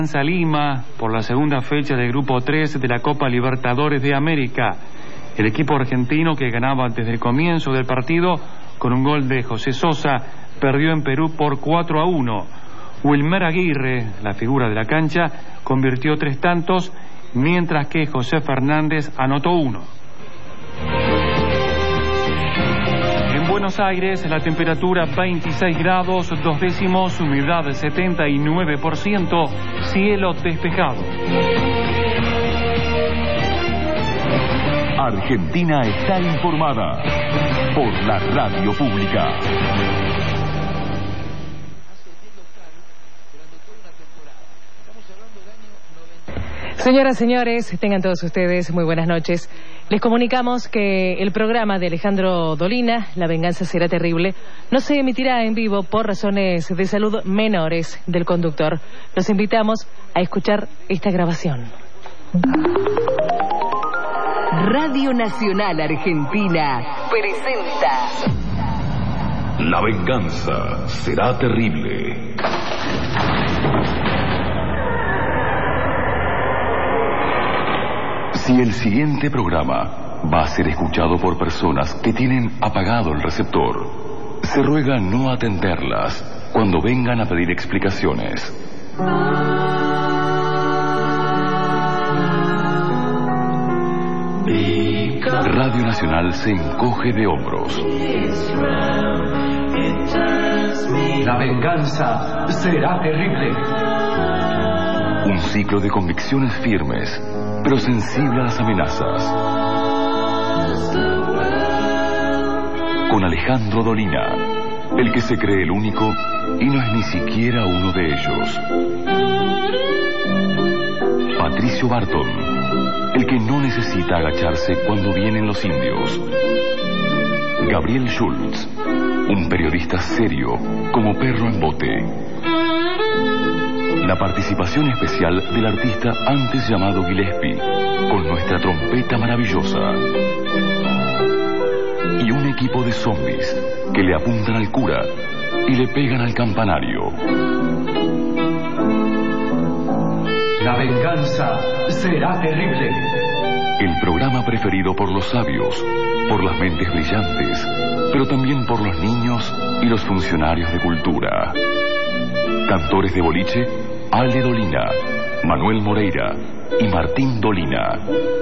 Lima por la segunda fecha del Grupo 3 de la Copa Libertadores de América. El equipo argentino, que ganaba desde el comienzo del partido con un gol de José Sosa, perdió en Perú por 4-1. Wilmer Aguirre, la figura de la cancha, convirtió 3 tantos, mientras que José Fernández anotó 1. En Buenos Aires, la temperatura 26 grados 2 décimos, humedad 79%, cielo despejado. Argentina está informada por la radio pública. Señoras, señores, tengan todos ustedes muy buenas noches. Les comunicamos que el programa de Alejandro Dolina, La venganza será terrible, no se emitirá en vivo por razones de salud menores del conductor. Los invitamos a escuchar esta grabación. Radio Nacional Argentina presenta La venganza será terrible. Si el siguiente programa va a ser escuchado por personas que tienen apagado el receptor, se ruega no atenderlas cuando vengan a pedir explicaciones. Radio Nacional se encoge de hombros. La venganza será terrible. Un ciclo de convicciones firmes, pero sensible a las amenazas. Con Alejandro Dolina, el que se cree el único y no es ni siquiera uno de ellos. Patricio Barton, el que no necesita agacharse cuando vienen los indios. Gabriel Schultz, un periodista serio como perro en bote. La participación especial del artista antes llamado Gillespie, con nuestra trompeta maravillosa. Y un equipo de zombies que le apuntan al cura y le pegan al campanario. La venganza será terrible. El programa preferido por los sabios, por las mentes brillantes, pero también por los niños y los funcionarios de cultura. Cantores de boliche, Ale Dolina, Manuel Moreira y Martín Dolina.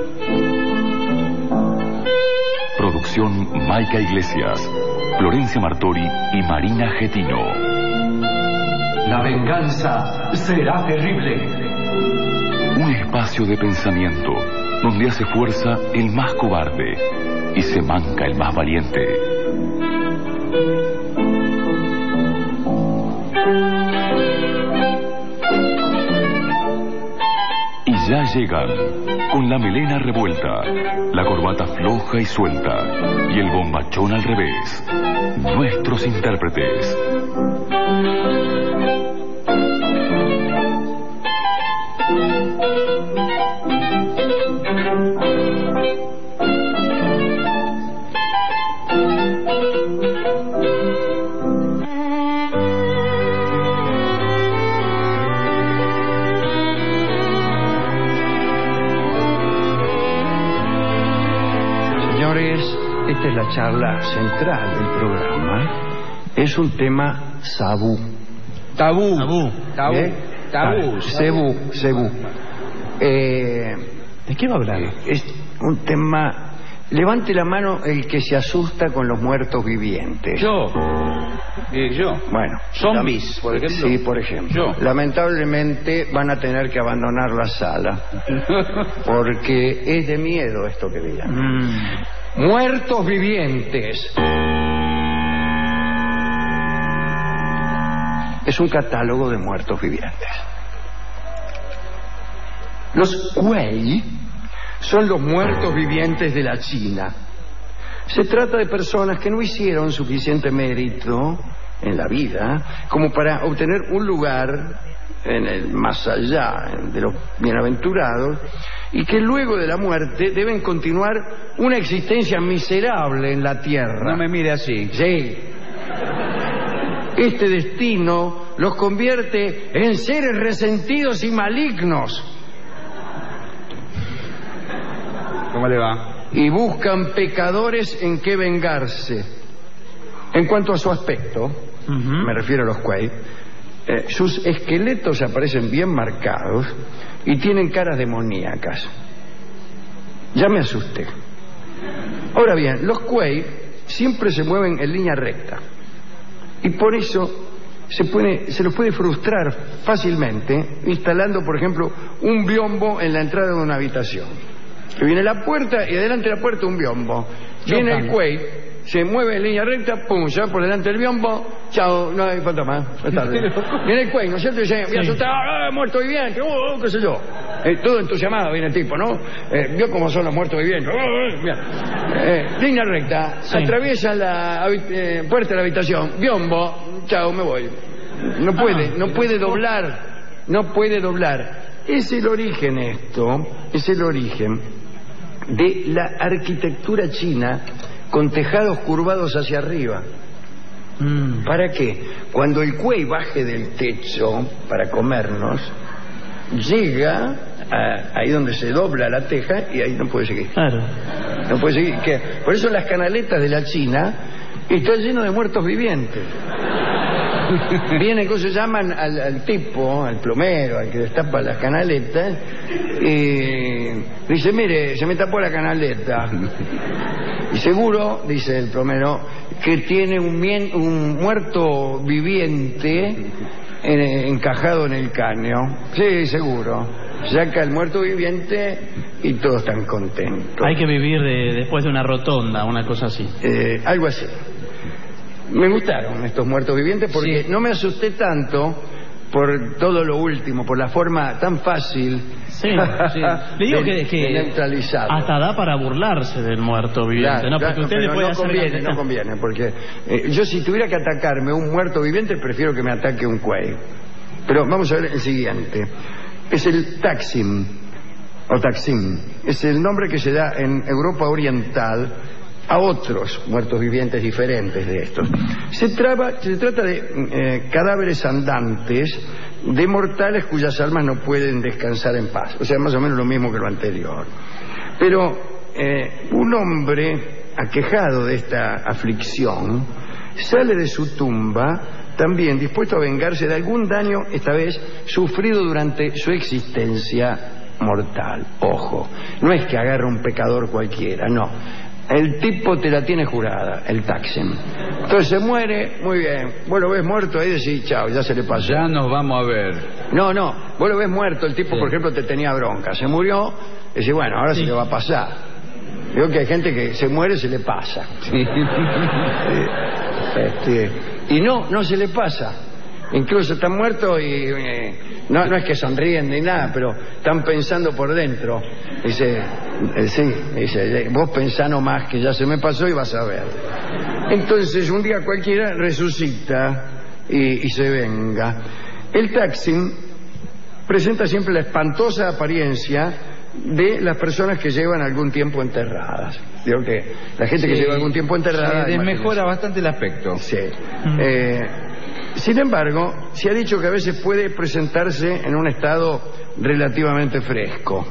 Producción Maica Iglesias, Florencia Martori y Marina Getino. La venganza será terrible. Un espacio de pensamiento donde hace fuerza el más cobarde y se manca el más valiente. Y ya llegan, con la melena revuelta, la corbata floja y suelta y el bombachón al revés, nuestros intérpretes. Esta es la charla central del programa. Es un tema tabú. Tabú. Cebú. ¿De qué va a hablar? Es un tema... Levante la mano el que se asusta con los muertos vivientes. Yo. Bueno. Zombies, por ejemplo. Sí, por ejemplo. Yo. Lamentablemente van a tener que abandonar la sala. Porque es de miedo esto que digan. Muertos vivientes. Es un catálogo de muertos vivientes. Los Kuei son los muertos vivientes de la China. Se trata de personas que no hicieron suficiente mérito en la vida como para obtener un lugar en el más allá de los bienaventurados, y que luego de la muerte deben continuar una existencia miserable en la tierra. No me mire así. Sí. Este destino los convierte en seres resentidos y malignos. ¿Cómo le va? Y buscan pecadores en que vengarse. En cuanto a su aspecto, me refiero a los Kuei, sus esqueletos aparecen bien marcados y tienen caras demoníacas. Ya me asusté. Ahora bien, los Kuei siempre se mueven en línea recta y por eso se los puede frustrar fácilmente instalando, por ejemplo, un biombo en la entrada de una habitación. Que viene la puerta y delante de la puerta un biombo. Viene el Kuei, se mueve en línea recta, pum, ya por delante del biombo, chao, no hay falta más. Viene el Kuei, ¿no es cierto? Y dice, voy a asustar, muerto viviente, qué sé yo. Todo entusiasmado viene el tipo, ¿no? Vio cómo son los muertos vivientes. Línea recta, atraviesa la puerta de la habitación, biombo, chao, me voy. No puede doblar. Es el origen de la arquitectura china con tejados curvados hacia arriba. ¿Para qué? Cuando el Kuei baje del techo para comernos, llega ahí donde se dobla la teja y ahí no puede seguir. Claro. No puede seguir. Por eso las canaletas de la China están llenas de muertos vivientes. Vienen, ¿cómo se llaman? Al tipo, al plomero, al que destapa las canaletas, y dice, mire, se me tapó la canaleta. Y seguro, dice el plomero, que tiene un muerto viviente encajado en el caño. Sí, seguro. Saca el muerto viviente y todos están contentos. Hay que vivir después de una rotonda, una cosa así. Algo así. Me gustaron estos muertos vivientes porque no me asusté tanto por todo lo último, por la forma tan fácil Le digo que neutralizarlo. Hasta da para burlarse del muerto viviente, claro, ¿no? Porque usted le puede hacer... No conviene, porque yo si tuviera que atacarme un muerto viviente, prefiero que me ataque un Kuei. Pero vamos a ver el siguiente. Es el Taksim, o Taksim. Es el nombre que se da en Europa Oriental a otros muertos vivientes diferentes de estos. Se trata de cadáveres andantes de mortales cuyas almas no pueden descansar en paz. O sea, más o menos lo mismo que lo anterior. Pero un hombre aquejado de esta aflicción sale de su tumba también dispuesto a vengarse de algún daño, esta vez sufrido durante su existencia mortal. Ojo, no es que agarre un pecador cualquiera, no. El tipo te la tiene jurada, el Taksim. Entonces se muere, muy bien. Vos lo ves muerto ahí y decís, chao, ya se le pasó. Ya nos vamos a ver. No, vos lo ves muerto, el tipo, por ejemplo, te tenía bronca. Se murió, y decís, bueno, ahora se le va a pasar. Veo que hay gente que se muere y se le pasa. Y no se le pasa. Incluso están muertos y no es que sonríen ni nada, pero están pensando por dentro. Dice, vos pensá nomás que ya se me pasó y vas a ver. Entonces un día cualquiera resucita y se venga. El Taksim presenta siempre la espantosa apariencia de las personas que llevan algún tiempo enterradas. Digo que la gente que lleva algún tiempo enterrada... mejora bastante el aspecto. Sí. Sin embargo, se ha dicho que a veces puede presentarse en un estado relativamente fresco.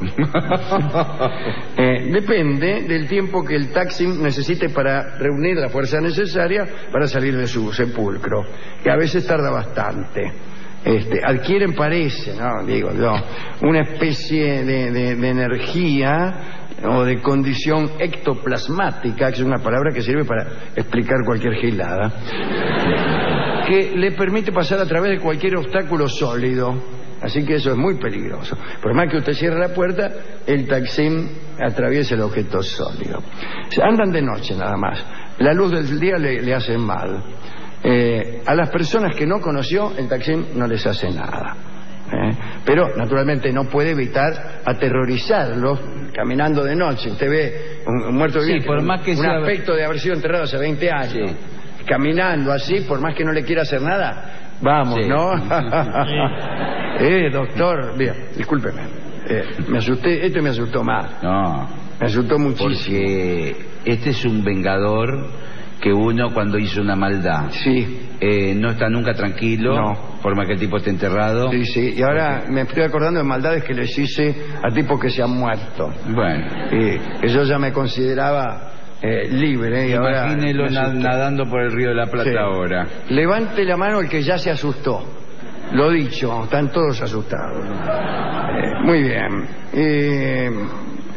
Depende del tiempo que el Taksim necesite para reunir la fuerza necesaria para salir de su sepulcro, que a veces tarda bastante. Adquieren, parece, ¿no? Digo yo, una especie de energía o de condición ectoplasmática, que es una palabra que sirve para explicar cualquier gilada, que le permite pasar a través de cualquier obstáculo sólido. Así que eso es muy peligroso. Por más que usted cierre la puerta, el Taksim atraviesa el objeto sólido. Andan de noche nada más. La luz del día le hace mal. A las personas que no conoció, el Taksim no les hace nada. Pero naturalmente no puede evitar aterrorizarlos caminando de noche. Usted ve un muerto viviente, por más que un aspecto de haber sido enterrado hace 20 años, caminando así, por más que no le quiera hacer nada, vamos, ¿no? Doctor, bien, discúlpeme, me asusté, me asustó más. No, me asustó muchísimo. Porque este es un vengador que uno cuando hizo una maldad Sí. No está nunca tranquilo, No. por más que el tipo esté enterrado. Sí, sí. Y ahora me estoy acordando de maldades que les hice a tipos que se han muerto. Bueno, Que yo ya me consideraba libre. Y ahora imagínelo me asusté. nadando por el río de la Plata Sí. ahora. Levante la mano el que ya se asustó. Lo dicho, están todos asustados. Muy bien.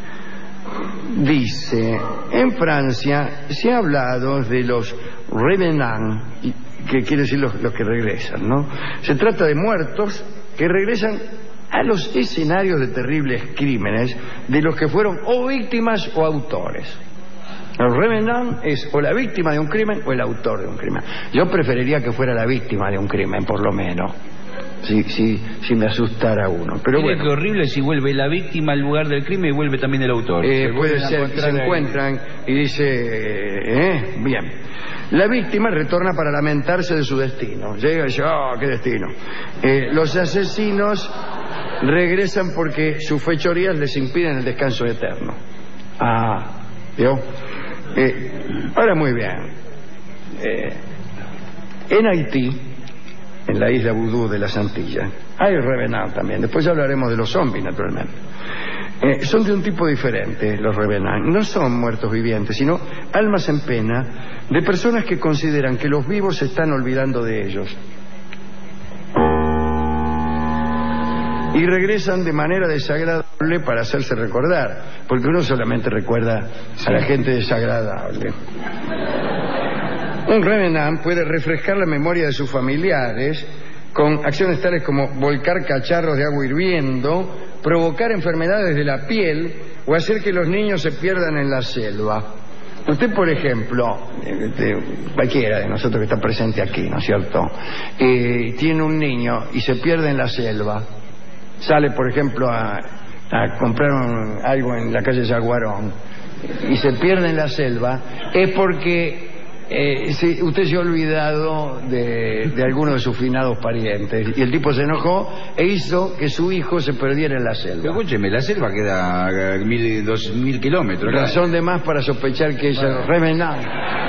Dice, en Francia se ha hablado de los revenants, que quiere decir los que regresan, ¿no? Se trata de muertos que regresan a los escenarios de terribles crímenes de los que fueron o víctimas o autores. El revenant es o la víctima de un crimen o el autor de un crimen. Yo preferiría que fuera la víctima de un crimen, por lo menos. Si me asustara uno. Pero Mire bueno, qué horrible si vuelve la víctima al lugar del crimen y vuelve también el autor. puede ser que se encuentran y dice, bien. La víctima retorna para lamentarse de su destino. Llega y dice, qué destino. Los asesinos regresan porque sus fechorías les impiden el descanso eterno. ¿Vio? Ahora muy bien. En Haití, en la isla Vudú de las Antillas, hay revenants también. Después ya hablaremos de los zombies, naturalmente. Son de un tipo diferente los revenants. No son muertos vivientes, sino almas en pena de personas que consideran que los vivos se están olvidando de ellos. Y regresan de manera desagradable para hacerse recordar, porque uno solamente recuerda a la gente desagradable. Un revenant puede refrescar la memoria de sus familiares con acciones tales como volcar cacharros de agua hirviendo, provocar enfermedades de la piel o hacer que los niños se pierdan en la selva. Usted, por ejemplo, cualquiera de nosotros que está presente aquí, ¿no es cierto? Tiene un niño y se pierde en la selva. Sale, por ejemplo, a comprar algo en la calle Yaguarón y se pierde en la selva, es porque usted se ha olvidado de alguno de sus finados parientes y el tipo se enojó e hizo que su hijo se perdiera en la selva. Pero escúcheme, la selva queda a 2.000 kilómetros. Razón de más para sospechar que es el revenant.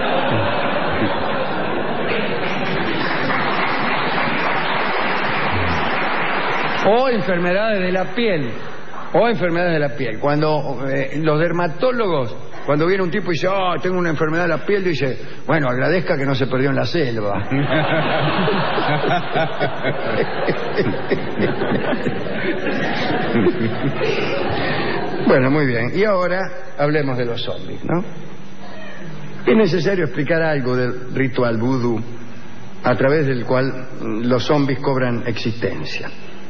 O enfermedades de la piel. Cuando los dermatólogos, cuando viene un tipo y dice, tengo una enfermedad de la piel, dice, bueno, agradezca que no se perdió en la selva. Bueno, muy bien. Y ahora hablemos de los zombies, ¿no? Es necesario explicar algo del ritual vudú a través del cual los zombies cobran existencia.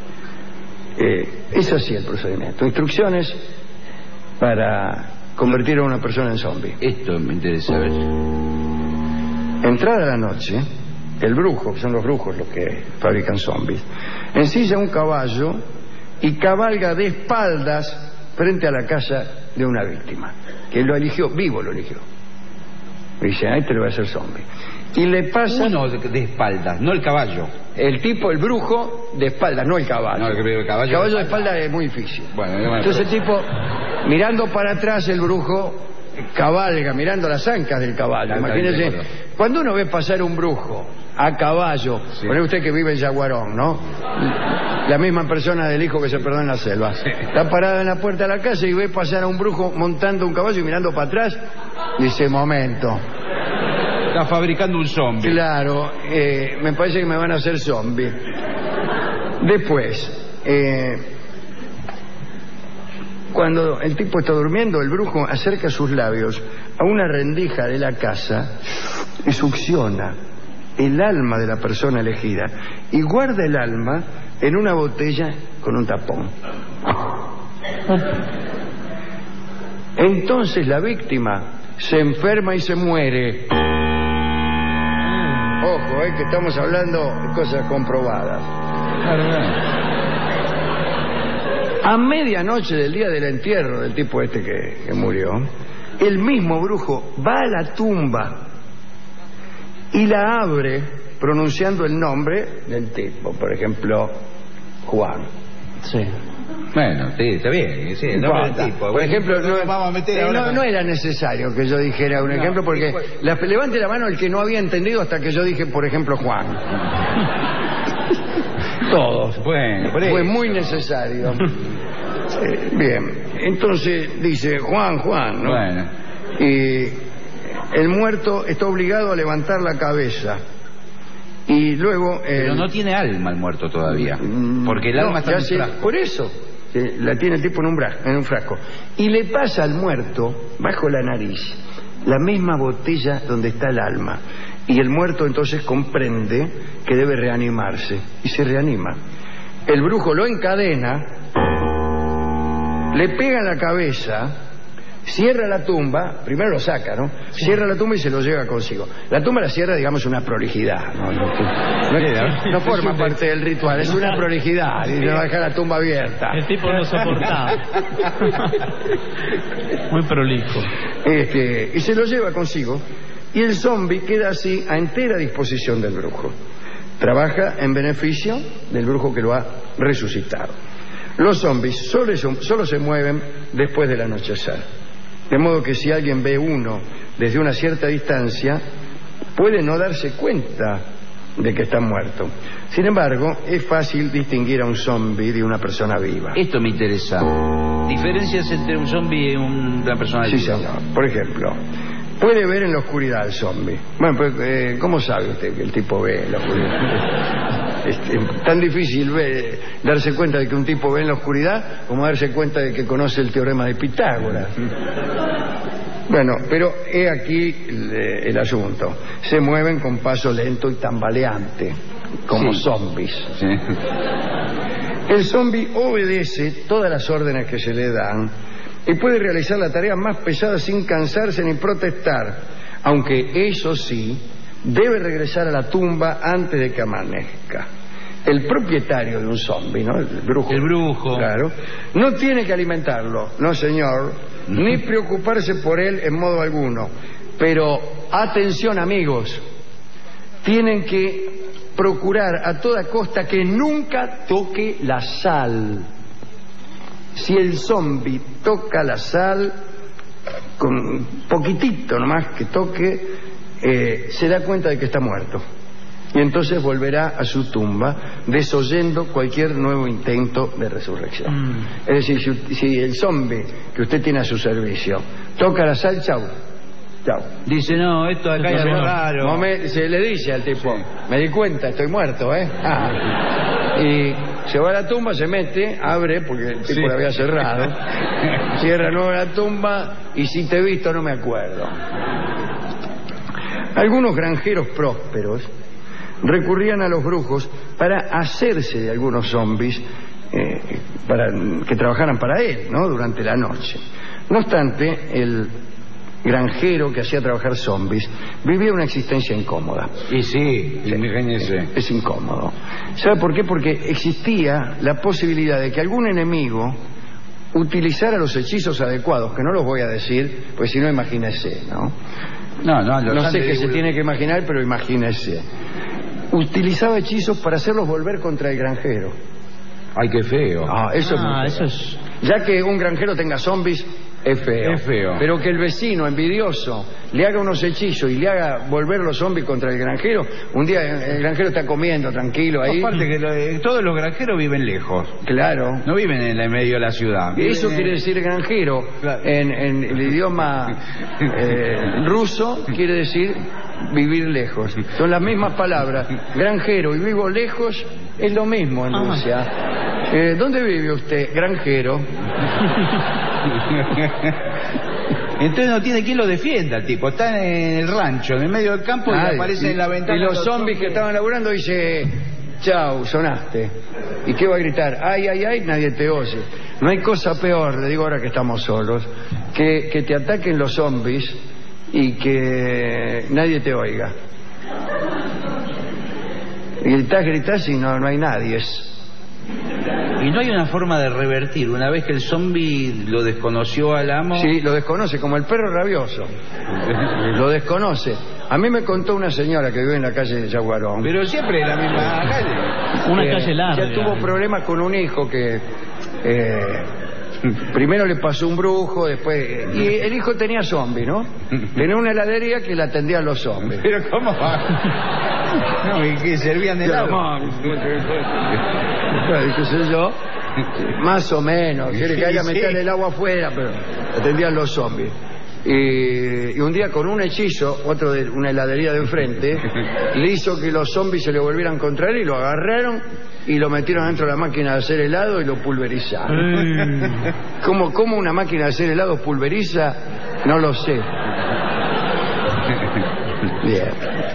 Es así el procedimiento. Instrucciones para convertir a una persona en zombie. Esto me interesa ver. Entrada la noche, el brujo, que son los brujos los que fabrican zombies, ensilla un caballo y cabalga de espaldas frente a la casa de una víctima, que lo eligió, vivo lo eligió. Y dice, este lo va a hacer zombie. Y le pasa... Uno de espaldas, no el caballo. El tipo, el brujo, de espaldas, no el caballo. No, el caballo de espaldas es muy difícil. Bueno, entonces el tipo, mirando para atrás, el brujo cabalga, mirando las ancas del caballo. Imagínese, cuando uno ve pasar un brujo a caballo, pone usted que vive en Yaguarón, ¿no? La misma persona del hijo que se perdió en la selva. Está parado en la puerta de la casa y ve pasar a un brujo montando un caballo y mirando para atrás. Dice, momento. Está fabricando un zombie. Claro, me parece que me van a hacer zombie. Después, cuando el tipo está durmiendo, el brujo acerca sus labios a una rendija de la casa y succiona el alma de la persona elegida y guarda el alma en una botella con un tapón. Entonces la víctima se enferma y se muere. Ojo, que estamos hablando de cosas comprobadas. A medianoche del día del entierro del tipo este que murió, el mismo brujo va a la tumba y la abre pronunciando el nombre del tipo, por ejemplo, Juan. Sí. Bueno, sí, está bien. Sí, No no, importa. tipo, Por ejemplo, vamos a meter ahora no era necesario que yo dijera un ejemplo, porque levante la mano el que no había entendido hasta que yo dije, por ejemplo, Juan. Todos. Bueno, por Fue eso. muy necesario. Bien, entonces dice Juan, ¿no? Bueno. Y el muerto está obligado a levantar la cabeza. Y luego... Pero no tiene alma el muerto todavía. Porque el alma está en un frasco. Por eso. La tiene el tipo en un frasco. Y le pasa al muerto, bajo la nariz, la misma botella donde está el alma. Y el muerto entonces comprende que debe reanimarse. Y se reanima. El brujo lo encadena, le pega en la cabeza, cierra la tumba, primero lo saca, ¿no? Sí. Cierra la tumba y se lo lleva consigo. La tumba la cierra, digamos, una prolijidad, ¿no? No forma parte del ritual, es una prolijidad, y le va a dejar la tumba abierta. El tipo no soportaba. Muy prolijo. Y se lo lleva consigo, y el zombi queda así a entera disposición del brujo. Trabaja en beneficio del brujo que lo ha resucitado. Los zombies solo se mueven después del anochecer. De modo que si alguien ve uno desde una cierta distancia, puede no darse cuenta de que está muerto. Sin embargo, es fácil distinguir a un zombie de una persona viva. Esto me interesa. ¿Diferencias entre un zombie y una persona viva? Sí, señor. Por ejemplo, puede ver en la oscuridad el zombie. Bueno, pues, ¿cómo sabe usted que el tipo ve en la oscuridad? Es tan difícil darse cuenta de que un tipo ve en la oscuridad como darse cuenta de que conoce el teorema de Pitágoras. Bueno, pero he aquí el asunto. Se mueven con paso lento y tambaleante, como zombies. Sí. El zombie obedece todas las órdenes que se le dan y puede realizar la tarea más pesada sin cansarse ni protestar, aunque eso sí, debe regresar a la tumba antes de que amanezca. El propietario de un zombie, ¿no? El brujo. Claro. No tiene que alimentarlo, no señor, ni preocuparse por él en modo alguno. Pero, atención amigos, tienen que procurar a toda costa que nunca toque la sal. Si el zombie toca la sal, con un poquitito nomás que toque, se da cuenta de que está muerto. Y entonces volverá a su tumba, desoyendo cualquier nuevo intento de resurrección. Es decir, si el zombie que usted tiene a su servicio toca la sal, chau. Dice, no, esto acá es raro. Se le dice al tipo, me di cuenta, estoy muerto, ¿eh? Y se va a la tumba, se mete, abre, porque el tipo la había cerrado, cierra nuevo la tumba, y si te he visto no me acuerdo. Algunos granjeros prósperos recurrían a los brujos para hacerse de algunos zombies para que trabajaran para él, ¿no? Durante la noche. No obstante, el granjero que hacía trabajar zombies vivía una existencia incómoda. Y sí, imagínese. Es incómodo. ¿Sabe por qué? Porque existía la posibilidad de que algún enemigo utilizara los hechizos adecuados, que no los voy a decir, pues si no, imagínese, ¿no? No sé qué se tiene que imaginar, pero imagínese. Utilizaba hechizos para hacerlos volver contra el granjero. Ay, qué feo. Eso es. Ya que un granjero tenga zombies, es feo. Pero que el vecino envidioso le haga unos hechizos y le haga volver los zombies contra el granjero. Un día el granjero está comiendo tranquilo ahí. Aparte que todos los granjeros viven lejos. Claro. No viven en el medio de la ciudad. Eso quiere decir granjero. Claro. En el idioma ruso quiere decir vivir lejos. Son las mismas palabras. Granjero y vivo lejos es lo mismo en Rusia. ¿Dónde vive usted? Granjero. Entonces no tiene quien lo defienda el tipo. Está en el rancho, en el medio del campo, y aparece en la ventana. Y los zombies que estaban laburando dice, chau, sonaste. ¿Y qué va a gritar? Ay, ay, ay, nadie te oye. No hay cosa peor, le digo ahora que estamos solos, que te ataquen los zombies y que nadie te oiga. Y gritás y no hay nadie. ¿Y no hay una forma de revertir? Una vez que el zombie lo desconoció al amo... Sí, lo desconoce, como el perro rabioso. Lo desconoce. A mí me contó una señora que vive en la calle de Yaguarón. Pero siempre en la misma calle. Una calle larga. Ya tuvo problemas con un hijo que Primero le pasó un brujo, después... Y el hijo tenía zombie, ¿no? Tenía una heladería que la atendían los zombies. ¿Pero cómo va? No, ¿y qué servían de agua? ¿Qué sé yo? Más o menos. Quiere que haya meter el agua afuera, pero atendían los zombies. Y un día con un hechizo, otro de una heladería de enfrente, le hizo que los zombies se le volvieran contra él y lo agarraron y lo metieron dentro de la máquina de hacer helado y lo pulverizaron. ¿Cómo una máquina de hacer helado pulveriza? No lo sé. Bien.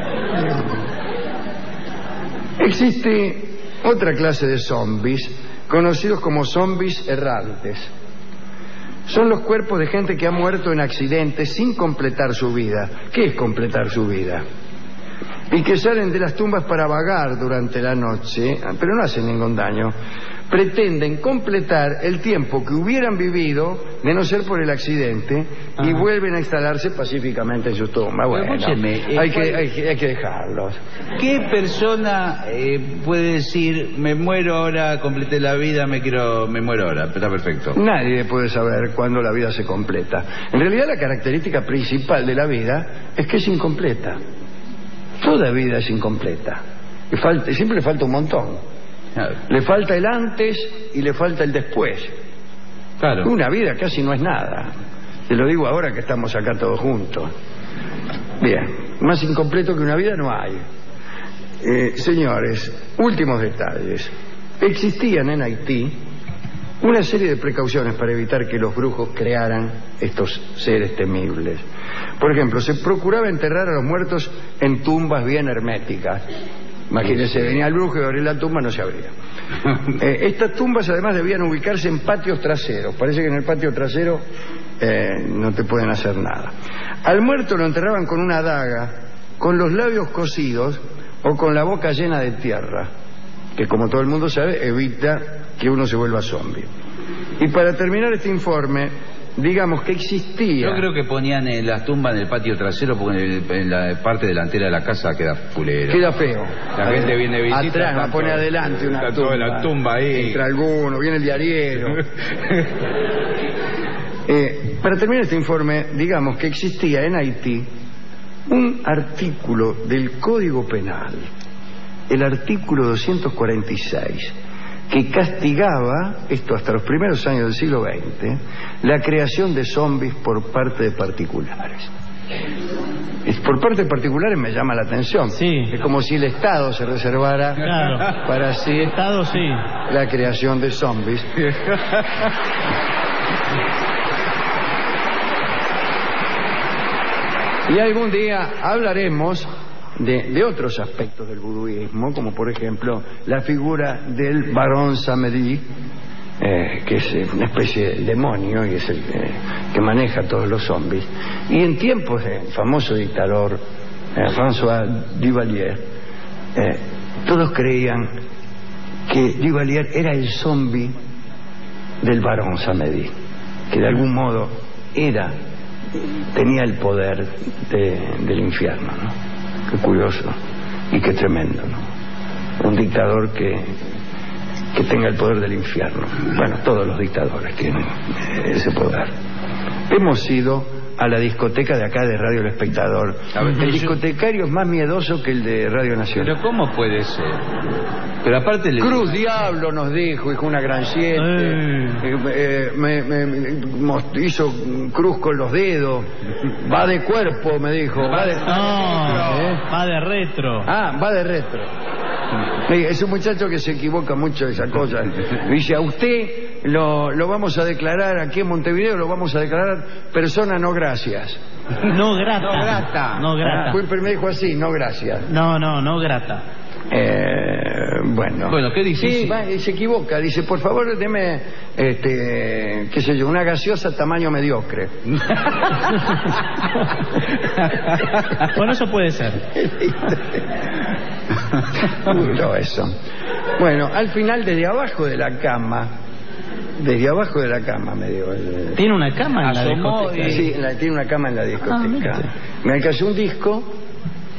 Existe otra clase de zombies conocidos como zombies errantes. Son los cuerpos de gente que ha muerto en accidentes sin completar su vida. ¿Qué es completar su vida? Y que salen de las tumbas para vagar durante la noche, pero no hacen ningún daño. Pretenden completar el tiempo que hubieran vivido de no ser por el accidente y vuelven a instalarse pacíficamente en sus tumbas. Bueno, hay que dejarlos. ¿Qué persona puede decir, me muero ahora, completé la vida, me muero ahora? Está perfecto. Nadie puede saber cuándo la vida se completa. En realidad la característica principal de la vida es que es incompleta. Toda vida es incompleta. Siempre le falta un montón. Claro. Le falta el antes y le falta el después. Claro. Una vida casi no es nada. Te lo digo ahora que estamos acá todos juntos. Bien, más incompleto que una vida no hay. Señores, últimos detalles. Existían en Haití una serie de precauciones para evitar que los brujos crearan estos seres temibles. Por ejemplo, se procuraba enterrar a los muertos en tumbas bien herméticas. Imagínense, venía el brujo y abría la tumba, no se abría. Estas tumbas además debían ubicarse en patios traseros. Parece que en el patio trasero no te pueden hacer nada. Al muerto lo enterraban con una daga, con los labios cosidos o con la boca llena de tierra, que como todo el mundo sabe evita que uno se vuelva zombie. Y para terminar este informe, digamos que existía... Yo creo que ponían en las tumbas en el patio trasero, porque en la parte delantera de la casa queda fulera. Queda feo. La gente viene de visita. Atrás la pone adelante una tumba. Toda la tumba ahí. Entra alguno, viene el diariero. Para terminar este informe, digamos que existía en Haití un artículo del Código Penal, el artículo 246, que castigaba, esto hasta los primeros años del siglo XX, la creación de zombies por parte de particulares. Por parte de particulares me llama la atención. Sí. Es como si el Estado se reservara para sí, el Estado, sí, la creación de zombies. Y algún día hablaremos de otros aspectos del vuduismo, como por ejemplo la figura del Barón Samedi, que es una especie de demonio y es el que maneja todos los zombies. Y en tiempos del famoso dictador François Duvalier, todos creían que Duvalier era el zombie del Barón Samedi, que de algún modo tenía el poder del infierno, ¿no? Qué curioso y qué tremendo, ¿no? Un dictador que tenga el poder del infierno. Bueno, todos los dictadores tienen ese poder. Hemos ido a la discoteca de acá de Radio El Espectador. El discotecario es más miedoso que el de Radio Nacional. ¿Pero cómo puede ser? Pero aparte Cruz Diablo nos dijo una gran 7. Me hizo cruz con los dedos. Va de cuerpo, me dijo. Va de retro. Va de retro. Es un muchacho que se equivoca mucho de esa cosa. Dice, a usted lo vamos a declarar aquí en Montevideo, lo vamos a declarar persona no gracias. No grata. No grata. Pero me dijo así, no gracias. No grata. Bueno, qué difícil. Sí, se equivoca. Dice, por favor, deme, qué sé yo, una gaseosa tamaño mediocre. Bueno, eso puede ser. Todo eso. Bueno, al final, desde abajo de la cama, me digo. ¿Tiene una cama en la discoteca? Sí, tiene una cama en la discoteca. Me cayó un disco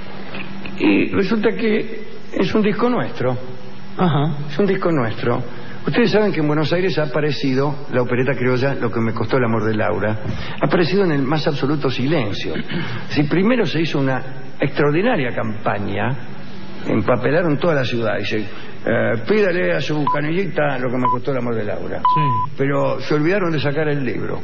y resulta que es un disco nuestro. Ajá. Es un disco nuestro. Ustedes saben que en Buenos Aires ha aparecido la opereta criolla Lo que me costó el amor de Laura. Ha aparecido en el más absoluto silencio. Si primero se hizo una extraordinaria campaña, empapelaron toda la ciudad. Dice, pídale a su canillita Lo que me costó el amor de Laura. Sí. Pero se olvidaron de sacar el libro.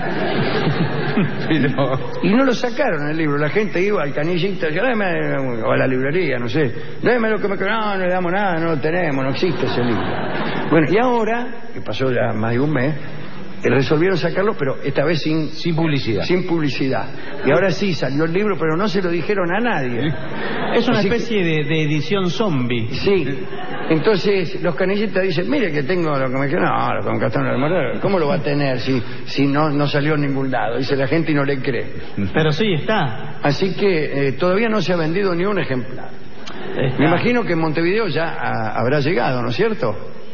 Y no lo sacaron el libro. La gente iba al canillita, decía, o a la librería, no sé, déme lo que me quedó. No le damos nada, no lo tenemos, no existe ese libro. Bueno, y ahora, que pasó ya más de un mes, resolvieron sacarlo, pero esta vez sin publicidad. Sin publicidad. Y ahora sí salió el libro, pero no se lo dijeron a nadie. Es una Así especie de edición zombie. Sí. Entonces los canillistas dicen, mire que tengo lo que me quedó. No, lo que me gastaron el morder. ¿Cómo lo va a tener si no salió en ningún lado? Dice la gente y no le cree. Pero sí está. Así que todavía no se ha vendido ni un ejemplar. Está. Me imagino que en Montevideo ya habrá llegado, ¿no es cierto?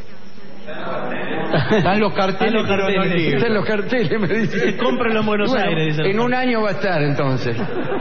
Están los carteles. Están los carteles, me dice. Cómpralo en Buenos Aires. Dice En un año va a estar entonces.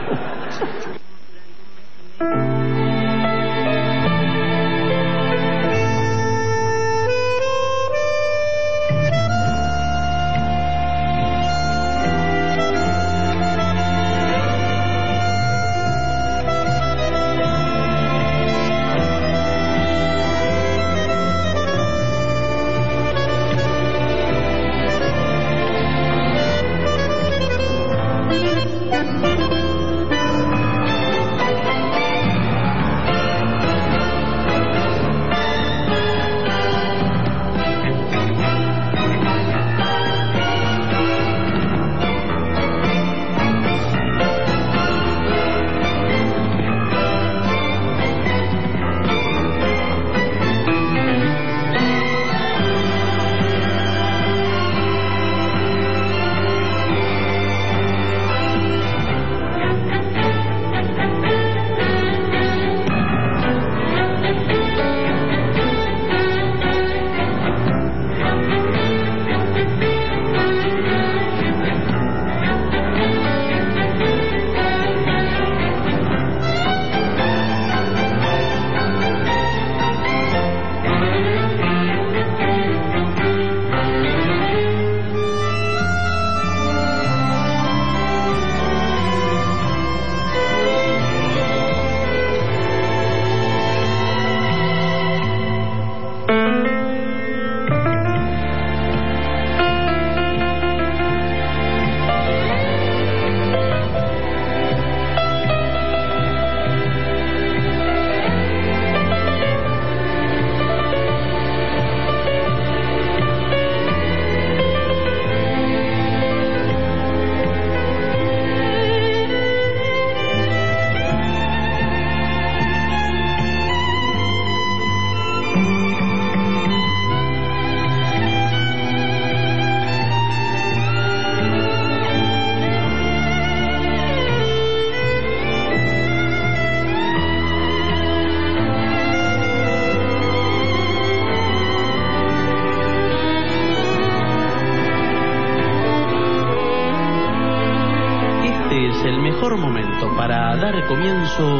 El mejor momento para dar comienzo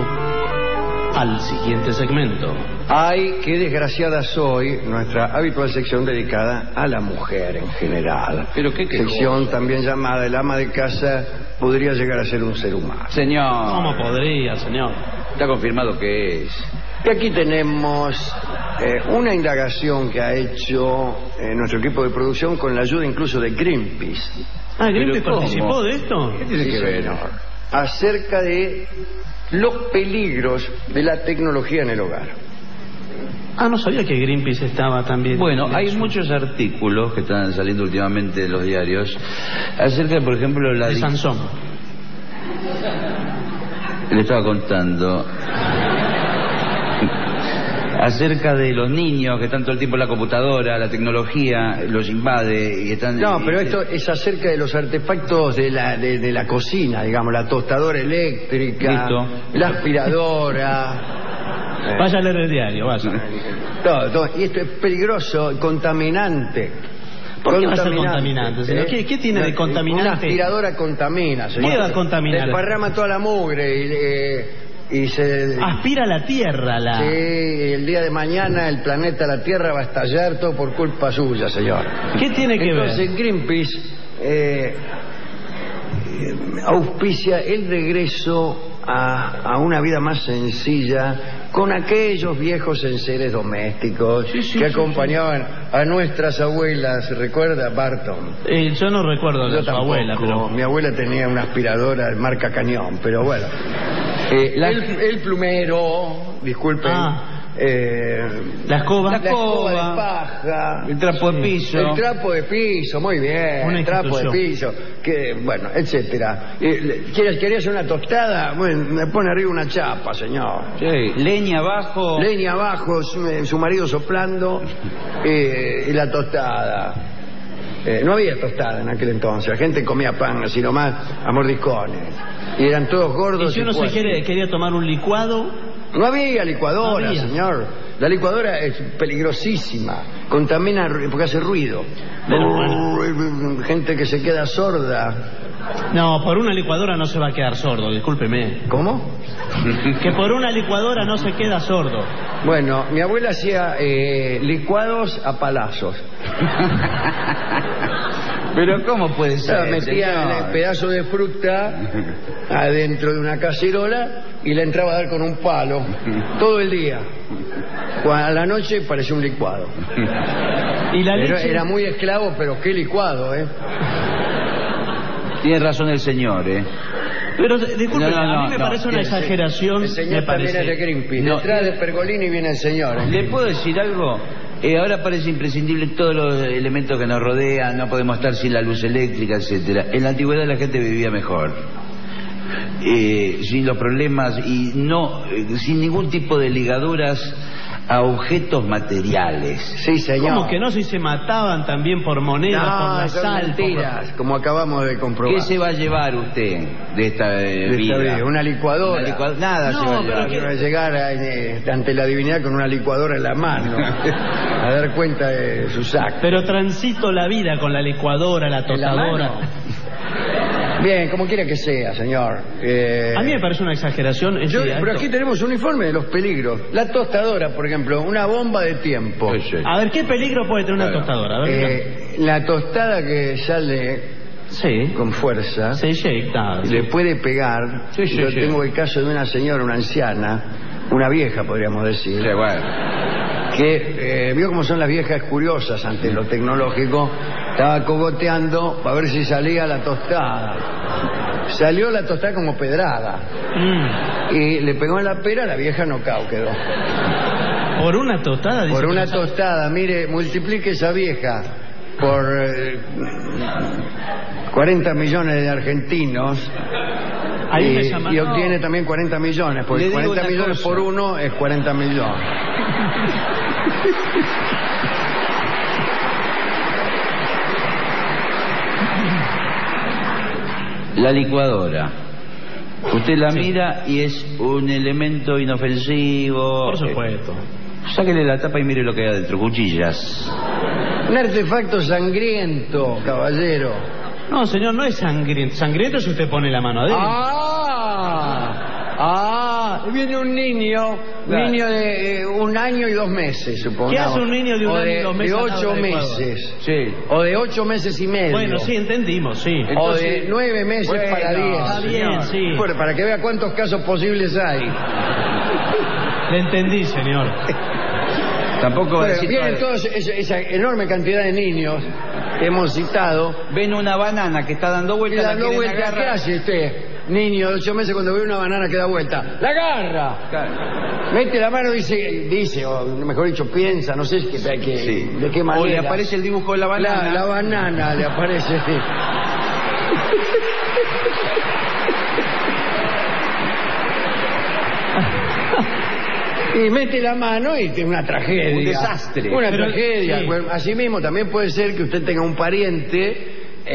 al siguiente segmento. Ay, qué desgraciada soy, nuestra habitual sección dedicada a la mujer en general. Pero qué sección también llamada El ama de casa podría llegar a ser un ser humano. Señor. ¿Cómo podría, señor? Está confirmado que es. Y aquí tenemos una indagación que ha hecho nuestro equipo de producción con la ayuda incluso de Greenpeace. Ah, ¿Greenpeace participó de esto? ¿Qué tiene que ver? Acerca de los peligros de la tecnología en el hogar. Ah, no sabía que Greenpeace estaba también. Bueno, hay muchos artículos que están saliendo últimamente en los diarios acerca, por ejemplo, de Sansón. Le estaba contando acerca de los niños que están todo el tiempo en la computadora, la tecnología los invade y están... No, pero esto es acerca de los artefactos de la cocina, digamos, la tostadora eléctrica, listo, la aspiradora. Vaya a leer el diario, vaya. Todo. Y esto es peligroso, contaminante. ¿Por qué va a ser contaminante, señor? ¿Qué tiene de contaminante? Una aspiradora contamina, señor. ¿Qué va a contaminar? Desparrama toda la mugre y y se... Aspira la Tierra, la... Sí, el día de mañana el planeta la Tierra va a estallar todo por culpa suya, señor. ¿Qué tiene que ver? Entonces Greenpeace auspicia el regreso a una vida más sencilla con aquellos viejos enseres domésticos que acompañaban a nuestras abuelas. ¿Recuerda, Barton? Yo no recuerdo de su abuela, pero... Mi abuela tenía una aspiradora de marca Cañón, pero bueno. El plumero, disculpen. La escoba. La escoba de paja. El trapo de piso. El trapo de piso, muy bien. Una El trapo de institución. piso. Bueno, etcétera. ¿Querías una tostada? Bueno, me pone arriba una chapa, señor. Sí. Leña abajo. Leña abajo, su marido soplando y la tostada. No había tostada en aquel entonces. La gente comía pan así nomás a mordiscones. Y eran todos gordos. Y si uno se quería tomar un licuado... No había licuadora, no había. Señor. La licuadora es peligrosísima. Contamina porque hace ruido. Gente que se queda sorda. No, por una licuadora no se va a quedar sordo, discúlpeme. ¿Cómo? Que por una licuadora no se queda sordo. Bueno, mi abuela hacía licuados a palazos. Pero ¿cómo puede ser? Metía el pedazo de fruta adentro de una cacerola y le entraba a dar con un palo todo el día. A la noche parecía un licuado. Y la leche... Era muy esclavo, pero qué licuado, ¿eh? Tiene razón el señor, Pero disculpe, No, a mí me parece una exageración. El señor me también parece. es de Greenpeace. Detrás de Pergolini viene el señor. ¿Le puedo decir algo? Ahora parece imprescindible todos los elementos que nos rodean, no podemos estar sin la luz eléctrica, etcétera. En la antigüedad la gente vivía mejor, sin los problemas y sin ningún tipo de ligaduras a objetos materiales. Sí, señor. ¿Cómo que no? Si se mataban también por monedas, por la son sal, mentiras, como acabamos de comprobar. ¿Qué se va a llevar usted de esta vida? Una licuadora. Nada No, se va a pero llevar. Va a llegar ante la divinidad con una licuadora en la mano a dar cuenta de sus actos. Pero transito la vida con la licuadora, la ¿En la mano? tostadora. Bien, como quiera que sea, señor. A mí me parece una exageración. Pero aquí tenemos un informe de los peligros. La tostadora, por ejemplo, una bomba de tiempo. A ver, ¿qué peligro puede tener una tostadora? A ver, La tostada que sale sí. con fuerza Se eyecta. le puede pegar. Sí, Yo sí. tengo el caso de una señora, una anciana, una vieja, podríamos decir. Sí, bueno. Que vio cómo son las viejas curiosas ante lo tecnológico. Estaba cogoteando para ver si salía la tostada. Salió la tostada como pedrada. Y le pegó en la pera, la vieja knockout quedó. ¿Por una tostada? Por una tostada, mire, multiplique esa vieja por 40 millones de argentinos. Ahí me llaman, y no. obtiene también 40 millones, porque Le digo 40 una millones cosa. por uno es 40 millones. La licuadora. Usted la mira y es un elemento inofensivo. Por supuesto. Sáquele la tapa y mire lo que hay adentro. Cuchillas. Un artefacto sangriento, caballero. No, señor, no es sangriento. Sangriento si usted pone la mano adentro. Viene un niño de 1 año y 2 meses, supongamos. ¿Qué hace un niño de 1 año y 2 meses? De al lado 8 de la meses. Sí. O de 8 meses y medio. Bueno, sí, entendimos, sí. O de 9 meses Bueno, para 10. está bien, sí. Bueno, para que vea cuántos casos posibles hay. Le entendí, señor. Tampoco va a Bueno, decir vienen todo- toda esa enorme cantidad de niños que hemos citado. Ven una banana que está dando Y vueltas. la dando quieren vuelta, ¿qué agarrar. hace usted? Niño de 8 meses, cuando ve una banana que da vuelta, ¡la agarra! Claro. Mete la mano y dice, o mejor dicho, piensa, no sé Sí. de qué manera. O le aparece el dibujo de la banana. La banana le aparece. Y mete la mano y tiene una tragedia. Un desastre. Una Pero, tragedia. sí. Bueno, asimismo, también puede ser que usted tenga un pariente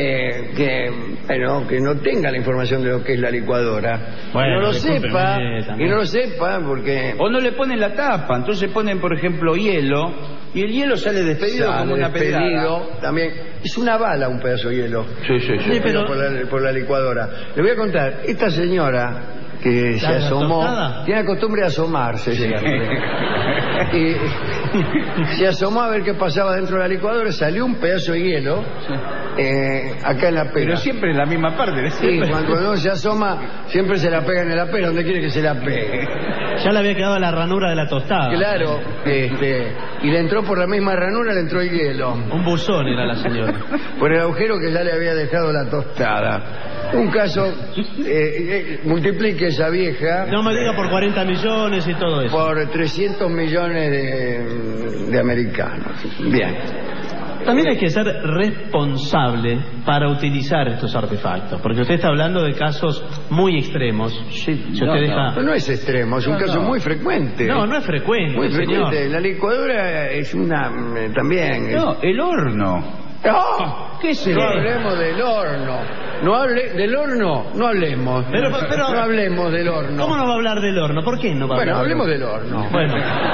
que no tenga la información de lo que es la licuadora. Bueno, Que no lo discúlpeme sepa. también. Que no lo sepa porque... O no le ponen la tapa, entonces ponen, por ejemplo, hielo, y el hielo sale despedido sale como una despedido pedrada. también. Es una bala un pedazo de hielo. Sí. Sí, pero- por la licuadora. Le voy a contar, esta señora que se asomó. tostada? Tiene la costumbre de asomarse siempre. Y se asomó a ver qué pasaba dentro de la licuadora, salió un pedazo de hielo acá en la pera. Pero siempre en la misma parte. Sí, cuando uno se asoma, siempre se la pega en la pera, donde quiere que se la pegue. Ya le había quedado la ranura de la tostada. Claro, y le entró por la misma ranura, le entró el hielo. Un buzón era la señora. Por el agujero que ya le había dejado la tostada. Un caso, multiplique esa vieja No me diga por 40 millones y todo eso. por 300 millones de americanos. Bien. También hay que ser responsable para utilizar estos artefactos, porque usted está hablando de casos muy extremos. Si usted deja... No es extremo, es un caso muy frecuente. No es frecuente, Muy frecuente. señor. La licuadora es una también. No, el horno. ¡No! ¿Qué es No hablemos del horno. Del horno no hablemos. Pero- no hablemos del horno. ¿Cómo no va a hablar del horno? ¿Por qué no va a Bueno, hablar? hablemos del horno. Bueno.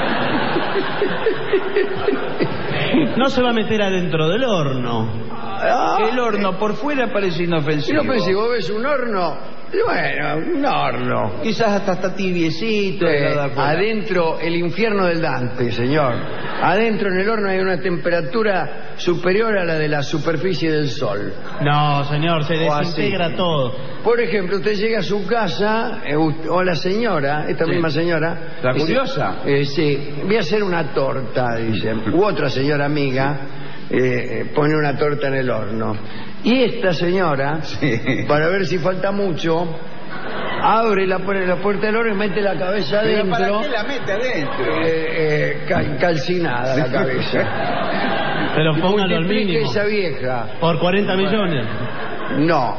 No se va a meter adentro del horno. El horno por fuera parece Si inofensivo. no pensé, vos ves un horno, y bueno, un horno. Quizás hasta está tibiecito. Adentro, el infierno del Dante, señor. Adentro en el horno hay una temperatura superior a la de la superficie del sol. No, señor, se O así. desintegra todo. Por ejemplo, usted llega a su casa, o la señora, esta misma señora... ¿La dice, curiosa? sí, voy a hacer una torta, dice. U otra señora amiga pone una torta en el horno. Y esta señora, para ver si falta mucho, abre la puerta del horno y mete la cabeza adentro. ¿Para qué la mete adentro? Calcinada la cabeza. Pero póngalo al Multiplique mínimo. esa vieja. Por 40 millones. No.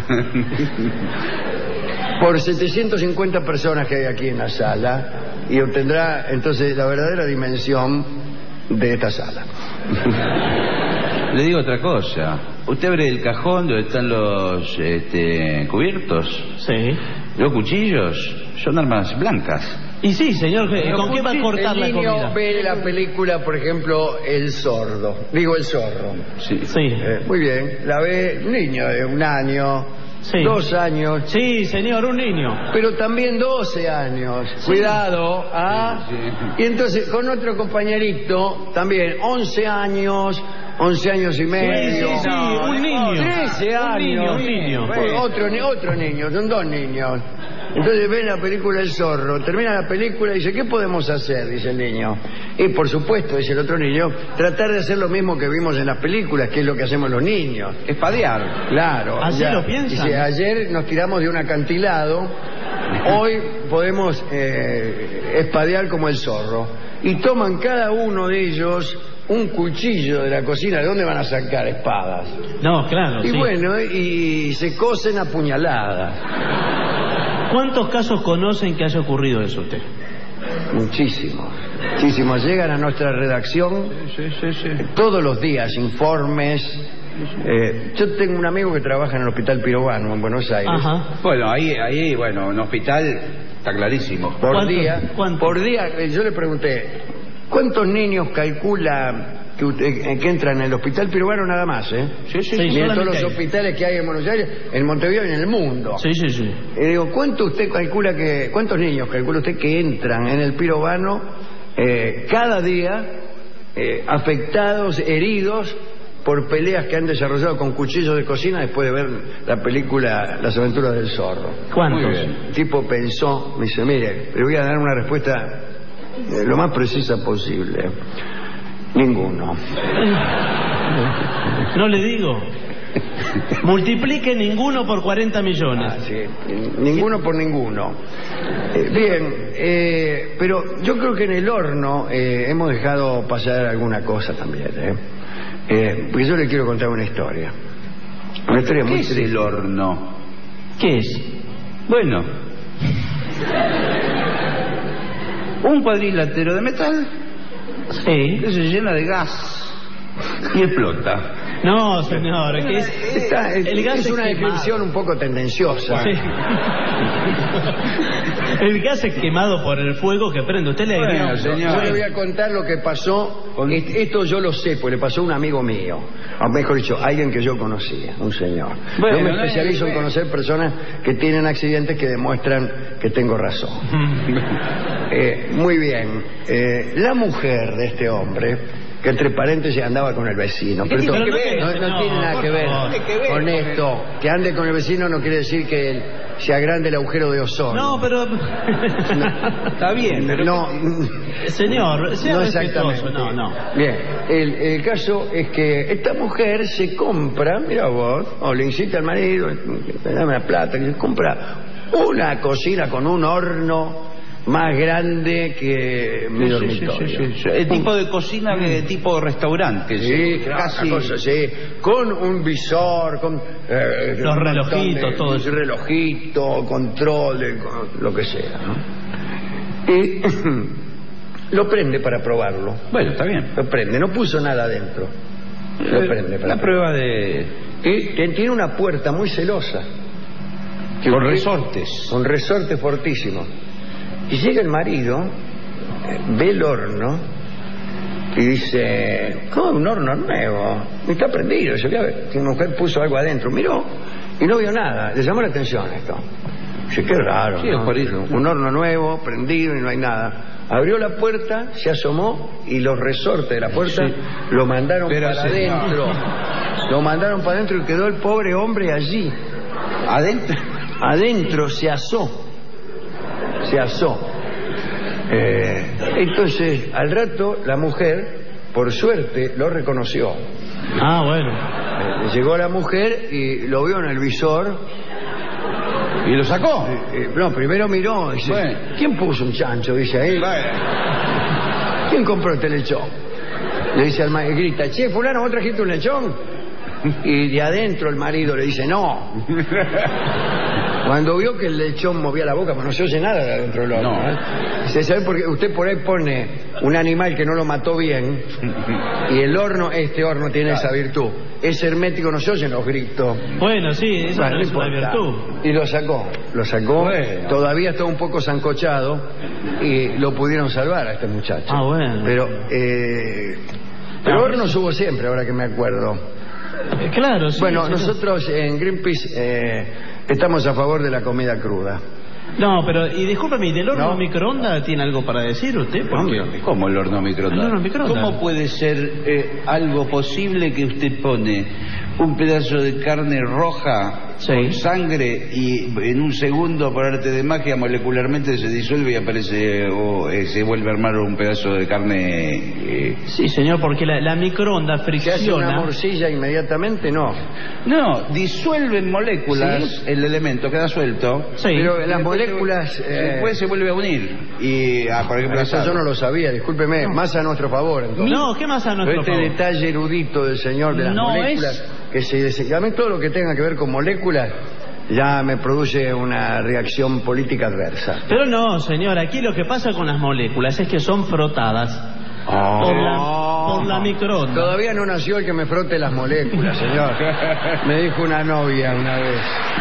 Por 750 personas que hay aquí en la sala, y obtendrá entonces la verdadera dimensión de esta sala. Le digo otra cosa. Usted abre el cajón donde están los cubiertos. Sí. Los cuchillos son armas blancas. Y sí, señor, ¿con qué va a cortar la El niño comida? ve la película, por ejemplo, El Zorro. Digo, El Zorro. Sí. Sí. Muy bien. La ve un niño de 1 año, Sí. 2 años, Sí, señor, un niño. pero también 12 años. Cuidado, ¿ah? Sí, sí. Y entonces con otro compañerito, también 11 años, 11 años y medio. Sí, un niño. 13 años. Un niño. Otro niño, son 2 niños. Entonces ven la película El Zorro, termina la película y dice, ¿qué podemos hacer? Dice el niño. Y por supuesto, dice el otro niño, tratar de hacer lo mismo que vimos en las películas, que es lo que hacemos los niños. Espadear. Claro. ¿Así lo piensan? Dice, ayer nos tiramos de un acantilado, hoy podemos espadear como el zorro. Y toman cada uno de ellos un cuchillo de la cocina. ¿De dónde van a sacar espadas? No, claro, Y sí. bueno, y se cosen a puñaladas. ¿Cuántos casos conocen que haya ocurrido eso usted? Muchísimos. Llegan a nuestra redacción todos los días informes. Yo tengo un amigo que trabaja en el Hospital Pirovano en Buenos Aires. Ajá. Bueno, ahí, bueno, en hospital está clarísimo. Por día, yo le pregunté, ¿cuántos niños calcula que entran en el Hospital Pirovano nada más, Sí, Ni en todos solamente los ahí. hospitales que hay en Buenos Aires, en Montevideo y en el mundo. Sí. Y digo, ¿cuántos niños calcula usted que entran en el Pirovano cada día afectados, heridos por peleas que han desarrollado con cuchillos de cocina después de ver la película Las aventuras del zorro? ¿Cuántos? Muy bien. El tipo pensó, me dice, mire, le voy a dar una respuesta lo más precisa posible. Ninguno. No le digo. Multiplique ninguno por 40 millones. Sí, ninguno por ninguno. Bien, pero yo creo que en el horno hemos dejado pasar alguna cosa también. Porque yo le quiero contar una historia. Una historia ¿Qué muy es triste. el horno? ¿Qué es? Bueno, un cuadrilátero de metal Sí. que se llena de gas y explota. No, señor, que el gas es una descripción un poco tendenciosa. Sí. El gas es quemado por el fuego que prende. Usted le agrega... Bueno, señor, yo le voy a contar lo que pasó. Esto yo lo sé, pues le pasó a un amigo mío. O mejor dicho, alguien que yo conocía, un señor. Bueno, yo me especializo en conocer personas que tienen accidentes que demuestran que tengo razón. Muy bien. La mujer de este hombre, que entre paréntesis andaba con el vecino. Pero no tiene nada que ver con esto. Que ande con el vecino no quiere decir que se agrande el agujero de ozono. No, pero... Está bien, pero... No, señor, sea no respetuoso. exactamente. No. Bien, el caso es que esta mujer se compra, mira vos, o le incita al marido, dame la plata, que se compra una cocina con un horno más grande que mi dormitorio. El tipo de cocina de tipo restaurante. Sí, casi. Cosa, sí, con un visor, con los relojitos, todo eso. Relojito, control, lo que sea, ¿no? Y lo prende para probarlo. Bueno, está bien. Lo prende, no puso nada adentro. Lo prende para la prueba de... Y tiene una puerta muy celosa. Con resortes. Con resortes fortísimos. Y llega el marido, ve el horno y dice, ¿cómo un horno nuevo? Está prendido. Yo, mi mujer puso algo adentro, miró y no vio nada. Le llamó la atención esto. Dice, qué raro, sí, ¿no? Un horno nuevo, prendido y no hay nada. Abrió la puerta, se asomó y los resortes de la puerta lo mandaron para adentro. Lo mandaron para adentro y quedó el pobre hombre allí. ¿Adentro? Adentro se asó. Entonces, al rato, la mujer, por suerte, lo reconoció. Ah, bueno. Llegó la mujer y lo vio en el visor. ¿Y lo sacó? No, primero miró. Dice, bueno. ¿Quién puso un chancho? Dice ahí. Bueno. ¿Quién compró este lechón? Le dice al marido, grita, che, fulano, ¿vos trajiste un lechón? Y de adentro el marido le dice, no. Cuando vio que el lechón movía la boca, pues no se oye nada de adentro del horno. No. ¿Se sabe por qué? Usted por ahí pone un animal que no lo mató bien y el horno, este horno tiene esa virtud. Es hermético, no se oyen los gritos. Bueno, sí, eso no es una virtud. Y lo sacó. Bueno. Todavía está un poco sancochado y lo pudieron salvar a este muchacho. Ah, bueno. Pero hornos hubo siempre, ahora que me acuerdo. Claro, sí. Bueno, nosotros en Greenpeace estamos a favor de la comida cruda. No, pero, y discúlpame, ¿del horno microondas tiene algo para decir usted? Porque... ¿Cómo el horno microondas? ¿El horno microondas? ¿Cómo puede ser algo posible que usted pone un pedazo de carne roja con sangre y en un segundo, por arte de magia, molecularmente se disuelve y aparece o se vuelve a armar un pedazo de carne? Sí, señor, porque la microondas fricciona. ¿Se hace una morcilla inmediatamente? No, disuelven moléculas, el elemento queda suelto. Sí. Pero las moléculas... después se vuelve a unir. Y, por ejemplo, eso yo no lo sabía, discúlpeme, más a nuestro favor. Entonces. No, ¿qué más a nuestro favor? Este detalle erudito del señor de las moléculas... Que a mí todo lo que tenga que ver con moléculas ya me produce una reacción política adversa. Pero no, señor, aquí lo que pasa con las moléculas es que son frotadas por la microondas. Todavía no nació el que me frote las moléculas, señor. Me dijo una novia una vez.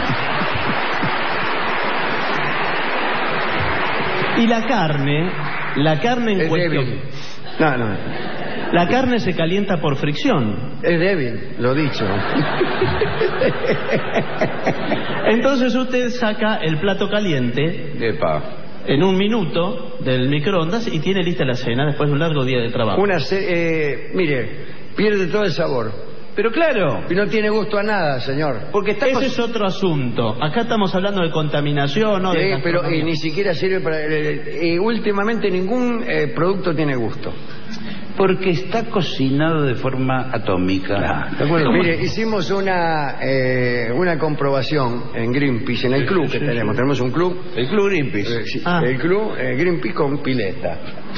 Y la carne en cuestión... Débil. No. La carne se calienta por fricción. Es débil, lo dicho. Entonces usted saca el plato caliente en un minuto del microondas y tiene lista la cena después de un largo día de trabajo. Mire, pierde todo el sabor. Pero claro. Y no tiene gusto a nada, señor. Porque ese es otro asunto. Acá estamos hablando de contaminación, ¿no? Pero ni siquiera sirve para... últimamente ningún producto tiene gusto. Porque está cocinado de forma atómica. ¿De acuerdo? Mire, hicimos una comprobación en Greenpeace, en el club que tenemos. Tenemos un club. El club Greenpeace. El club Greenpeace con pileta.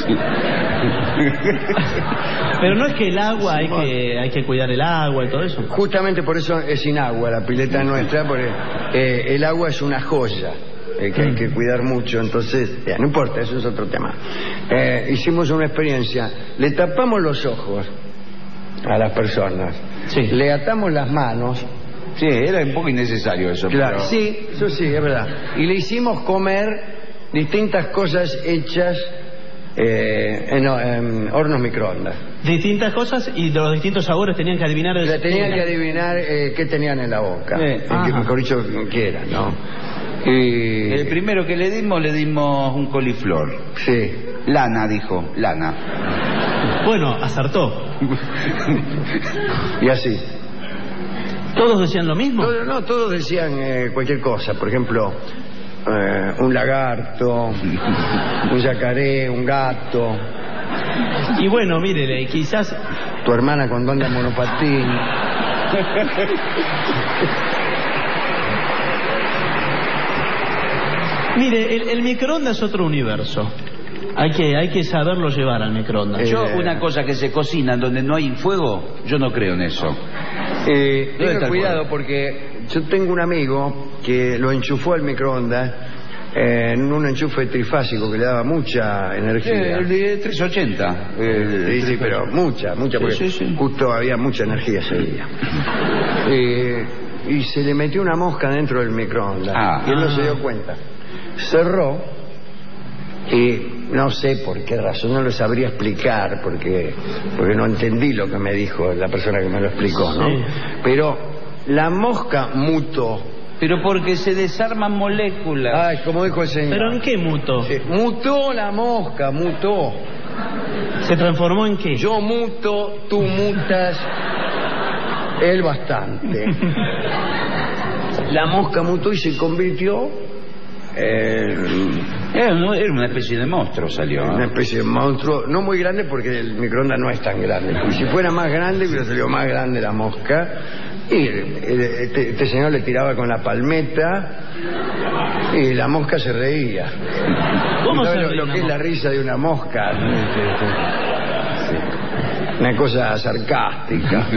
Pero no es que el agua, hay que cuidar el agua y todo eso. Justamente por eso es sin agua la pileta nuestra, porque el agua es una joya. Que hay que cuidar mucho, entonces, no importa, eso es otro tema. Hicimos una experiencia, le tapamos los ojos a las personas. Sí. Le atamos las manos. Sí, era un poco innecesario eso. Claro, pero... sí, eso sí, es verdad. Y le hicimos comer distintas cosas hechas en hornos microondas. Distintas cosas y los distintos sabores tenían que adivinar... Tenían que adivinar qué tenían en la boca. Que mejor dicho, qué era, ¿no? Y... El primero que le dimos un coliflor. Sí. Lana, dijo, lana. Bueno, acertó. Y así. ¿Todos decían lo mismo? Todos decían cualquier cosa. Por ejemplo, un lagarto, un yacaré, un gato. Y bueno, mírele, quizás... Tu hermana cuando anda en monopatín. Mire, el microondas es otro universo. Hay que saberlo llevar al microondas. Yo, una cosa que se cocina donde no hay fuego, yo no creo en eso. Tenga cuidado porque yo tengo un amigo que lo enchufó al microondas en un enchufe trifásico que le daba mucha energía. El de 380. Sí, pero mucha, porque sí. Justo había mucha energía ese día. Y se le metió una mosca dentro del microondas. Y él no se dio cuenta. Cerró y no sé por qué razón, no lo sabría explicar porque no entendí lo que me dijo la persona que me lo explicó, ¿no? Sí. Pero la mosca mutó. Pero porque se desarman moléculas. Ay, como dijo el señor. ¿Pero en qué mutó? Mutó la mosca, mutó. ¿Se transformó en qué? Yo muto, tú mutas, él bastante. La mosca mutó y se convirtió... Era una especie de monstruo, salió. Una especie de monstruo, no muy grande porque el microondas no es tan grande. Y si fuera más grande, hubiera salido más grande la mosca. Y este señor le tiraba con la palmeta y la mosca se reía. ¿Cómo se lo que es la risa de una mosca? Sí. Una cosa sarcástica.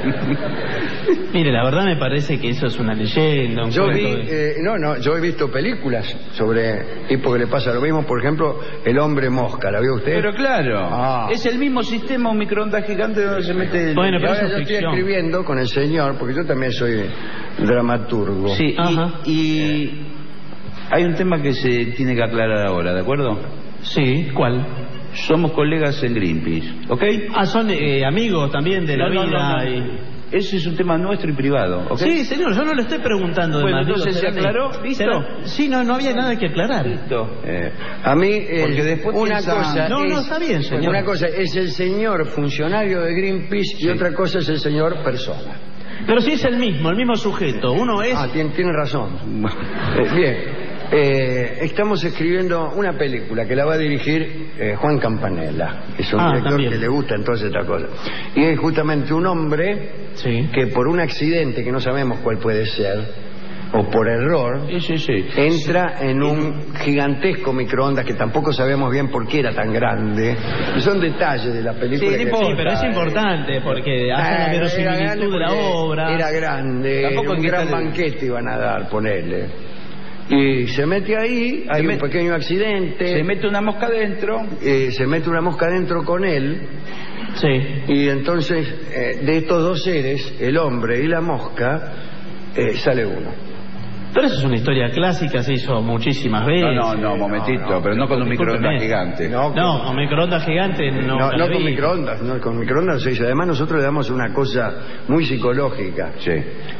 Mire, la verdad me parece que eso es una leyenda. Yo he visto películas sobre tipo que le pasa lo mismo. Por ejemplo, El hombre mosca, ¿la vio usted? Pero claro, es el mismo sistema, un microondas gigante donde se mete... Bueno, pero ahora yo estoy escribiendo con el señor, porque yo también soy dramaturgo. Sí, y hay un tema que se tiene que aclarar ahora, ¿de acuerdo? Sí, ¿cuál? Somos colegas en Greenpeace, ¿ok? Son amigos también de la vida. No. Ese es un tema nuestro y privado, ¿ok? Sí, señor, yo no le estoy preguntando. Bueno, entonces se aclaró, ¿listo? Sí, no había nada que aclarar. Listo. A mí, porque después una cosa no, está bien, señor. Una cosa es el señor funcionario de Greenpeace y otra cosa es el señor persona. Pero sí es el mismo sujeto. Uno es... Tiene razón. Bien. Estamos escribiendo una película que la va a dirigir Juan Campanella, que es un director también, que le gusta entonces esta cosa. Y es justamente un hombre que por un accidente que no sabemos cuál puede ser, o por error, entra en un gigantesco microondas que tampoco sabemos bien por qué era tan grande. Y son detalles de la película. Sí, pero es importante porque hace la verosimilitud de la obra. Era grande, un gran banquete iban a dar, ponerle. Y se mete ahí, hay un pequeño accidente. Se mete una mosca dentro. Se mete una mosca dentro con él. Sí. Y entonces, de estos dos seres, el hombre y la mosca, sale uno. Pero eso es una historia clásica, se hizo muchísimas veces. No, momentito, pero no con un microondas gigante. No, con microondas gigante no con microondas, con microondas se hizo. Además nosotros le damos una cosa muy psicológica. Sí.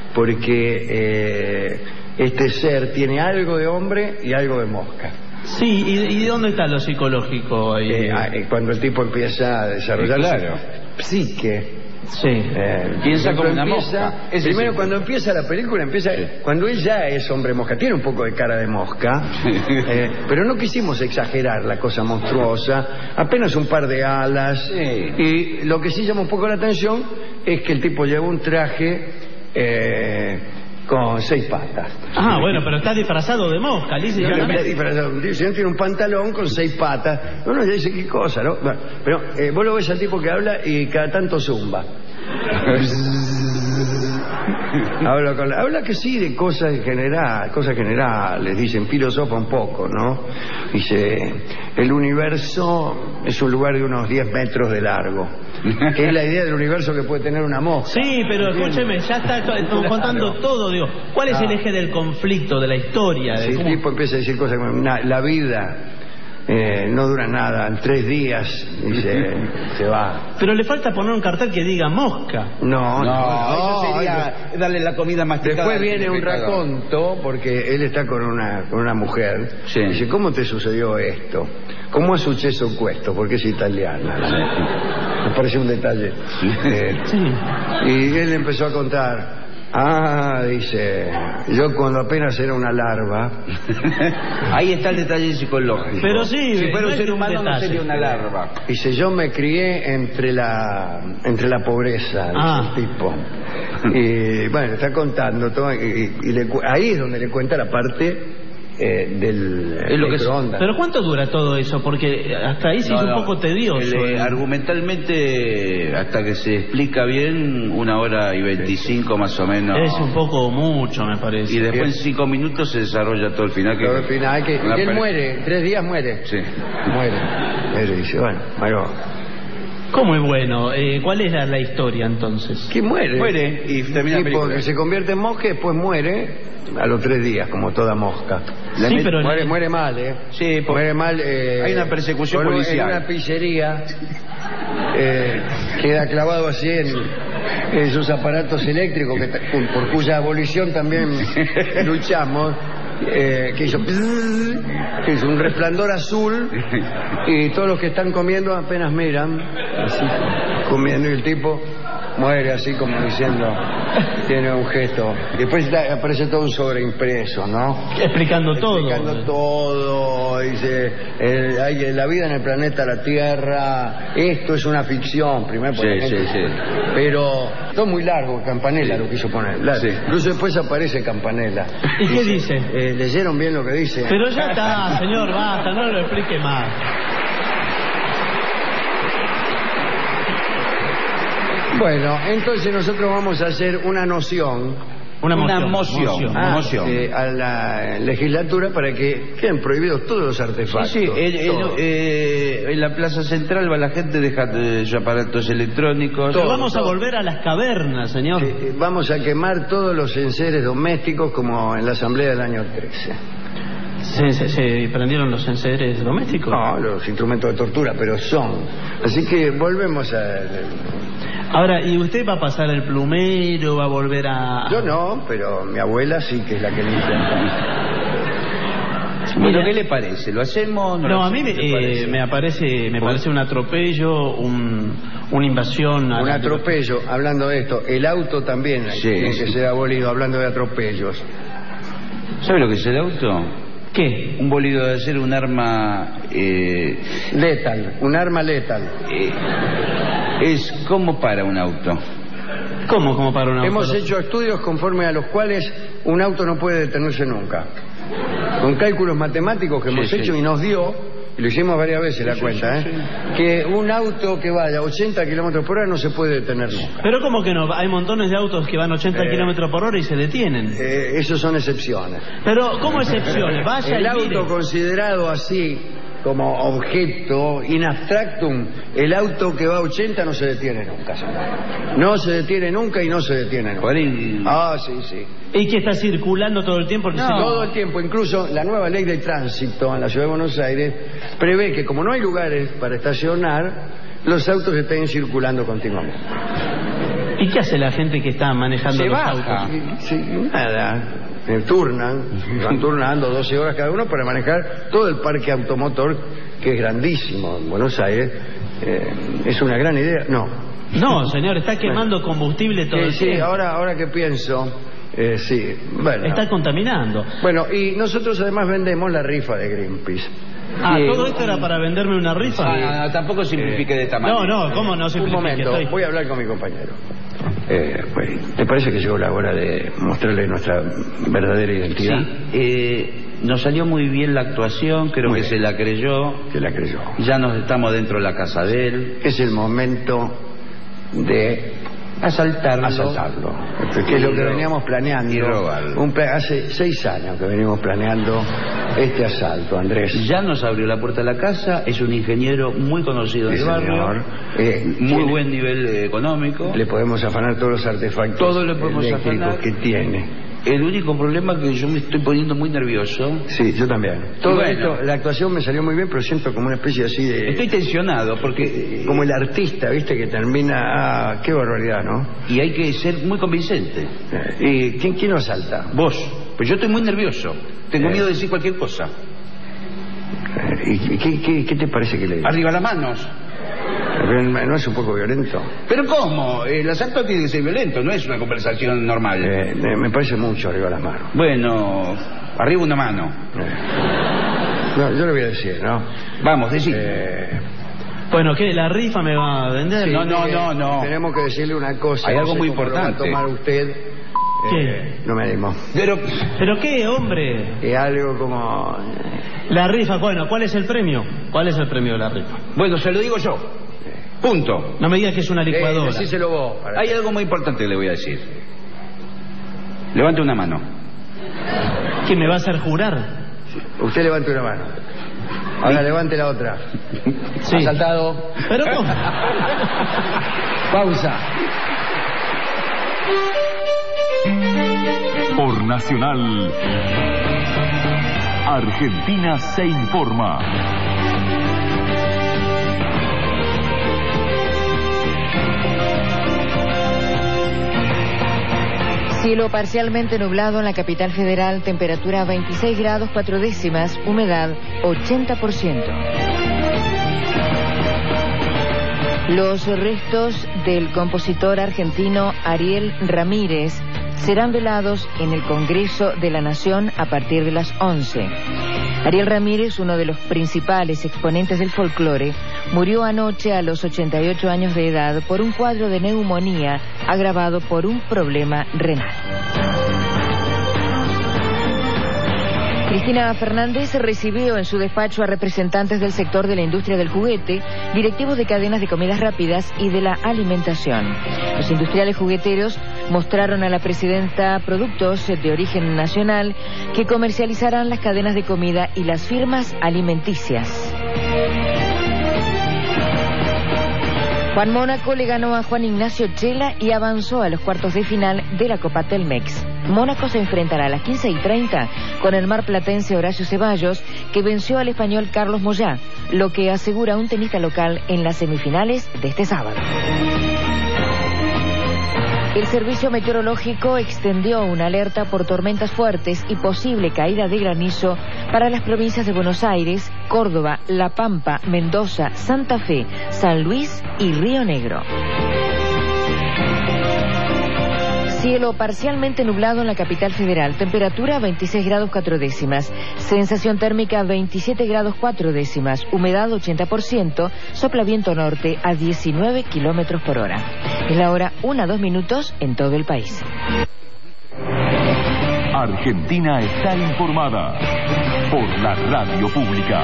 Porque este ser tiene algo de hombre y algo de mosca. Sí, ¿y dónde está lo psicológico ahí? Cuando el tipo empieza a desarrollar su psique. Sí. Piensa como una mosca. Primero, cuando empieza la película, cuando él ya es hombre mosca, tiene un poco de cara de mosca, pero no quisimos exagerar la cosa monstruosa, apenas un par de alas. Y lo que sí llama un poco la atención es que el tipo lleva un traje con 6 patas. Bueno, pero está disfrazado de mosca, Lice. No, está disfrazado. El señor tiene un pantalón con 6 patas. Uno ya dice qué cosa, ¿no? Bueno, pero vos lo ves al tipo que habla y cada tanto zumba. Habla que sí de cosas en general, cosas generales, dicen, filosofa un poco, ¿no? Dice, el universo es un lugar de unos 10 metros de largo, que es la idea del universo que puede tener una mosca. Sí, pero escúcheme, ya está contando todo, digo, ¿cuál es el eje del conflicto, de la historia? Sí, el tipo empieza a decir cosas como, la vida no dura nada, en 3 días se va. Pero le falta poner un cartel que diga mosca. No, eso sería darle la comida masticada. Después viene un raconto, porque él está con una mujer. Sí. Dice, ¿cómo te sucedió esto? ¿Cómo es successo questo? Porque es italiana. Me parece un detalle. Sí. Y él empezó a contar. Dice, yo cuando apenas era una larva. Ahí está el detalle psicológico. Pero sí, si fuera no un es ser un humano no detalle. sería una larva. Dice, yo me crié entre la pobreza, dice el tipo. Y bueno, está contando todo, ahí es donde le cuenta la parte del microondas. Pero ¿cuánto dura todo eso? Porque hasta ahí sí es un poco tedioso. Argumentalmente, hasta que se explica bien, 1 hora y 25 más o menos. Es un poco mucho, me parece. Y después en 5 minutos se desarrolla todo el final. Todo el final, que él muere, 3 días muere. Sí. Muere. Dice, bueno. ¿Cómo es bueno? ¿Cuál es la historia entonces? Que muere. Muere y termina la película. Que se convierte en mosca y después muere a los 3 días, como toda mosca. Sí, pero muere mal, Sí, muere mal. Hay una persecución policial. En una pizzería queda clavado así en sus aparatos eléctricos, por cuya abolición también luchamos. Que hizo un resplandor azul y todos los que están comiendo apenas miran así, comiendo, y el tipo muere así como diciendo, tiene un gesto. Después aparece todo un sobreimpreso, ¿no? Explicando todo, dice, la vida en el planeta la Tierra, esto es una ficción, primero por ejemplo. Sí. Pero todo muy largo, Campanella lo quiso poner. Sí. Incluso después aparece Campanella. ¿Y qué dice? ¿Leyeron bien lo que dice? Pero ya está, señor, basta, no lo explique más. Bueno, entonces nosotros vamos a hacer una moción Una moción. a la legislatura para que queden prohibidos todos los artefactos. Sí, en la plaza central va la gente, deja sus aparatos electrónicos. Pero vamos a volver a las cavernas, señor. Vamos a quemar todos los enseres domésticos como en la asamblea del año 13. ¿Se prendieron los enseres domésticos? No, los instrumentos de tortura, pero son. Así que volvemos a... Ahora, ¿y usted va a pasar el plumero, va a volver a...? Yo no, pero mi abuela sí que es la que limpia. Bueno, ¿qué le parece? ¿Lo hacemos? No, a mí me parece un atropello, una invasión. Un atropello, hablando de esto. El auto también tiene que ser abolido, hablando de atropellos. ¿Sabe lo que es el auto? ¿Qué? Un bolido debe ser un arma... letal, un arma letal. Es como para un auto. ¿Cómo como para un auto? Hemos hecho estudios conforme a los cuales un auto no puede detenerse nunca. Con cálculos matemáticos que hemos hecho y nos dio, y lo hicimos varias veces la cuenta, que un auto que vaya a 80 kilómetros por hora no se puede detener nunca. Pero ¿cómo que no? Hay montones de autos que van a 80 kilómetros por hora y se detienen. Esos son excepciones. Pero ¿cómo excepciones? Vaya el y auto mire. Considerado así como objeto in abstractum, el auto que va a 80 no se detiene nunca, señor. No se detiene nunca y no se detiene nunca. Sí. ¿Y que está circulando todo el tiempo? Todo el tiempo. Incluso la nueva ley de tránsito en la Ciudad de Buenos Aires prevé que como no hay lugares para estacionar, los autos estén circulando continuamente. ¿Y qué hace la gente que está manejando los autos? Nada. Van turnando 12 horas cada uno para manejar todo el parque automotor, que es grandísimo en Buenos Aires. ¿Es una gran idea? No, señor, está quemando combustible todo el tiempo. Sí, ahora que pienso, sí. Bueno. Está contaminando. Bueno, y nosotros además vendemos la rifa de Greenpeace. ¿Todo esto era para venderme una rifa? No, tampoco simplifique de esta manera. No, ¿cómo no simplifique? Un momento, voy a hablar con mi compañero. ¿Te parece que llegó la hora de mostrarle nuestra verdadera identidad? Sí, nos salió muy bien la actuación, creo que se la creyó. Ya nos estamos dentro de la casa de él. Es el momento de Asaltarlo. Que es lo que veníamos planeando. Y robarlo. Hace 6 años que venimos planeando este asalto, Andrés. Ya nos abrió la puerta de la casa, es un ingeniero muy conocido en el barrio, muy buen nivel económico. Le podemos afanar todos los artefactos Todo le podemos eléctricos afanar. que tiene. El único problema es que yo me estoy poniendo muy nervioso. Sí, yo también. Todo Bueno. esto, la actuación me salió muy bien, pero siento como una especie así de... Estoy tensionado porque... Como el artista, ¿viste? Que termina... qué barbaridad, ¿no? Y hay que ser muy convincente. ¿Quién lo asalta? Vos. Pues yo estoy muy nervioso. Tengo miedo de decir cualquier cosa. ¿Y qué te parece que le diga? Arriba las manos. ¿No es un poco violento? ¿Pero cómo? El asalto tiene que ser violento, no es una conversación normal. Me parece mucho arriba las manos. Bueno, arriba una mano. No, yo le voy a decir, ¿no? Vamos, decí. Bueno, ¿qué? ¿La rifa me va a vender? Sí, No. Tenemos que decirle una cosa. Hay no algo sé muy cómo lo va a importante. tomar usted. ¿Qué? No me animo. ¿Pero qué, hombre? Algo como... La rifa, bueno, ¿cuál es el premio? ¿Cuál es el premio de la rifa? Bueno, se lo digo yo. Punto. No me digas que es una licuadora. Decíselo vos. Hay algo muy importante que le voy a decir. Levante una mano. ¿Que me va a hacer jurar? Usted levante una mano. Ahora levante la otra. Sí. Asaltado. ¿Pero cómo? Pausa. Por Nacional, Argentina se informa. Cielo parcialmente nublado en la capital federal, temperatura 26 grados 4 décimas, humedad 80%. Los restos del compositor argentino Ariel Ramírez serán velados en el Congreso de la Nación a partir de las 11. Ariel Ramírez, uno de los principales exponentes del folclore, murió anoche a los 88 años de edad por un cuadro de neumonía agravado por un problema renal. Cristina Fernández recibió en su despacho a representantes del sector de la industria del juguete, directivos de cadenas de comidas rápidas y de la alimentación. Los industriales jugueteros mostraron a la presidenta productos de origen nacional que comercializarán las cadenas de comida y las firmas alimenticias. Juan Mónaco le ganó a Juan Ignacio Chela y avanzó a los cuartos de final de la Copa Telmex. Mónaco se enfrentará a las 15:30 con el marplatense Horacio Ceballos, que venció al español Carlos Moyá, lo que asegura un tenista local en las semifinales de este sábado. El servicio meteorológico extendió una alerta por tormentas fuertes y posible caída de granizo para las provincias de Buenos Aires, Córdoba, La Pampa, Mendoza, Santa Fe, San Luis y Río Negro. Cielo parcialmente nublado en la capital federal, temperatura 26 grados 4 décimas, sensación térmica 27 grados 4 décimas, humedad 80%, sopla viento norte a 19 kilómetros por hora. Es la hora 1:02 en todo el país. Argentina está informada por la radio pública.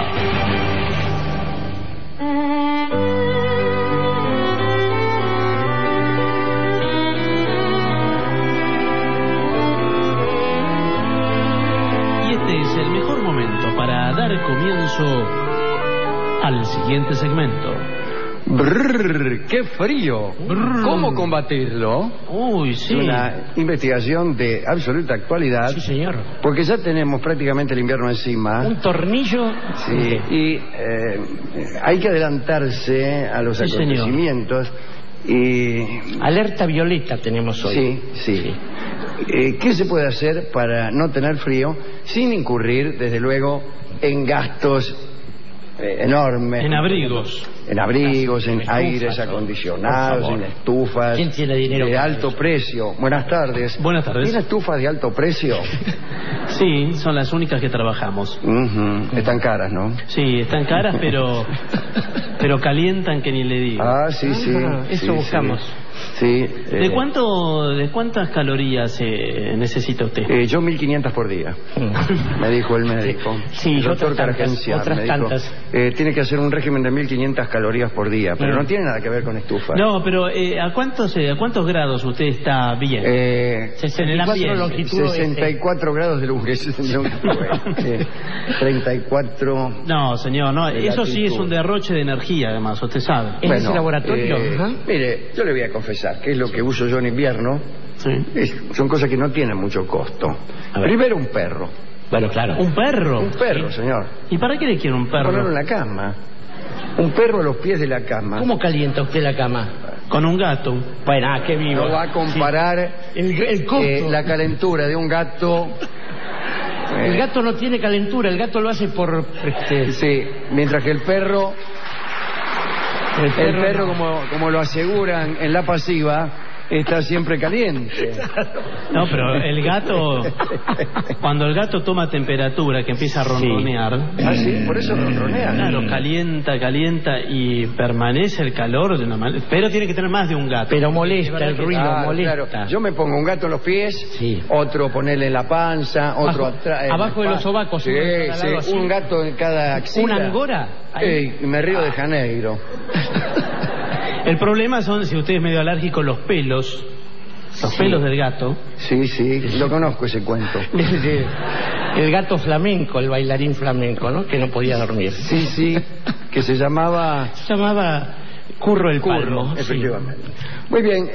Es el mejor momento para dar comienzo al siguiente segmento. Brrr, ¡qué frío! Brrr. ¿Cómo combatirlo? Uy, sí. Es una investigación de absoluta actualidad. Sí, señor. Porque ya tenemos prácticamente el invierno encima. Un tornillo. Sí, y hay que adelantarse a los acontecimientos. Y... Alerta violeta tenemos hoy. Sí. ¿Qué se puede hacer para no tener frío sin incurrir, desde luego, en gastos enormes? En abrigos. En aires acondicionados, en estufas. ¿Quién tiene dinero de para alto eso? precio? Buenas tardes. Buenas tardes. ¿Tiene estufas de alto precio? Sí, son las únicas que trabajamos. Están caras, ¿no? Sí, están caras, pero calientan que ni le digo. Sí. Eso buscamos. Sí. ¿De cuántas calorías necesita usted? Yo 1500 por día, me dijo el médico. Sí, el doctor Cargencia otras me dijo, tantas. tiene que hacer un régimen de 1500 calorías por día, pero no tiene nada que ver con estufa. No, pero ¿a cuántos grados usted está bien? 64 longitud. 64 grados de longitud. 34. No, señor, no. Eso sí es un derroche de energía, además, usted sabe. ¿En ese laboratorio? Mire, yo le voy a confesar que es lo que uso yo en invierno. Sí. Son cosas que no tienen mucho costo. Primero, un perro. Bueno, claro. ¿Un perro? Un perro, señor. ¿Y para qué le quiere un perro? Ponerlo en la cama. Un perro a los pies de la cama. ¿Cómo calienta usted la cama? Con un gato. Bueno, qué vivo. No va a comparar el costo. La calentura de un gato. El gato no tiene calentura, el gato lo hace por... Sí, mientras que el perro... El perro como lo aseguran en la pasiva, está siempre caliente. No, pero el gato, cuando el gato toma temperatura, que empieza a ronronear. Ah, sí, por eso ronronea. Claro, calienta y permanece el calor de una manera. Pero tiene que tener más de un gato. Pero molesta, el ruido molesta. Claro. Yo me pongo un gato en los pies, otro ponerle en la panza, otro atrás. Abajo de los sobacos. Sí, un gato en cada axila. ¿Una angora? Y me río de Janeiro. El problema son, si usted es medio alérgico, los pelos. Los pelos del gato. Sí, lo conozco ese cuento. El gato flamenco, el bailarín flamenco, ¿no? Que no podía dormir. Sí, que se llamaba... Curro el Palmo. Efectivamente. Muy bien,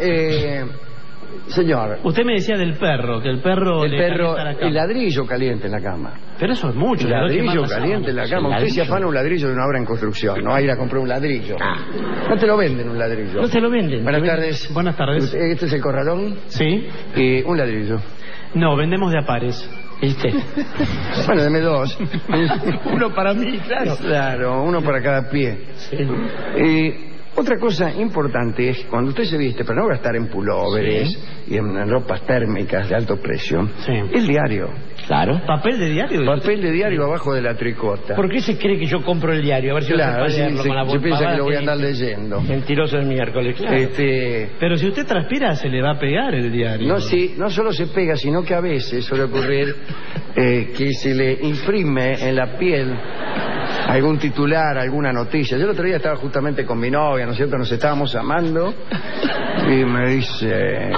señor. Usted me decía del perro, que el perro el ladrillo caliente en la cama. Pero eso es mucho. El ladrillo caliente en la cama. Usted se afana un ladrillo de una obra en construcción. No va a ir a comprar un ladrillo. No te lo venden un ladrillo. No te lo venden. Buenas tardes. Buenas tardes. ¿Este es el corralón? Sí. Un ladrillo. No, vendemos de a pares. ¿Viste? Bueno, deme dos. Uno para mí, claro. Claro, uno para cada pie. Sí. Otra cosa importante es cuando usted se viste, para no gastar en pulóveres y en ropas térmicas de alto precio, el diario. Claro. ¿Papel de diario? Papel de diario abajo de la tricota. ¿Por qué se cree que yo compro el diario? A ver si se piensa que lo voy a andar leyendo. Mentiroso el miércoles, claro. Pero si usted transpira, se le va a pegar el diario. No solo se pega, sino que a veces suele ocurrir que se le imprime en la piel algún titular, alguna noticia. Yo el otro día estaba justamente con mi novia, ¿no es cierto? Nos estábamos amando y me dice...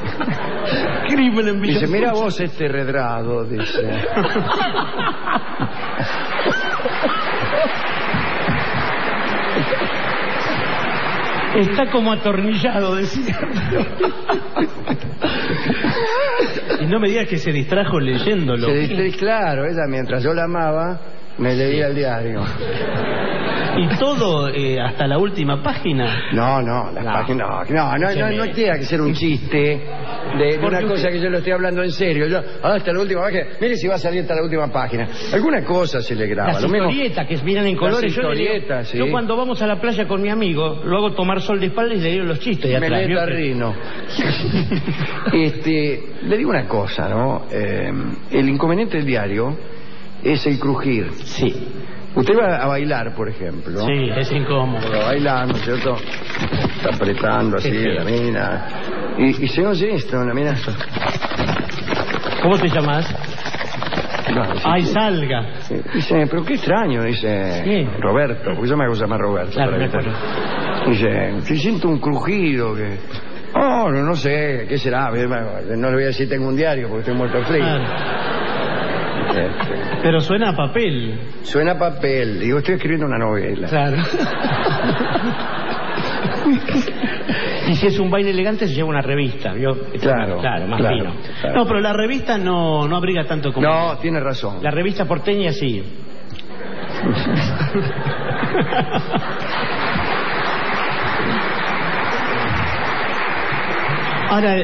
Crimen en Villa. Dice, mira vos este redrado, dice. Está como atornillado, decía. Y no me digas que se distrajo leyéndolo. Claro, ella mientras yo la amaba me leía el diario. ¿Y todo hasta la última página? No tiene que ser un chiste de una cosa que yo lo estoy hablando en serio. Hasta la última página. Mire si va a salir hasta la última página. Alguna cosa se le graba. Las historietas que miran en colores. Yo cuando vamos a la playa con mi amigo, lo hago tomar sol de espalda y le digo los chistes de atrás. Me meto a Rino. Le digo una cosa, ¿no? El inconveniente del diario es el crujir. Sí. Usted va a bailar, por ejemplo. Sí, es incómodo. Va bailando, ¿cierto? Está apretando así la mina. Y se oye esto, la mina. ¿Cómo te llamas? ¡Ay, salga! Dice, pero qué extraño, dice Roberto, porque yo me hago llamar Roberto. Claro, me acuerdo. Dice, si siento un crujido que... no sé, ¿qué será? No le voy a decir tengo un diario porque estoy muerto de frío. Pero suena a papel. Suena a papel. Digo, estoy escribiendo una novela. Claro. Y si es un baile elegante se lleva una revista, ¿vio? Claro, más fino. Claro. No, pero la revista no abriga tanto como... No, tiene razón. La revista porteña sí. Ahora,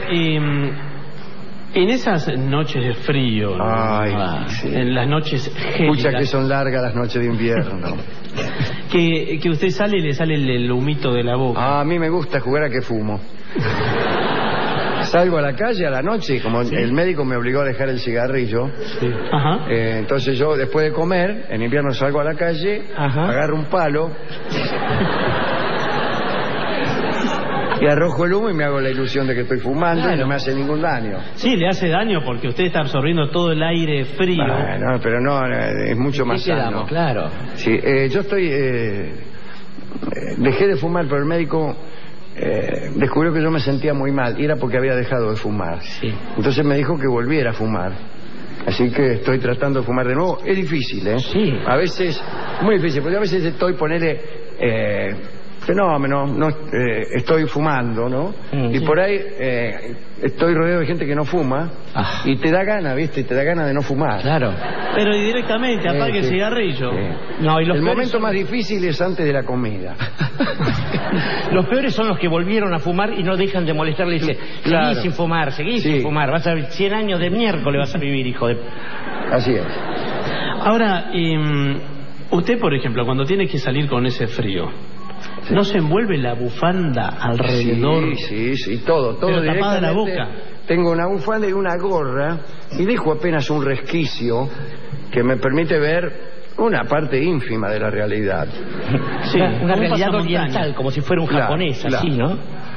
en esas noches de frío, en las noches gélidas... Escucha que son largas las noches de invierno. que usted sale y le sale el humito de la boca. A mí me gusta jugar a que fumo. Salgo a la calle a la noche, como el médico me obligó a dejar el cigarrillo. Sí. Ajá. Entonces yo, después de comer, en invierno salgo a la calle, agarro un palo... Y arrojo el humo y me hago la ilusión de que estoy fumando, claro, y no me hace ningún daño. Sí, le hace daño porque usted está absorbiendo todo el aire frío. Bueno, pero no, es mucho más sano. Claro. Sí, yo estoy... dejé de fumar, pero el médico descubrió que yo me sentía muy mal, y era porque había dejado de fumar. Sí. Entonces me dijo que volviera a fumar. Así que estoy tratando de fumar de nuevo. Es difícil, ¿eh? Sí. A veces, muy difícil, porque a veces estoy, fenómeno, no, estoy fumando, ¿no? Y por ahí estoy rodeado de gente que no fuma, y te da gana, ¿viste? Te da gana de no fumar. Claro. Pero directamente apague el cigarrillo. No, y el momento más difícil es antes de la comida. Los peores son los que volvieron a fumar y no dejan de molestarle y dicen, claro, seguí sin fumar, seguí sin fumar, vas a ver 100 años de miércoles vas a vivir, hijo de... Así es. Ahora, usted, por ejemplo, cuando tiene que salir con ese frío, ¿no se envuelve la bufanda alrededor? Sí, todo pero tapada la boca. Tengo una bufanda y una gorra y dejo apenas un resquicio que me permite ver una parte ínfima de la realidad. Sí, una realidad oriental, como si fuera un japonés, así, ¿no?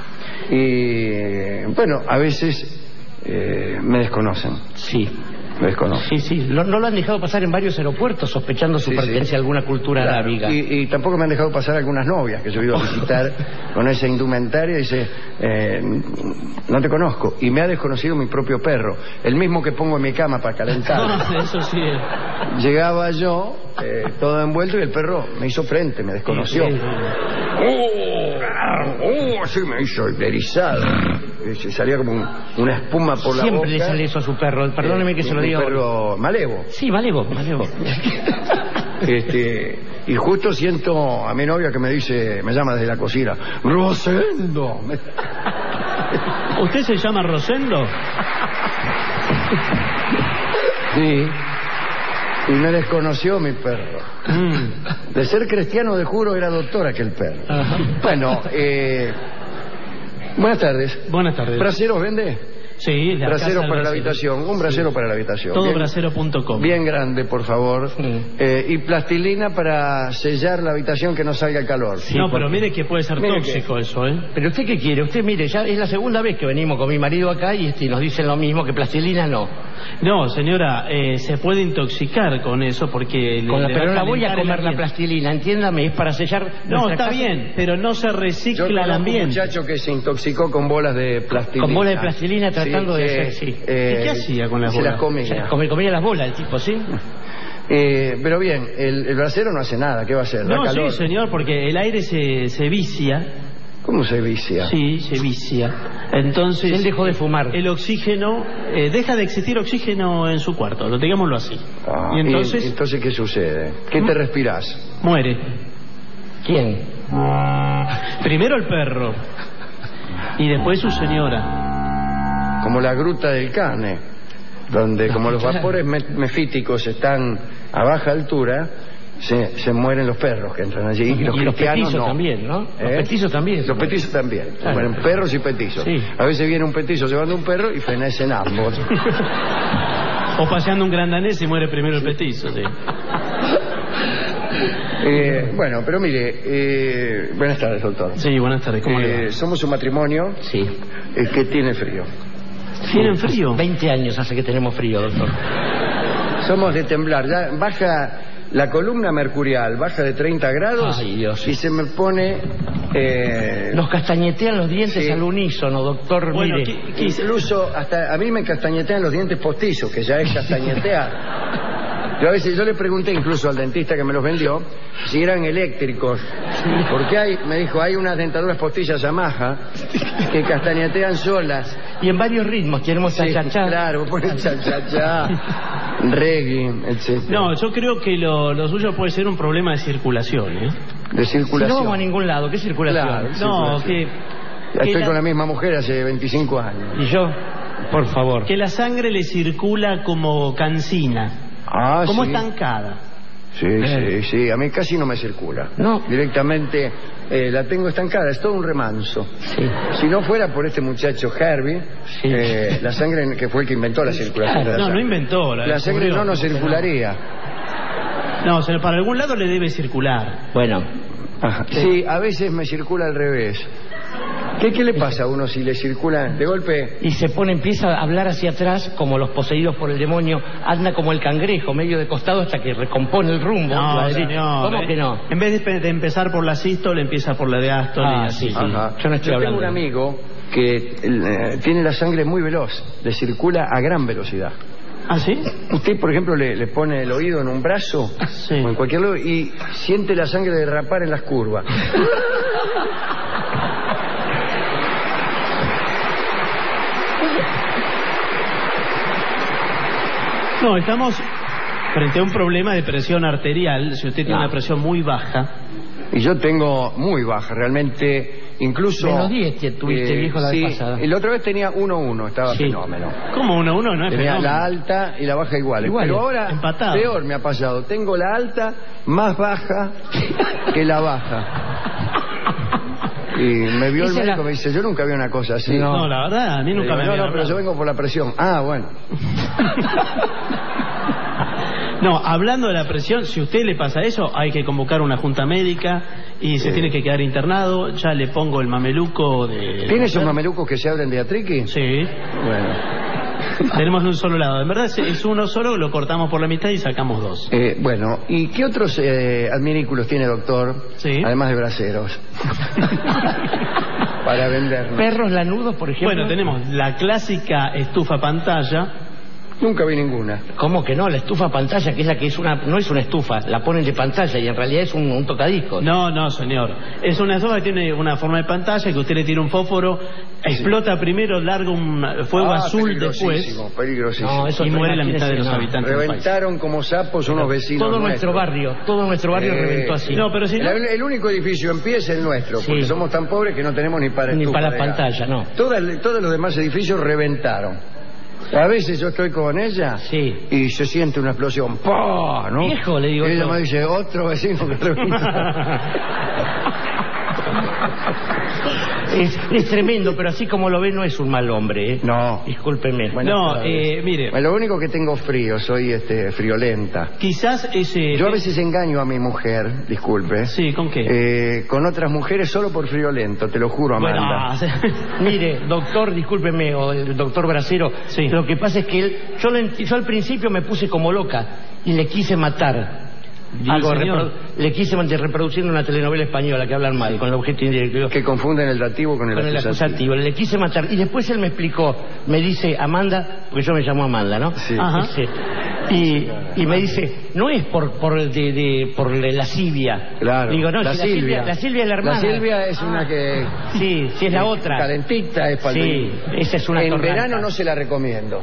Y bueno, a veces me desconocen. Sí. Me desconocen. Sí. No lo han dejado pasar en varios aeropuertos sospechando su pertenencia a alguna cultura arábiga. Y tampoco me han dejado pasar algunas novias que yo he ido a visitar con esa indumentaria y dice, no te conozco. Y me ha desconocido mi propio perro, el mismo que pongo en mi cama para calentar. Eso sí. Llegaba yo, todo envuelto, y el perro me hizo frente, me desconoció. Así me hizo erizado. Se salía como una espuma por la boca. Siempre le sale eso a su perro, perdóneme que se lo diga. Un perro malevo. Sí, malevo. Y justo siento a mi novia que me dice, me llama desde la cocina, Rosendo. ¿Usted se llama Rosendo? Sí. Y me desconoció mi perro. De ser cristiano, de juro, era doctor aquel perro. Ajá. Bueno, buenas tardes. Buenas tardes. ¿Braseros vende? Sí, braseros para la habitación. Un brasero para la habitación. Todobrasero.com. Bien grande, por favor. Y plastilina para sellar la habitación, que no salga el calor. Sí, no, pero mire que puede ser tóxico eso, ¿eh? Pero usted qué quiere, usted mire, ya es la segunda vez que venimos con mi marido acá y nos dicen lo mismo, que plastilina no. No, señora, se puede intoxicar con eso porque... Pero no la voy a comer la plastilina, entiéndame, es para sellar... No, está bien, pero no se recicla el ambiente. Un muchacho que se intoxicó con bolas de plastilina. Con bolas de plastilina tratando de ser, sí. ¿Y qué hacía con las bolas? Se las comía. Comía las bolas el tipo, ¿sí? Pero bien, el brasero no hace nada, ¿qué va a hacer? No, sí, señor, porque el aire se vicia. ¿Cómo se vicia? Sí, se vicia. Entonces... Él dejó de fumar. El oxígeno... deja de existir oxígeno en su cuarto, digámoslo así. Y entonces, ¿qué sucede? ¿Qué te respirás? Muere. ¿Quién? Primero el perro. Y después su señora. Como la gruta del Cane, donde como los vapores mefíticos están a baja altura, se mueren los perros que entran allí. Y los petizos no. También, ¿no? Los petizos también. Los petizos también. Claro. Mueren perros y petizos. Sí. A veces viene un petizo llevando un perro y fenecen ambos. O paseando un gran danés y muere primero el petizo, sí. Bueno, pero mire, buenas tardes, doctor. Sí, buenas tardes. ¿Cómo le va? Somos un matrimonio que tiene frío. ¿Tienen frío? 20 años hace que tenemos frío, doctor. Somos de temblar. Ya baja la columna mercurial, baja de 30 grados. Ay, Dios. Y se me pone... Nos castañetean los dientes al unísono, doctor. Bueno, mire. Incluso hasta a mí me castañetean los dientes postizos, que ya es castañetear. Yo le pregunté incluso al dentista que me los vendió si eran eléctricos, porque me dijo, hay unas dentaduras postizas Yamaha que castañetean solas. Y en varios ritmos, queremos cha-cha-cha. Claro, ponen cha-cha-cha, reggae, etc. No, yo creo que lo suyo puede ser un problema de circulación, ¿eh? De circulación. Si no vamos a ningún lado, ¿qué circulación? Claro, no, estoy con la misma mujer hace 25 años. ¿Y yo? Por favor. Que la sangre le circula como cancina. Como estancada. Sí, a mí casi no me circula. No. Directamente la tengo estancada, es todo un remanso. Sí. Si no fuera por este muchacho Herbie, la sangre, que fue el que inventó la circulación de la sangre. No inventó. La sangre no nos circularía. No, para algún lado le debe circular. Bueno. Ajá. Sí, a veces me circula al revés. ¿Qué le pasa a uno si le circula de golpe? Y se pone, empieza a hablar hacia atrás, como los poseídos por el demonio, anda como el cangrejo, medio de costado hasta que recompone el rumbo. No, señor. ¿Cómo que no? En vez de empezar por la sístole, empieza por la de Astor y así. Sí. Ajá. Yo no estoy hablando. Tengo un amigo que tiene la sangre muy veloz, le circula a gran velocidad. ¿Ah, sí? Usted, por ejemplo, le pone el oído en un brazo Sí. o en cualquier lado y siente la sangre derrapar en las curvas. No, estamos frente a un problema de presión arterial. Si usted tiene una presión muy baja. Y yo tengo muy baja, realmente, incluso... Menos 10 tuviste, viejo, la vez pasada. Y la otra vez tenía 1-1, estaba Sí. fenómeno. ¿Cómo 1-1? No es Tenía fenómeno. la alta y la baja iguales. Iguales, Pero ahora, empatado. peor me ha pasado. Tengo la alta más baja que la baja. Y me vio el médico y me dice, yo nunca vi una cosa así. No, la verdad, a mí nunca me No, había no, pero yo vengo por la presión. Ah, bueno. No, hablando de la presión, si a usted le pasa eso, hay que convocar una junta médica y se tiene que quedar internado. Ya le pongo el mameluco de... ¿Tiene esos mamelucos que se abren de atriqui? Sí. Bueno. Tenemos de un solo lado. En verdad es uno solo, lo cortamos por la mitad y sacamos dos. Bueno, ¿y qué otros adminículos tiene, doctor? Sí. Además de braseros. Para vendernos. Perros lanudos, por ejemplo. Bueno, tenemos la clásica estufa pantalla. Nunca vi ninguna. ¿Cómo que no? La estufa pantalla, que es la que es no es una estufa, la ponen de pantalla y en realidad es un tocadiscos. No, señor. Es una estufa que tiene una forma de pantalla, que usted le tira un fósforo, explota primero, larga un fuego azul después. Peligrosísimo. No, eso Y muere la imagínese, mitad de los no. habitantes del país. Reventaron como sapos unos vecinos Todo nuestro barrio reventó así. No, pero si no... El único edificio en pie es el nuestro, Sí. porque somos tan pobres que no tenemos ni para Ni estufa para de la gas. pantalla, no. Todos los demás edificios reventaron. A veces yo estoy con ella Sí. y se siente una explosión. ¡Pah! ¿No? Viejo, le digo Y ella yo. me dice, otro vecino que reventó. Es tremendo, pero así como lo ve no es un mal hombre, ¿eh? No. Discúlpeme. No, mire, Lo único que tengo frío, soy friolenta. quizás ese... Yo a veces engaño a mi mujer, disculpe. Sí, ¿con qué? Con otras mujeres solo por friolento, te lo juro, Amanda. Bueno, Mire, doctor, discúlpeme, o el doctor Bracero, Sí. lo que pasa es que yo al principio me puse como loca y le quise matar. señor. Le quise reproducir una telenovela española que hablan mal, con el objeto indirecto. Que confunden el dativo con el acusativo. Le quise matar. Y después él me explicó, me dice, Amanda, porque yo me llamo Amanda, ¿no? Sí. Ajá. Sí. Y me dice, no es por la Silvia. Claro. Digo, no, la si Silvia. La Silvia es la hermana. La Silvia es una que... Sí, sí es la otra. Calentita, es para Sí, esa es una En torranta. verano no se la recomiendo.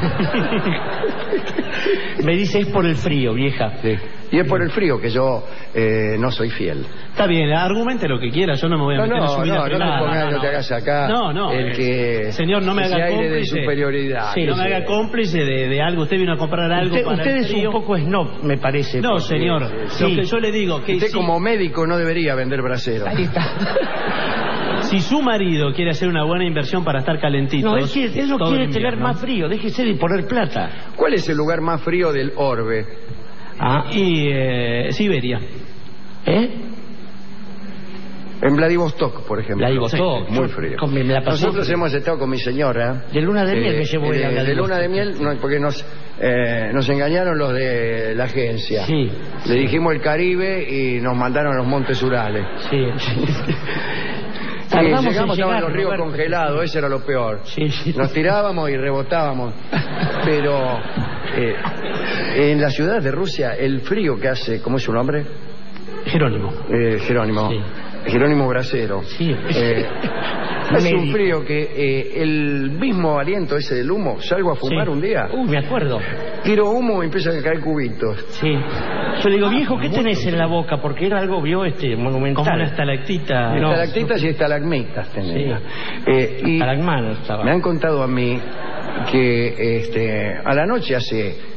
Me dice, es por el frío, vieja. Sí. Y es por el frío que yo no soy fiel. Está bien, argumente lo que quiera, yo no me voy a meter en su vida no te privada. pongas, no te hagas acá. No, el que señor, no me ese haga aire cómplice. de superioridad. Sí, no me haga cómplice de algo. Usted vino a comprar algo para Usted el es frío. un poco snob, me parece. No, porque- señor. Sí. Lo que yo le digo, que Usted si, como médico no debería vender braseros. Ahí está. si su marido quiere hacer una buena inversión para estar calentito... No, él no todo quiere el tener invierno, más frío, déjese de poner plata. ¿Cuál es el lugar más frío del orbe? Y Siberia. En Vladivostok, por ejemplo. Vladivostok, Muy frío. me la pasé- Nosotros hemos estado con mi señora. De luna de miel me llevó ella a de Vladivostok. luna de miel, no, porque nos engañaron los de la agencia. Sí. Le dijimos el Caribe y nos mandaron a los Montes Urales. Sí. Sí, Tardamos llegamos, en estaban llegar, los ríos Roberto. congelados, eso era lo peor. Sí, sí. Nos tirábamos y rebotábamos. Pero en la ciudad de Rusia, el frío que hace, ¿cómo es su nombre? Jerónimo. Jerónimo. Sí. Jerónimo Bracero. Sí. Es un Médico. frío que el mismo aliento ese del humo, salgo a fumar Sí. un día, Me acuerdo. tiro humo y empiezan a caer cubitos. Sí. Yo le digo, viejo, ¿qué tenés en la boca? Porque era algo, vio, monumental. Como una estalactita. No. Estalactitas y estalagmitas tenía. Y Estalagmano estaba. me han contado a mí que a la noche hace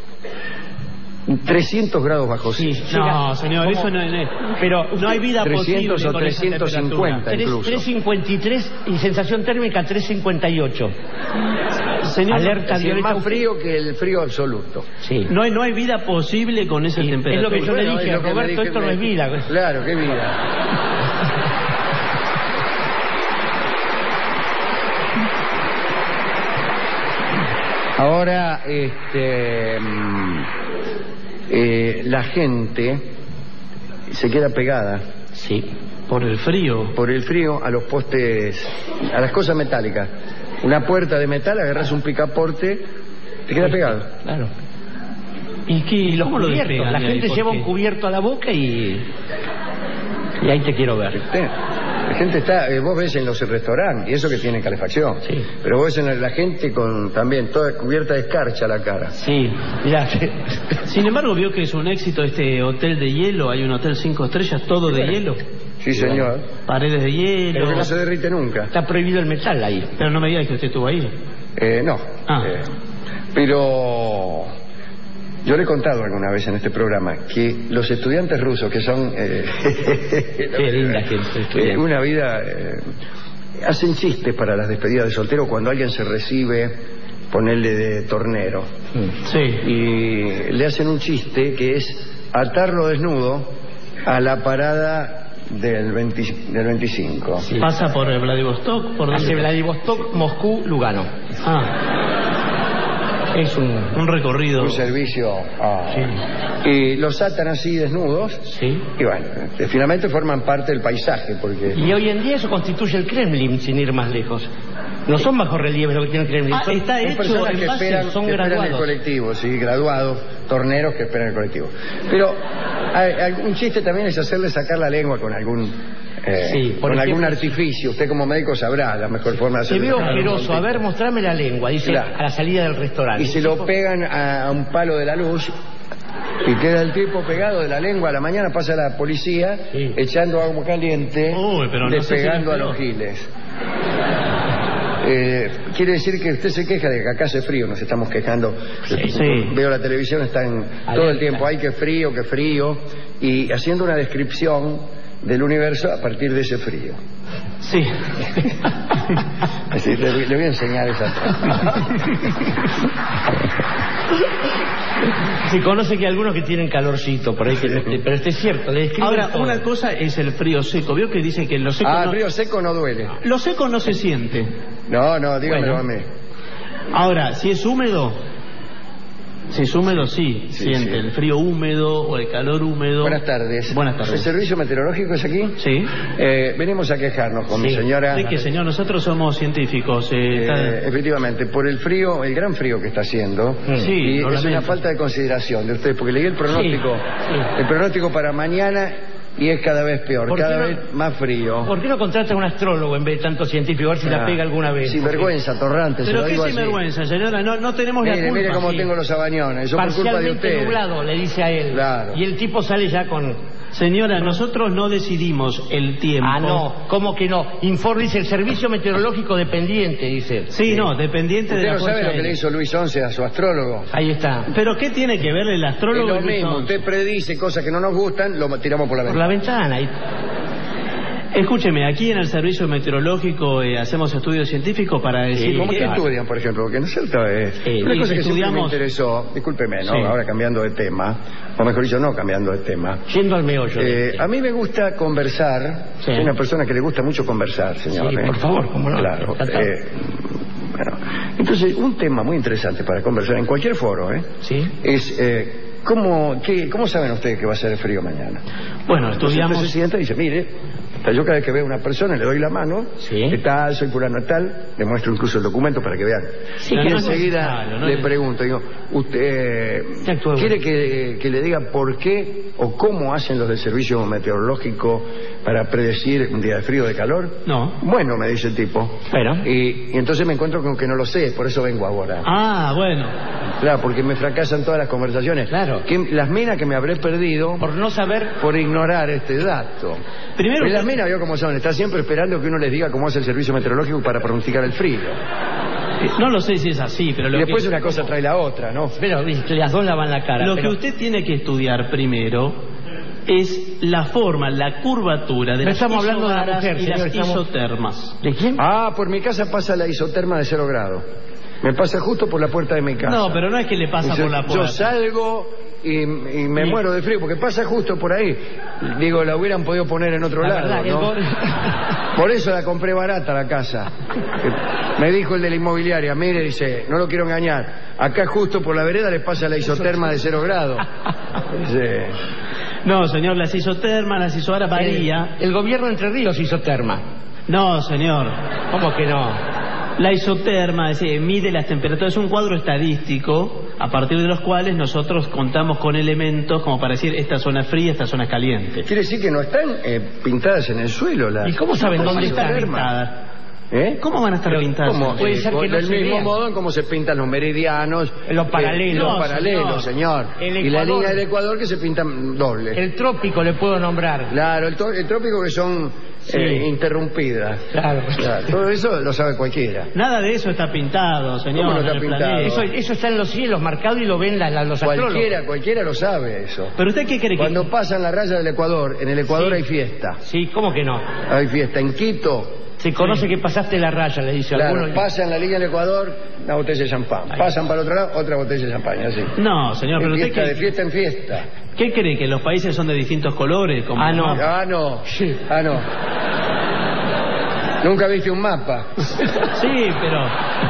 300 grados bajo cero. Sí. No, señor, ¿Cómo? eso no es... Pero no hay vida 300 posible o con esa 350 temperatura. incluso. 353 y sensación térmica 358. Señor, Alerta Es violeta. más frío que el frío absoluto. Sí. no hay vida posible con esa Sí, temperatura. es lo que yo le Bueno, dije, es lo que me Roberto, dije, esto no es vida. Claro, qué vida. Ahora, la gente se queda pegada. Sí. Por el frío. Por el frío a los postes, a las cosas metálicas. Una puerta de metal, agarras un picaporte, te queda pegado. Claro. Y los ¿Cómo lo cubiertos? despegan La de ahí? gente ¿Por lleva qué? un cubierto a la boca y ahí te quiero ver. La gente está, vos ves en los restaurantes, y eso que tiene calefacción. Sí. Pero vos ves en la gente con también toda cubierta de escarcha la cara. Sí, mirá. Sin embargo, vio que es un éxito este hotel de hielo. Hay un hotel 5 estrellas, todo de hielo. Sí, señor. Paredes de hielo. Pero que no se derrite nunca. Está prohibido el metal ahí. Pero no me diga que usted estuvo ahí. No. Ah. Pero yo le he contado alguna vez en este programa que los estudiantes rusos, que son Qué linda gente. una vida, hacen chistes para las despedidas de soltero cuando alguien se recibe, ponerle de tornero. Sí. Y le hacen un chiste que es atarlo desnudo a la parada del 25. Sí. ¿Pasa por Vladivostok? ¿Por Hace dónde? Vladivostok, Moscú, Lugano. Es un recorrido. Un servicio. Sí. Y los atan así desnudos. Sí. Y bueno, finalmente forman parte del paisaje. Porque Y hoy en día eso constituye el Kremlin, sin ir más lejos. No son bajorrelieves lo que tiene el Kremlin. Ah, está son hecho personas en que base, esperan, son que esperan el graduados. colectivo, sí, graduados, torneros que esperan el colectivo. Pero un chiste también es hacerle sacar la lengua con algún Sí, por con ejemplo, algún artificio. Usted como médico sabrá la mejor forma de Te hacerle veo sacar ojeroso. A ver, mostrame la lengua, dice Claro. a la salida del restaurante. y se lo pegan a un palo de la luz y queda el tipo pegado de la lengua. A la mañana pasa la policía Sí. echando agua caliente, Uy, pero no sé si despegando les a los pegó. giles. Quiere decir que usted se queja de que acá hace frío, nos estamos quejando. Sí. Veo la televisión, están todo el tiempo, ay, qué frío, y haciendo una descripción del universo a partir de ese frío. Sí. Así, le voy a enseñar esa. Se conoce que hay algunos que tienen calorcito por ahí, pero este es cierto, le describen Ahora, todo. una cosa es el frío seco. Vio que dicen que lo seco Ah, no... frío seco no duele. Lo seco no se siente. No, dígamelo Bueno. a mí. Ahora, si es húmedo, sí, siente el frío húmedo o el calor húmedo. Buenas tardes. Buenas ¿El tardes. servicio meteorológico es aquí? Sí. Venimos a quejarnos con mi señora. ¿De qué, señor? Nosotros somos científicos. Efectivamente, por el frío, el gran frío que está haciendo. Sí, Y lo es una lamento. falta de consideración de ustedes, porque leí el pronóstico. Sí. El pronóstico para mañana y es cada vez peor, ¿Por qué cada no- vez más frío. ¿Por qué no contrata a un astrólogo en vez de tanto científico? A ver si la pega alguna vez. Sin vergüenza, Torrante, se Pero lo qué digo así. sinvergüenza, señora. No tenemos la Mire, culpa. mire cómo Sí. tengo los abañones, eso por culpa de Parcialmente ustedes. nublado, le dice a él. Claro. Y el tipo sale ya con... Señora, nosotros no decidimos el tiempo. Ah, no, ¿cómo que no? Informe, dice el servicio meteorológico dependiente, dice. Sí, no, dependiente de Usted la no sabe fuerza lo que le aérea. hizo Luis XI a su astrólogo. Ahí está. Pero ¿qué tiene que ver el Es astrólogo? lo y Luis mismo, XI? usted predice cosas que no nos gustan, lo tiramos por la Por ventana. la ventana. Ahí. Escúcheme, aquí en el servicio meteorológico hacemos estudios científicos para decir... ¿Cómo que que- estudian, por ejemplo? Porque no es cierto, Sí, una cosa que siempre me estudiamos- interesó, discúlpeme, ¿no? Sí. Ahora cambiando de tema, o mejor dicho, no cambiando de tema. Yendo al meollo. A mí me gusta conversar, Sí. soy una persona que le gusta mucho conversar, señor. Sí, por favor, cómo no. Claro. Encantado. Bueno, entonces, un tema muy interesante para conversar en cualquier foro, Sí. es ¿cómo saben ustedes que va a ser frío mañana? Bueno, Entonces estudiamos... usted se sienta y dice, mire, yo cada vez que veo a una persona le doy la mano, Sí. ¿qué tal? Soy fulano tal, le muestro incluso el documento para que vean. Sí, y no, no es enseguida necesario, no le es- pregunto, digo, ¿usted Te actúa quiere que le diga por qué o cómo hacen los del servicio meteorológico para predecir un día de frío o de calor? No. Bueno, me dice el tipo. Pero. Y entonces me encuentro con que no lo sé, por eso vengo ahora. Ah, bueno. Claro, porque me fracasan todas las conversaciones. Claro. Las minas que me habré perdido Por no saber. por ignorar este dato. Primero Y las que- minas, vio cómo son, está siempre esperando que uno les diga cómo hace el servicio meteorológico para pronosticar el frío. No lo sé si es así, pero Y lo después que... una cosa trae la otra, ¿no? Pero las dos lavan la cara. Lo pero- que usted tiene que estudiar primero es la forma, la curvatura de No las estamos hablando de la isobaras mujer, y señor, las estamos- isotermas. ¿De quién? Ah, por mi casa pasa la isoterma de 0 grados. Me pasa justo por la puerta de mi casa. No, pero no es que le pasa Dice, por la yo puerta. salgo y me muero de frío, porque pasa justo por ahí. Digo, la hubieran podido poner en otro lado, verdad, ¿no? Por eso la compré barata la casa. Me dijo el de la inmobiliaria, mire, dice, no lo quiero engañar, acá justo por la vereda le pasa la isoterma de 0 grados. Dice, No, señor, las isotermas, las isobaras varía. El gobierno de Entre Ríos hizo terma. No, señor. ¿Cómo que no? La isoterma mide las temperaturas, es un cuadro estadístico a partir de los cuales nosotros contamos con elementos como para decir esta zona es fría, esta zona es caliente. quiere decir que no están pintadas en el suelo. ¿Y cómo saben dónde están pintadas? ¿Cómo van a estar pintadas? ¿Cómo? Puede ser que no del se mismo vean. modo en cómo se pintan los meridianos, Los paralelos. los paralelos, señor. El Y la Ecuador. línea del Ecuador que se pintan doble. El trópico le puedo nombrar. Claro, el trópico que son interrumpidas. Claro. Todo eso lo sabe cualquiera. Nada de eso está pintado, señor. ¿Cómo no está en el pintado? planeta. Eso está en los cielos marcado y lo ven los astrólogos. Cualquiera lo sabe eso. Pero usted qué cree que... Cuando pasan la raya del Ecuador, en el Ecuador hay fiesta. Sí, ¿cómo que no? Hay fiesta. En Quito Se conoce que pasaste la raya, le dice claro, alguno. pasan la línea del Ecuador, una botella de champán. Pasan para el otro lado, otra botella de champán, así. No, señor, pero usted De fiesta en fiesta. ¿Qué cree? ¿Que los países son de distintos colores? Como Ah, no. No. Sí. No. ¿Nunca viste un mapa? Sí, pero...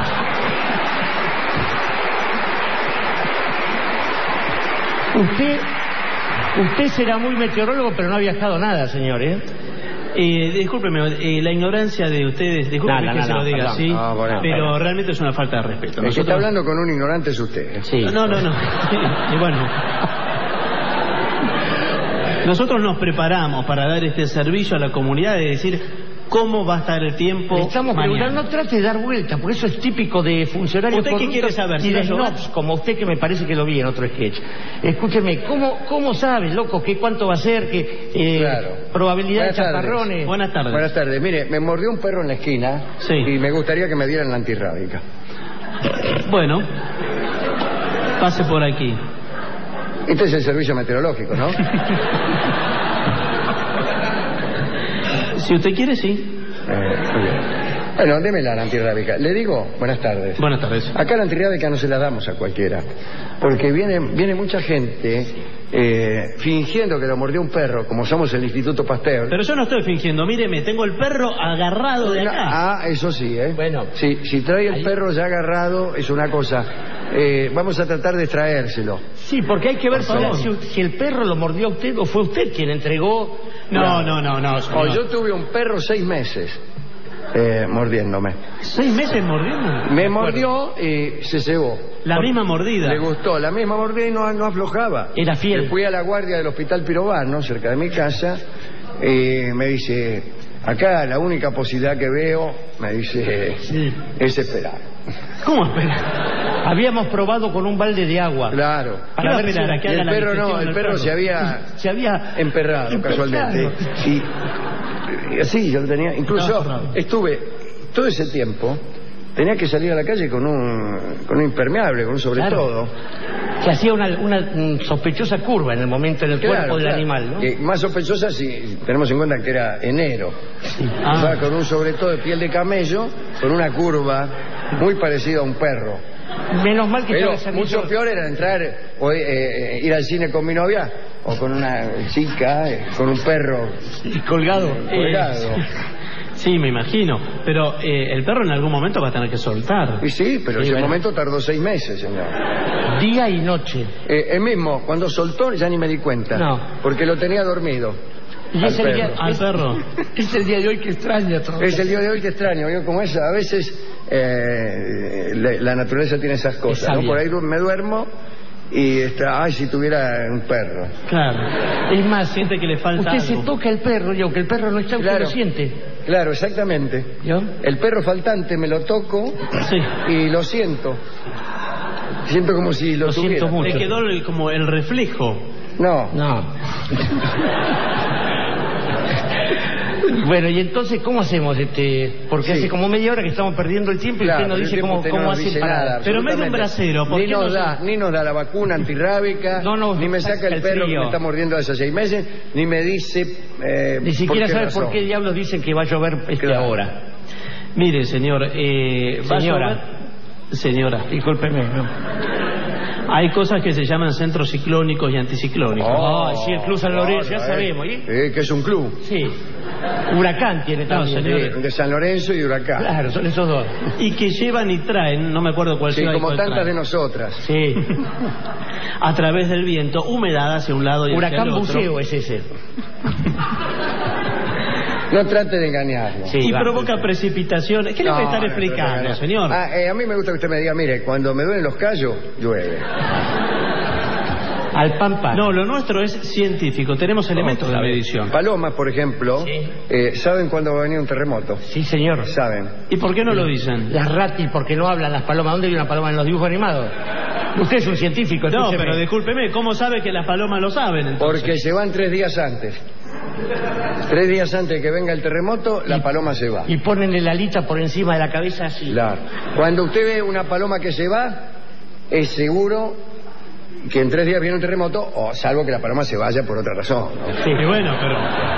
Usted será muy meteorólogo, pero no ha viajado nada, señor, ¿eh? Discúlpeme, la ignorancia de ustedes, discúlpeme que se lo diga perdón. así, bueno, pero realmente es una falta de respeto. El que está hablando con un ignorante es usted. Sí. No. Y bueno, nosotros nos preparamos para dar este servicio a la comunidad, de decir cómo va a estar el tiempo Le estamos mañana. preguntando, no trate de dar vueltas, porque eso es típico de funcionarios ¿Usted qué corruptos quiere saber? y ¿Si de va a llover? snobs, como usted, que me parece que lo vi en otro sketch. Escúcheme, ¿cómo sabe, loco, cuánto va a ser, Claro. probabilidad Buenas de chaparrones? tardes. Buenas tardes. Buenas tardes. Mire, me mordió un perro en la esquina Sí. y me gustaría que me dieran la antirrábica. Bueno, pase por aquí. Este es el servicio meteorológico, ¿no? Si usted quiere, sí. Muy bien. Bueno, deme la antirrábica. Le digo, buenas tardes. Buenas tardes. Acá la antirrábica no se la damos a cualquiera, porque viene mucha gente fingiendo que lo mordió un perro, como somos el Instituto Pasteur. Pero yo no estoy fingiendo, míreme, tengo el perro agarrado de acá. Eso sí, ¿eh? Bueno. Si trae el perro ya agarrado, es una cosa. Vamos a tratar de traérselo. Sí, porque hay que ver Por favor. si el perro lo mordió a usted o fue usted quien entregó. No, señor. Yo tuve un perro 6 meses mordiéndome. 6 meses mordiendo. Me mordió y se cebó. La misma mordida. Le gustó la misma mordida y no aflojaba. Era fiel. Me fui a la guardia del Hospital Pirovano, cerca de mi casa, y me dice, acá la única posibilidad que veo, me dice, es esperar. ¿Cómo espera? Habíamos probado con un balde de agua. Claro. Para ver esperar si- a que Y haga el la perro no, digestión el del perro se había emperrado casualmente. Y así yo lo tenía. Incluso estuve todo ese tiempo, tenía que salir a la calle con un impermeable, con un sobre todo. Se hacía una sospechosa curva en el momento en el cuerpo del animal, ¿no? Más sospechosa si tenemos en cuenta que era enero. Ah. O sea, con un sobre todo de piel de camello, con una curva muy parecida a un perro. Menos mal que Pero estaba mucho peor era entrar o ir al cine con mi novia o con una chica, con un perro colgado. Sí, me imagino. Pero el perro en algún momento va a tener que soltar. Y sí, pero ese momento tardó 6 meses, señor. Día y noche. El mismo, cuando soltó ya ni me di cuenta. No. Porque lo tenía dormido. Y es el día, Al perro. es el día de hoy que extraña todo. Es el día de hoy que extraño, yo como es, a veces la naturaleza tiene esas cosas, Está ¿no? bien. Por ahí me duermo y ay, si tuviera un perro. Claro. Es más, Siente que le falta usted algo. se toca el perro y aunque el perro no está, usted Claro. lo siente. Claro, exactamente. ¿Yo? El perro faltante me lo toco Sí. y lo siento. Siento como si lo tuviera. siento mucho. Le quedó como el reflejo. No. No. Bueno, y entonces, ¿cómo hacemos? Porque Sí. hace como media hora que estamos perdiendo el tiempo y Claro, usted nos el dice tiempo cómo, usted cómo no nos hace dice para... nada, Pero medio un absolutamente. brasero, ¿por qué no Ni nos da la vacuna antirrábica, No, ni me saca el perro que frío. me está mordiendo hace 6 meses, ni me dice Ni siquiera qué sabe razón. por qué diablos dicen que va a llover Claro. ahora. Mire, señor, va a Señora. llover- Señora, Discúlpeme, ¿no? Hay cosas que se llaman centros ciclónicos y anticiclónicos. Sí, el Club San Lorenzo, ya sabemos. Que es un club. Sí. Huracán tiene también. De San Lorenzo y Huracán. Claro, son esos dos. Y que llevan y traen, no me acuerdo cuál Sí, lleva y como cuál tantas trae. de nosotras. Sí. A través del viento, humedad hacia un lado y hacia Huracán el otro. buceo es ese. No trate de engañarlo. Sí, Y va. provoca precipitaciones. ¿Qué le puede estar explicando, señor? A mí me gusta que usted me diga, mire, cuando me duelen los callos, llueve. Al Pampa. No, lo nuestro es científico. Tenemos elementos de medición. Palomas, por ejemplo, ¿saben cuándo va a venir un terremoto? Sí, señor. Saben. ¿Y por qué no lo dicen? Las ratis, porque no hablan las palomas. ¿Dónde hay una paloma en los dibujos animados? Usted es un científico. No, escúcheme. pero discúlpeme, ¿cómo sabe que las palomas lo saben entonces? Porque se van 3 días antes. 3 días antes de que venga el terremoto, la paloma se va. Y ponen el alita por encima de la cabeza así. Claro. Cuando usted ve una paloma que se va, es seguro que en 3 días viene un terremoto, o salvo que la paloma se vaya por otra razón, ¿no? Sí, y bueno, pero...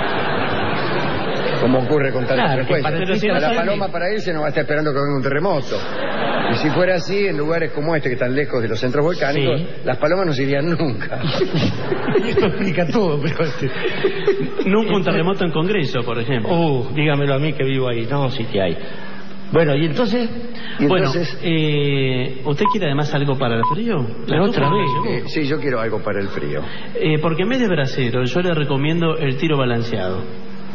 Como ocurre con tantas Claro, que frecuencias. para- si no la sabe paloma ni- para irse no va a estar esperando que venga un terremoto. Y si fuera así, en lugares como este, que están lejos de los centros volcánicos, Sí. las palomas no se irían nunca. Esto explica todo, pero... Nunca un terremoto en Congreso, por ejemplo. Dígamelo a mí que vivo ahí. No, sí que hay. Bueno, y entonces... Y Bueno, entonces, ¿usted quiere además algo para el frío? Pero otra vez. sí, yo quiero algo para el frío. Porque en vez de brasero, yo le recomiendo el tiro balanceado.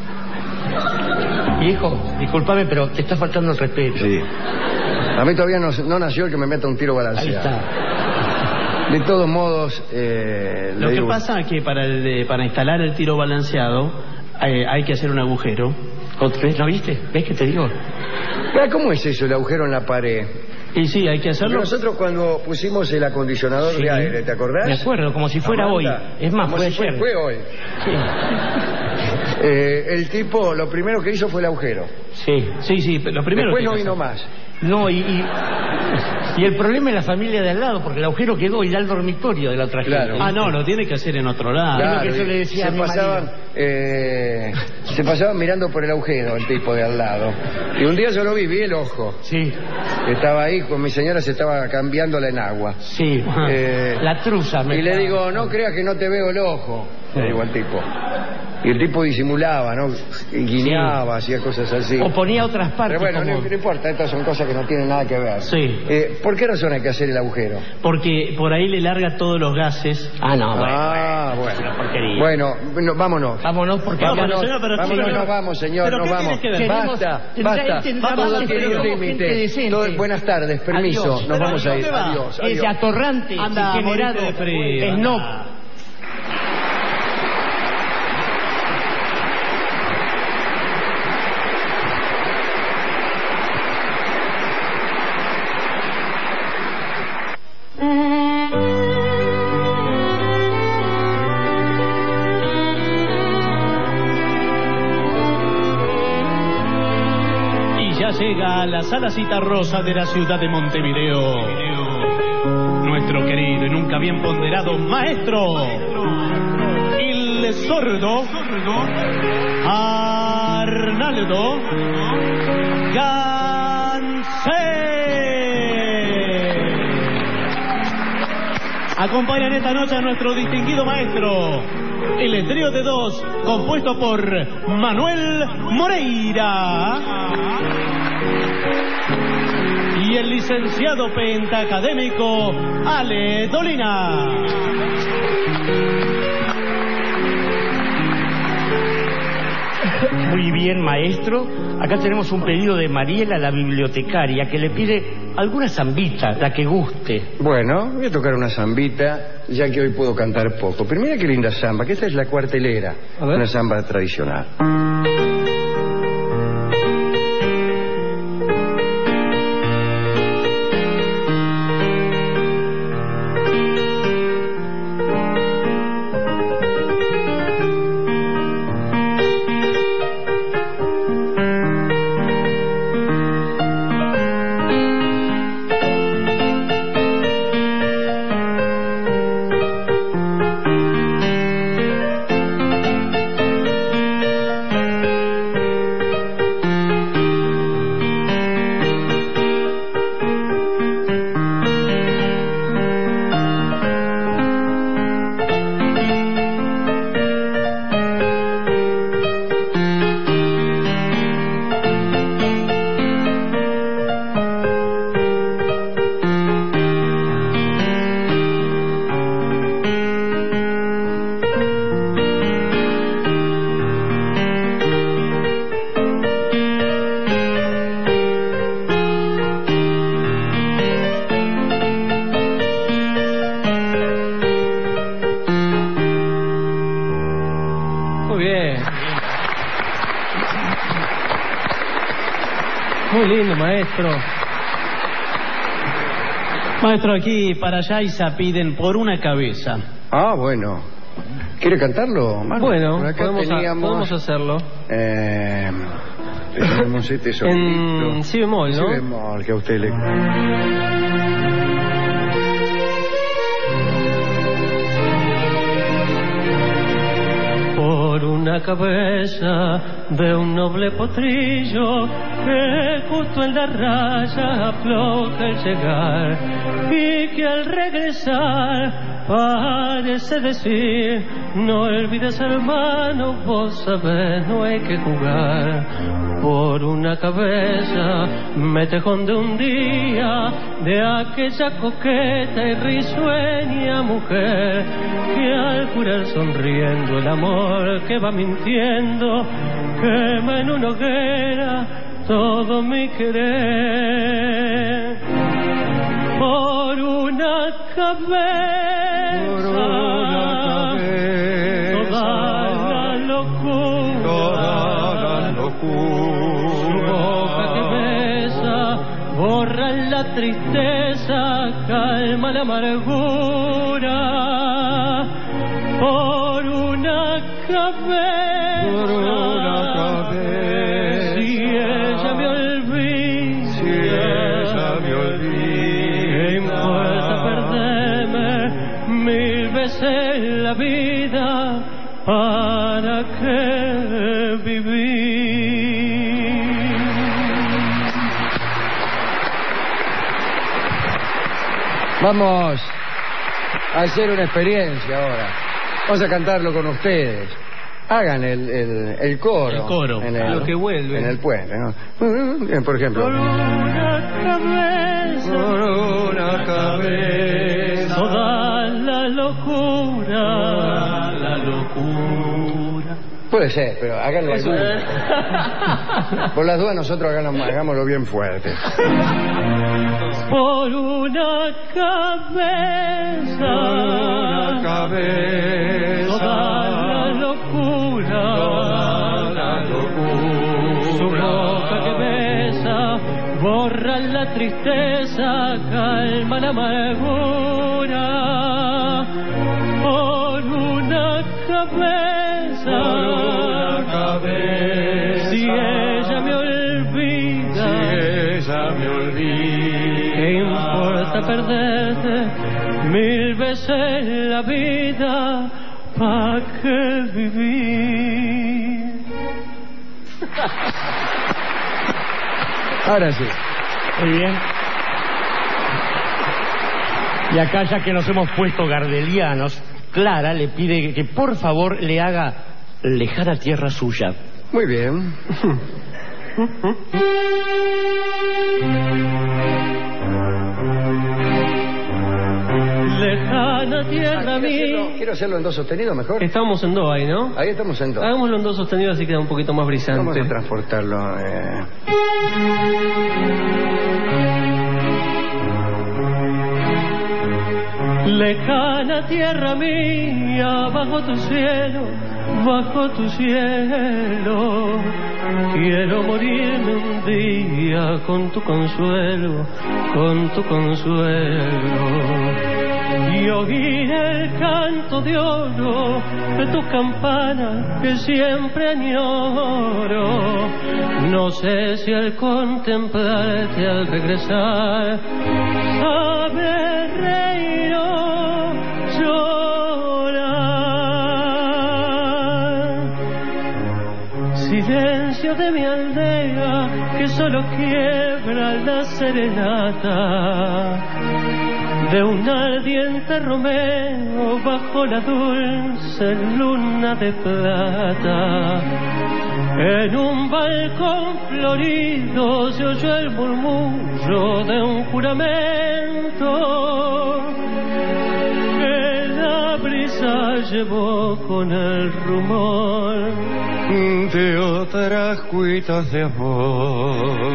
Hijo, discúlpame, pero te está faltando el respeto. Sí. A mí todavía no nació el que me meta un tiro Ahí balanceado. está. De todos modos, Lo que pasa es que para instalar el tiro balanceado hay que hacer un agujero. ¿No viste? ¿Ves que te digo? ¿Cómo es eso, el agujero en la pared? Y sí, hay que Porque hacerlo. nosotros cuando pusimos el acondicionador Sí. de aire, ¿te acordás? Me acuerdo, como si fuera Amanda, hoy. Es más, como fue si ayer. fue hoy. Sí. El tipo, lo primero que hizo fue el agujero. Sí. Sí, lo primero Después que no hay que vino hacer. más. No, y el problema es la familia de al lado, porque el agujero quedó y da al dormitorio de la otra Claro. gente. Ah, no, lo tiene que hacer en otro lado. Claro. lo que yo le decía a mi se pasaban mirando por el agujero el tipo de al lado. Y un día yo lo vi el ojo. Sí, Estaba ahí con mi señora, se estaba cambiándola en agua. sí. La truza. Y le digo, no creas que no te veo el ojo, le digo al tipo. Y el tipo disimulaba, ¿no? Y guiñaba, hacía cosas así. O ponía otras partes. Pero bueno, como... no importa, estas son cosas que no tienen nada que ver. Sí. ¿Por qué razón hay que hacer el agujero? Porque por ahí le larga todos los gases. Ah, no, Bueno. una porquería. Bueno, vámonos. Vámonos porque... No, Vámonos, pero señor, pero vámonos, señor. nos vamos, señor, ¿Pero nos qué vamos. tiene que ver? Basta, Queremos- basta. tendrá- Todo vamos, tiene un somos límite. gente decente. Buenas tardes, permiso. Adiós. Nos Pero vamos a ir. ¿dónde va? Adiós, Es adiós. atorrante, Anda, degenerado, morite de frío. snob. Y ya llega a la sala cita rosa de la ciudad de Montevideo. Nuestro querido y nunca bien ponderado maestro. El sordo. Arnaldo Gansé. Acompañan esta noche a nuestro distinguido maestro, el trío de dos, compuesto por Manuel Moreira y el licenciado pentacadémico Ale Dolina. Muy bien, maestro. Acá tenemos un pedido de Mariela, la bibliotecaria, que le pide alguna zambita, la que guste. Bueno, voy a tocar una zambita, ya que hoy puedo cantar poco. Pero mira qué linda zamba, que esta es la cuartelera, una zamba tradicional. Muy lindo, maestro. Maestro, aquí para Yaiza piden por una cabeza. Ah, bueno. ¿Quiere cantarlo, Manu? Bueno, por acá podemos hacerlo. Tenemos este solito. En si bemol, ¿no? Si bemol, que a usted le... Por una cabeza de un noble potrillo que justo en la raya afloja el llegar y que al regresar parece decir: no olvides, hermano, vos sabés, no hay que jugar. Por una cabeza me tejón de un día de aquella coqueta y risueña mujer que al jurar sonriendo el amor que va mintiendo quema en una hoguera todo mi querer. Por una cabeza, toda la locura, su boca que besa borra la tristeza, calma la amargura. Por una cabeza, si ella me olvida, ¿qué importa perderme mil veces la vida? ¿Para qué vivir? Vamos a hacer una experiencia ahora. Vamos a cantarlo con ustedes. Hagan el coro. El coro, lo que vuelve. En el puente, ¿no? Por ejemplo. Por una cabeza, toda la locura, Puede ser, pero háganlo así. Por las dudas nosotros hagámoslo bien fuerte. Por una cabeza, toda la locura, su boca que besa borra la tristeza, calma la amargura. Por una cabeza, si ella me olvida, ¿qué importa perderte mil veces la vida? ¿Para qué vivir? Ahora sí. Muy bien. Y acá, ya que nos hemos puesto gardelianos, Clara le pide que por favor le haga Lejana Tierra Suya. Muy bien. Lejana tierra mía. Quiero hacerlo en do sostenido mejor. Estamos en do ahí, ¿no? Ahí estamos en do. Hagámoslo en do sostenido, así queda un poquito más brisante. Vamos a transportarlo. Lejana tierra mía, bajo tu cielo, quiero morirme un día con tu consuelo, y oír el canto de oro de tu campana que siempre añoro. No sé si al contemplarte al regresar sabré reír o llorar. Silencio de mi aldea que solo quiebra la serenata de un ardiente romeo bajo la dulce luna de plata. En un balcón florido se oyó el murmullo de un juramento que la brisa llevó con el rumor de otras cuitas de amor.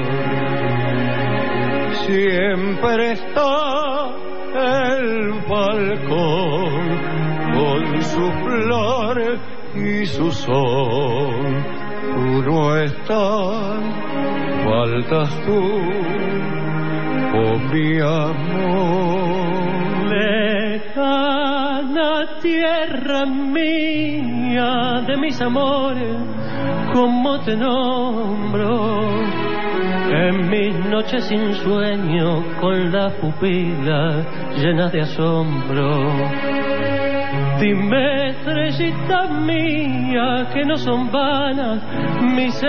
Siempre está el balcón con su flor y su son, tú no estás, faltas tú, oh mi amor. Lejana tierra mía de mis amores, ¿cómo te nombro? En mis noches sin sueño, con la pupila llena de asombro. Dime, estrellita mía, que no son vanas mis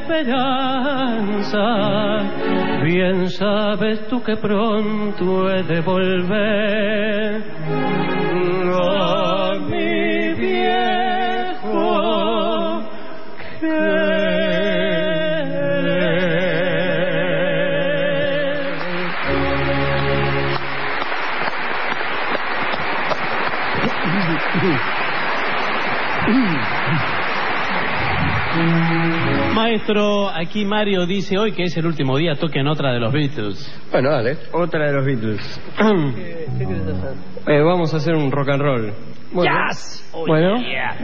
esperanzas. Bien sabes tú que pronto he de volver a mi viejo Maestro, aquí Mario dice hoy que es el último día, toquen otra de los Beatles. Bueno, dale. Otra de los Beatles. ¿Qué quieres hacer? Vamos a hacer un rock and roll. Bueno. Yes. Oh, bueno. Yeah.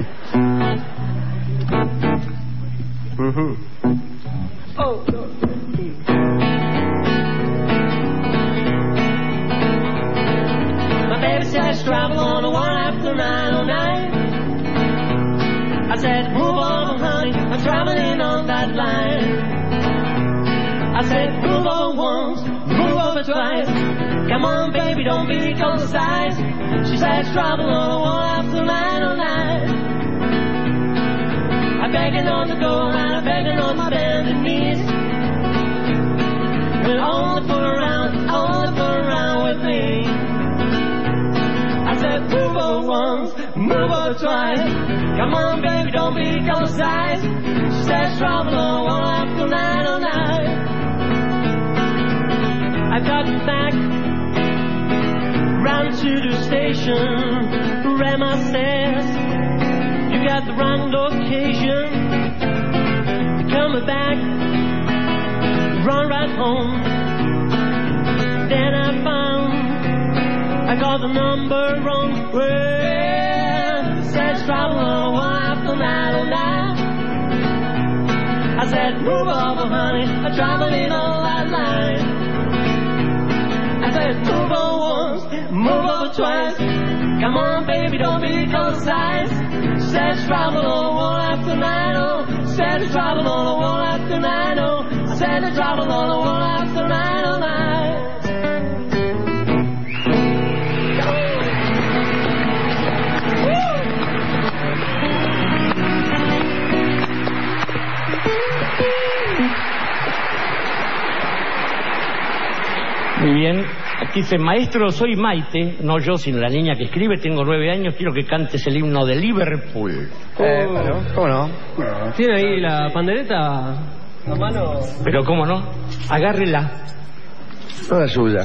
Oh, no. My baby says travel on the one after 909. I said, move on, honey, I'm traveling on that line. I said, move on once, move over twice. Come on, baby, don't be cold-sized. She says, travel on the one after 909. I'm begging on the door and I'm begging on my bending knees. But only fool around with me. I said, move over once, move over twice. Come on, baby, don't be cold-sized. She says, travel on one after 909. I got back round to the station. Grandma says, you got the wrong location. Coming back, run right home. Then I found I got the number wrong. Well, says travel on one after 909. I said, move over, honey, I'm traveling on that line. I said, move on once, move over twice. Come on, baby, don't be cold-sized. Says travel on one after 90. Says travel on one after 90. Said travel on one after 909. Muy bien, aquí dice, maestro, soy Maite, no yo, sino la niña que escribe, tengo 9 años, quiero que cantes el himno de Liverpool. Bueno, ¿cómo no? ¿Tiene ahí la pandereta a mano? Pero cómo no, agárrela. Toda suya.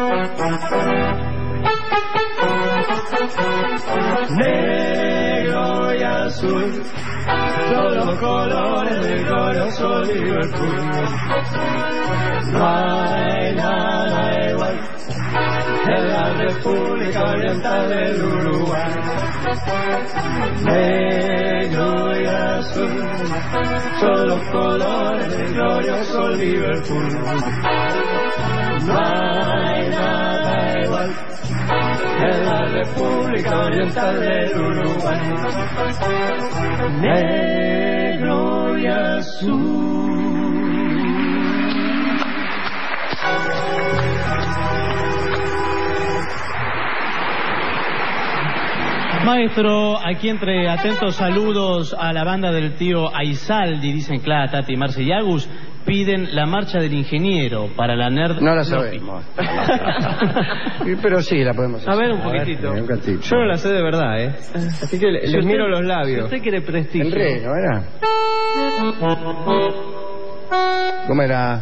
Negro y azul son los colores del glorioso Liverpool. No hay nada igual en la República Oriental del Uruguay. Negro y azul son los colores del glorioso Liverpool. No hay nada igual en la República Oriental del Uruguay. Negro y azul. Maestro, aquí entre atentos saludos a la banda del tío Aizaldi, dicen Clara, Tati, Marce y Agus, piden la marcha del ingeniero para la nerd. No la sabemos. Pero sí, la podemos hacer. A ver un poquitito. Yo no la sé de verdad, ¿eh? Así que les miro los labios. Si usted quiere prestigio. El rey, ¿no era? ¿Cómo era?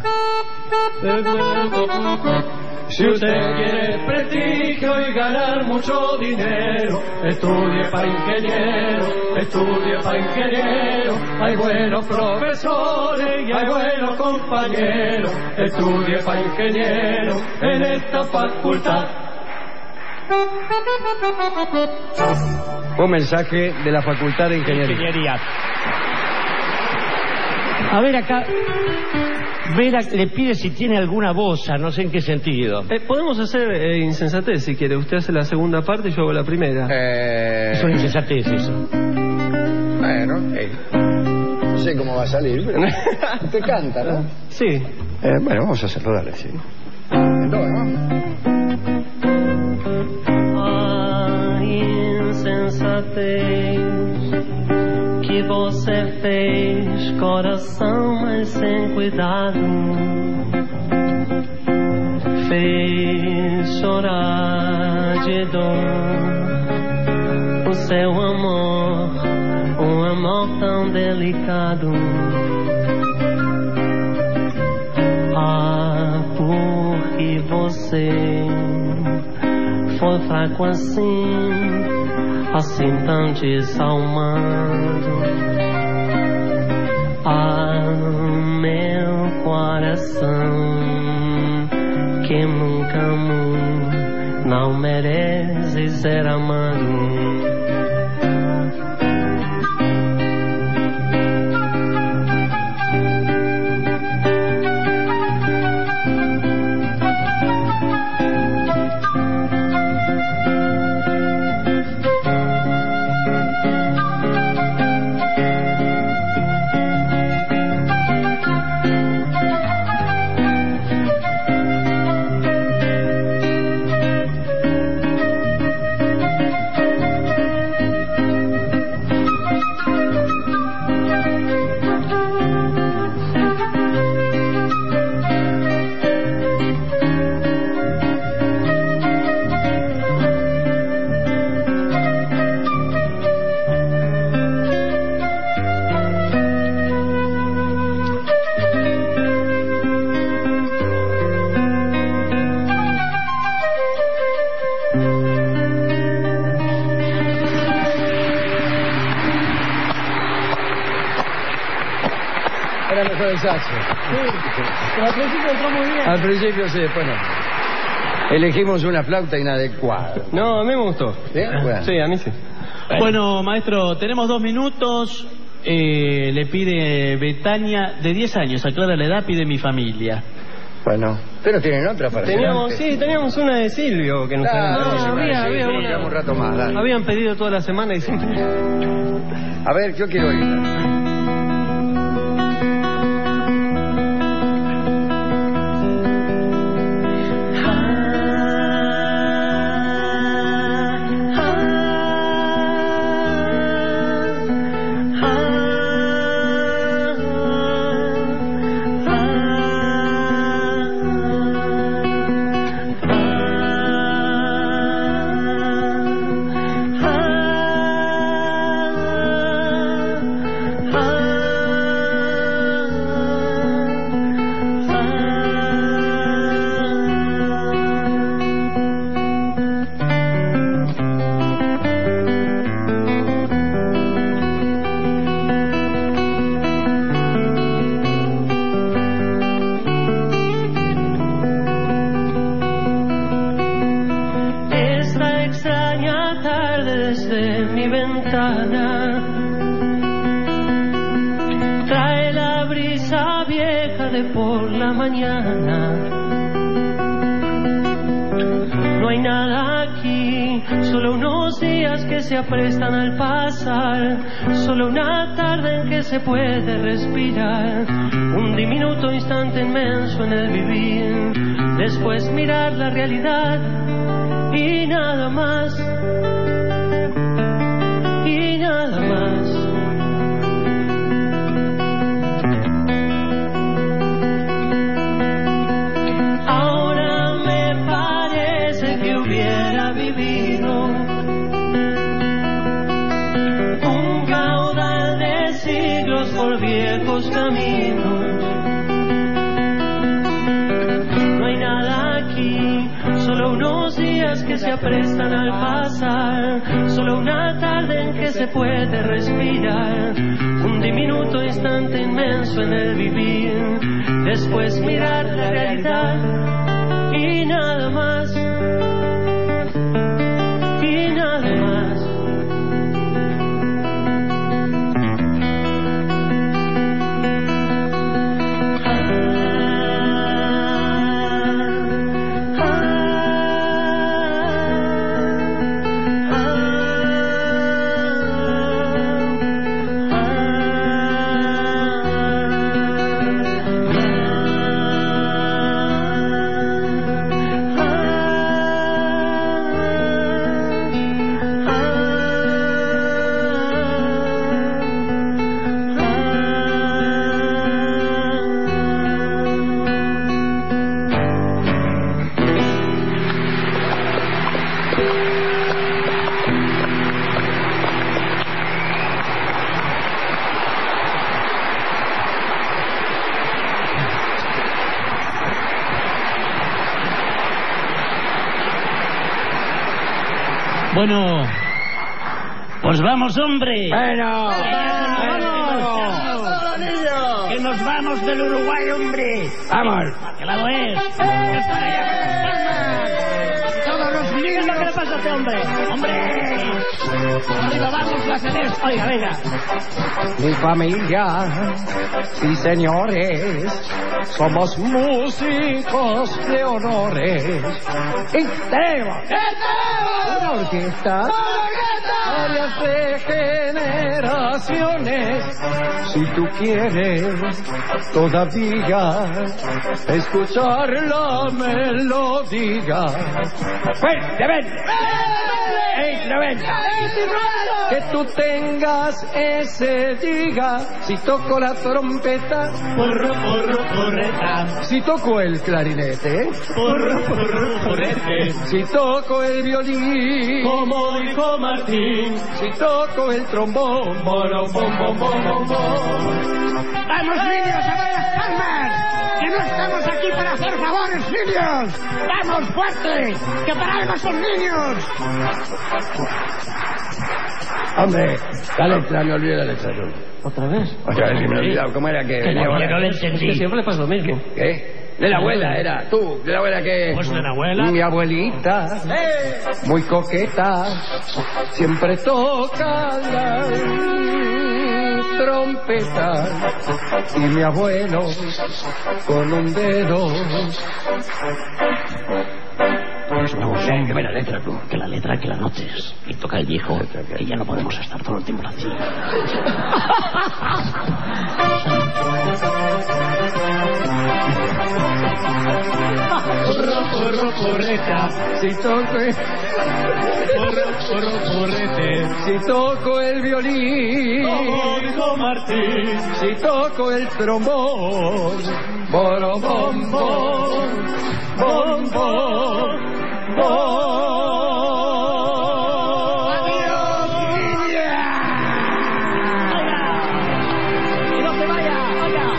Si usted quiere prestigio y ganar mucho dinero, estudie para ingeniero, estudie para ingeniero. Hay buenos profesores y hay buenos compañeros. Estudie para ingeniero en esta facultad. Un mensaje de la Facultad de Ingeniería. A ver acá. Vera le pide si tiene alguna boza, no sé en qué sentido. Podemos hacer insensatez si quiere. Usted hace la segunda parte y yo hago la primera. Es una insensatez eso. Bueno, no sé cómo va a salir, pero usted canta, ¿no? Sí. Bueno, vamos a hacerlo, dale, sí. Entonces, A insensatez que você fez, coração, mas sem cuidado, fez chorar de dor o seu amor, um amor tão delicado. Ah, porque você foi fraco assim tão desalmado. Ah, meu coração, que nunca amou, não merece ser amado. era mejor el saxo. Sí, pero al principio entró muy bien. Al principio sí, después no. Elegimos una flauta inadecuada. No, a mí me gustó. ¿Sí? Bueno. Sí, a mí sí. Bueno, maestro, tenemos 2 minutos. Le pide Betania, de 10 años, aclara la edad, pide mi familia. Bueno, pero tienen otra para teníamos una de Silvio que nos había una. Un rato más, dale. Habían pedido toda la semana y siempre. A ver, yo quiero oírla. Trae la brisa vieja de por la mañana. No hay nada aquí, solo unos días que se aprestan al pasar, solo una tarde en que se puede respirar, un diminuto instante inmenso en el vivir, después mirar la realidad y nada más. Y nada más. Ahora me parece que hubiera vivido un caudal de siglos por viejos caminos. No hay nada aquí, solo unos días que se aprestan al pasar, solo una tarde en que se puede respirar, un diminuto instante inmenso en el vivir, después mirar la realidad y nada más, y nada más. Bueno, pues vamos, hombre. Bueno, que nos vamos del Uruguay, hombre. Vamos. ¿A qué lado es? Todos los niños. ¿Qué le pasa a este hombre? ¡Hombre! Arriba, vamos, la celeste. Oiga, venga. Mi familia, sí señores, somos músicos de honores. Y tenemos una orquesta, varias de generaciones. Si tú quieres todavía escuchar la melodía, ven. Que tú tengas ese diga. Si toco la trompeta, porro, correta. Si toco el clarinete, porro, correte. Si toco el violín, como dijo Martín. Si toco el trombón, bom. ¡Vamos, niños, a ver las palmas! ¡Que no estamos aquí para hacer favores, niños! ¡Vamos, fuerte! ¡Que para algo son niños! Hombre, la letra, me olvidé la letra. ¿Otra vez? Otra vez, que me he olvidado. ¿Cómo era que...? No lo entendí. Es que siempre le pasa lo mismo. ¿Qué? De la abuela era, tú, de la abuela que... Pues de la abuela. Mi abuelita, muy coqueta, siempre toca la trompeta. Y mi abuelo, con un dedo... Pues vamos, que ve la letra, tú. Que la letra, que la noches. Y toca el viejo, que ya no podemos estar todo el tiempo así. Porro, correta. Si toco... Porro, correte. Si toco el violín, como dijo Martín. Si toco el trombón, bom, bom, bom, bom. ¡Adiós, niña! ¡Que no se vaya! ¡Vaya!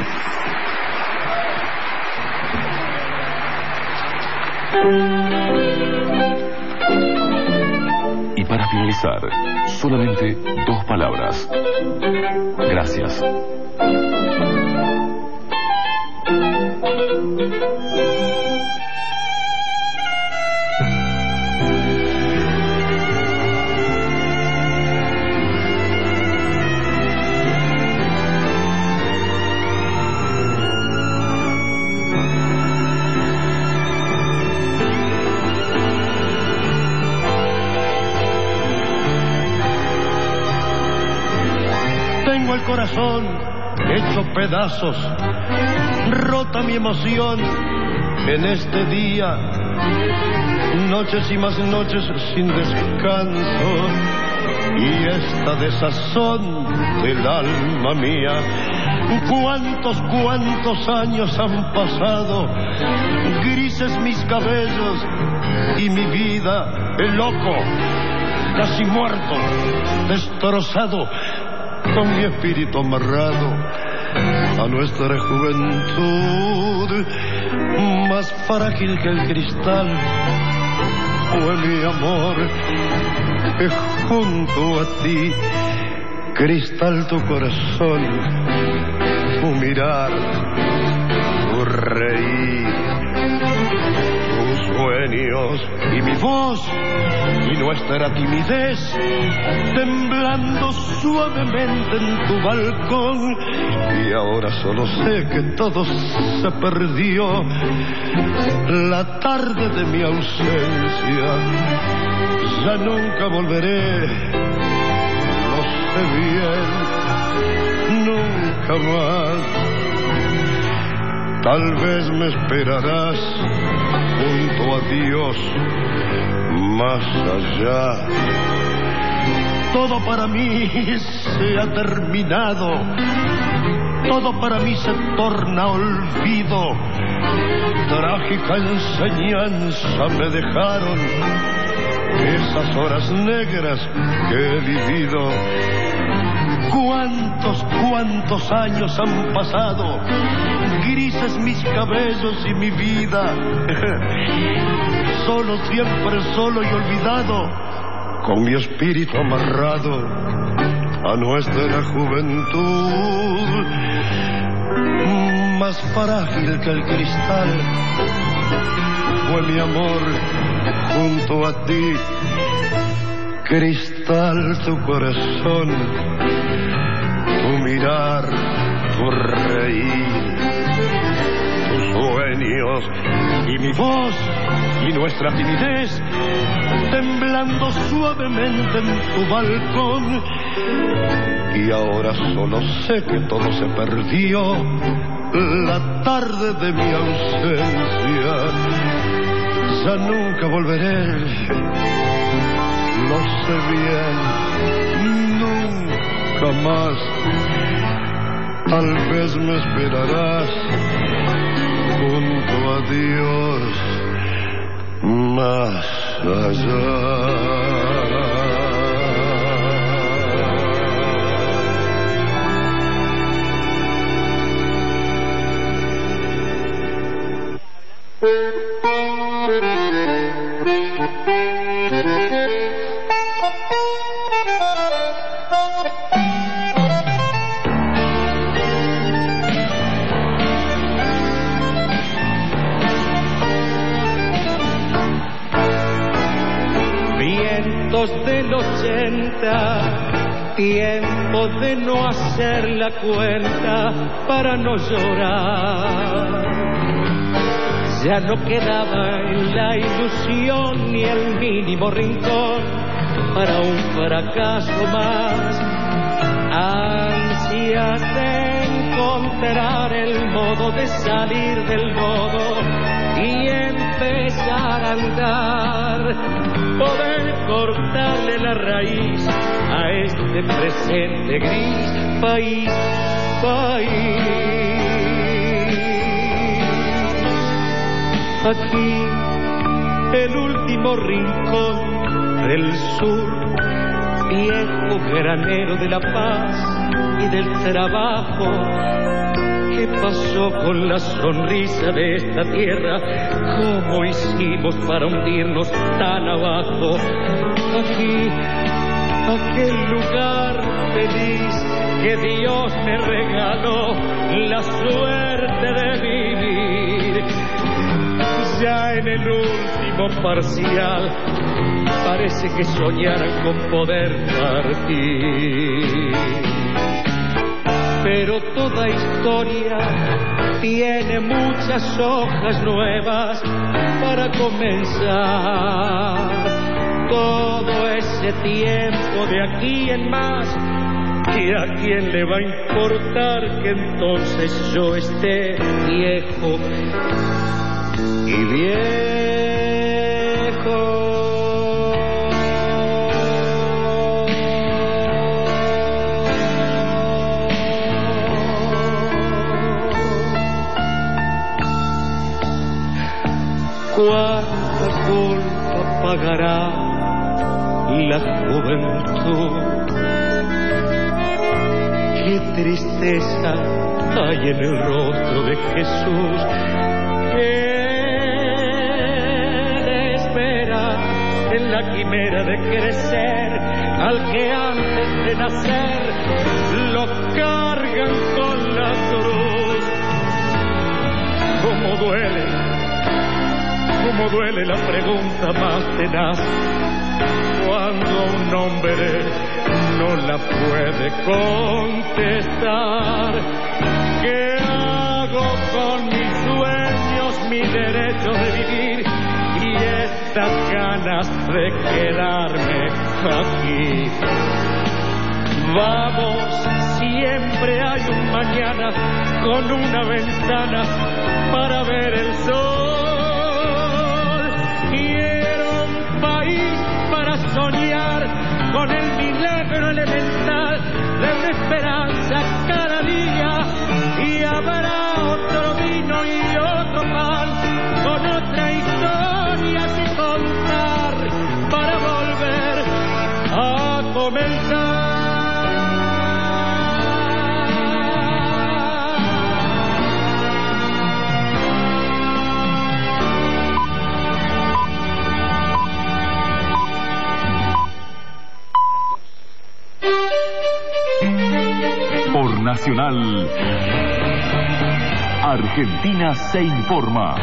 Y para finalizar, solamente 2 palabras. Gracias. Tengo el corazón hecho pedazos, rota mi emoción en este día, noches y más noches sin descanso, y esta desazón del alma mía. Cuántos años han pasado, grises mis cabellos y mi vida, el loco, casi muerto, destrozado, con mi espíritu amarrado a nuestra juventud, más frágil que el cristal fue mi amor, que junto a ti, cristal, tu corazón, tu mirar, tu reír, tus sueños y mi voz y nuestra timidez, temblando suavemente en tu balcón. Y ahora solo sé que todo se perdió, la tarde de mi ausencia, ya nunca volveré, lo sé bien, nunca más. Tal vez me esperarás junto a Dios, más allá. Todo para mí se ha terminado, todo para mí se torna olvido. Trágica enseñanza me dejaron esas horas negras que he vivido. Cuántos años han pasado, grises mis cabellos y mi vida, solo, siempre solo y olvidado, con mi espíritu amarrado a nuestra juventud, más frágil que el cristal, fue mi amor junto a ti. Cristal, tu corazón, tu mirar, tu reír, tus sueños y mi voz y nuestra timidez temblando suavemente en tu balcón. Y ahora solo sé que todo se perdió la tarde de mi ausencia. Ya nunca volveré, lo sé bien, nunca más. Tal vez me esperarás junto a Dios más allá. Del 80, tiempo de no hacer la cuenta para no llorar. Ya no quedaba en la ilusión ni el mínimo rincón para un fracaso más. Ansias de encontrar el modo de salir del lodo y empezar a andar. Poder cortarle la raíz a este presente gris, país, país. Aquí, el último rincón del sur, viejo granero de la paz y del trabajo. ¿Qué pasó con la sonrisa de esta tierra? ¿Cómo hicimos para hundirnos tan abajo? Aquí, aquel lugar feliz que Dios me regaló, la suerte de vivir. Ya en el último parcial, parece que soñaran con poder partir. Pero toda historia tiene muchas hojas nuevas para comenzar. Todo ese tiempo de aquí en más, que a quién le va a importar que entonces yo esté viejo y viejo. ¿Cuánta culpa pagará la juventud? Qué tristeza hay en el rostro de Jesús. Él espera en la quimera de crecer al que antes de nacer lo cargan con la cruz. ¿Cómo duele la pregunta más tenaz cuando un hombre no la puede contestar? ¿Qué hago con mis sueños, mi derecho de vivir y estas ganas de quedarme aquí? Vamos, siempre hay un mañana con una ventana para ver el sol. Quiero un país para soñar con el milagro elemental de una esperanza cada día, y habrá otro vino y otro pan con otra historia que contar para volver a comenzar. Nacional, Argentina se informa.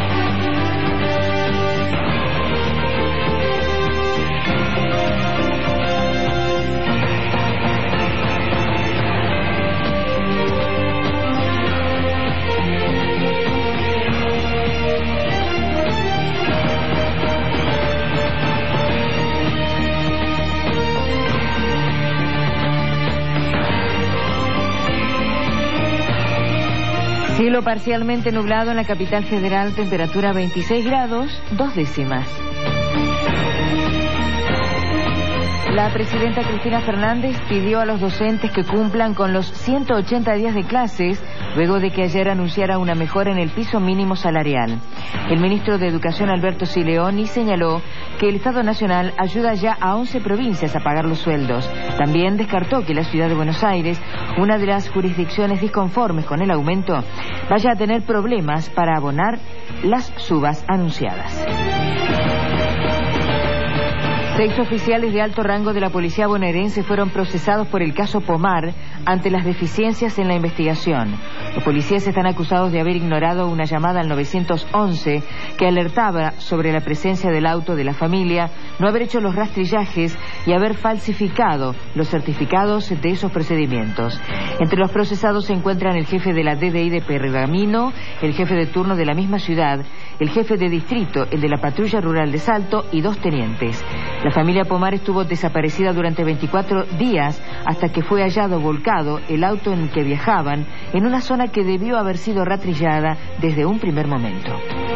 Cielo parcialmente nublado en la capital federal, temperatura 26 grados, 2 décimas. La presidenta Cristina Fernández pidió a los docentes que cumplan con los 180 días de clases, luego de que ayer anunciara una mejora en el piso mínimo salarial. El ministro de Educación, Alberto Sileoni, señaló que el Estado Nacional ayuda ya a 11 provincias a pagar los sueldos. También descartó que la ciudad de Buenos Aires, una de las jurisdicciones disconformes con el aumento, vaya a tener problemas para abonar las subas anunciadas. 6 oficiales de alto rango de la policía bonaerense fueron procesados por el caso Pomar ante las deficiencias en la investigación. Los policías están acusados de haber ignorado una llamada al 911 que alertaba sobre la presencia del auto de la familia, no haber hecho los rastrillajes y haber falsificado los certificados de esos procedimientos. Entre los procesados se encuentran el jefe de la DDI de Pergamino, el jefe de turno de la misma ciudad, el jefe de distrito, el de la patrulla rural de Salto y 2 tenientes. La familia Pomar estuvo desaparecida durante 24 días hasta que fue hallado volcado el auto en el que viajaban en una zona que debió haber sido rastrillada desde un primer momento.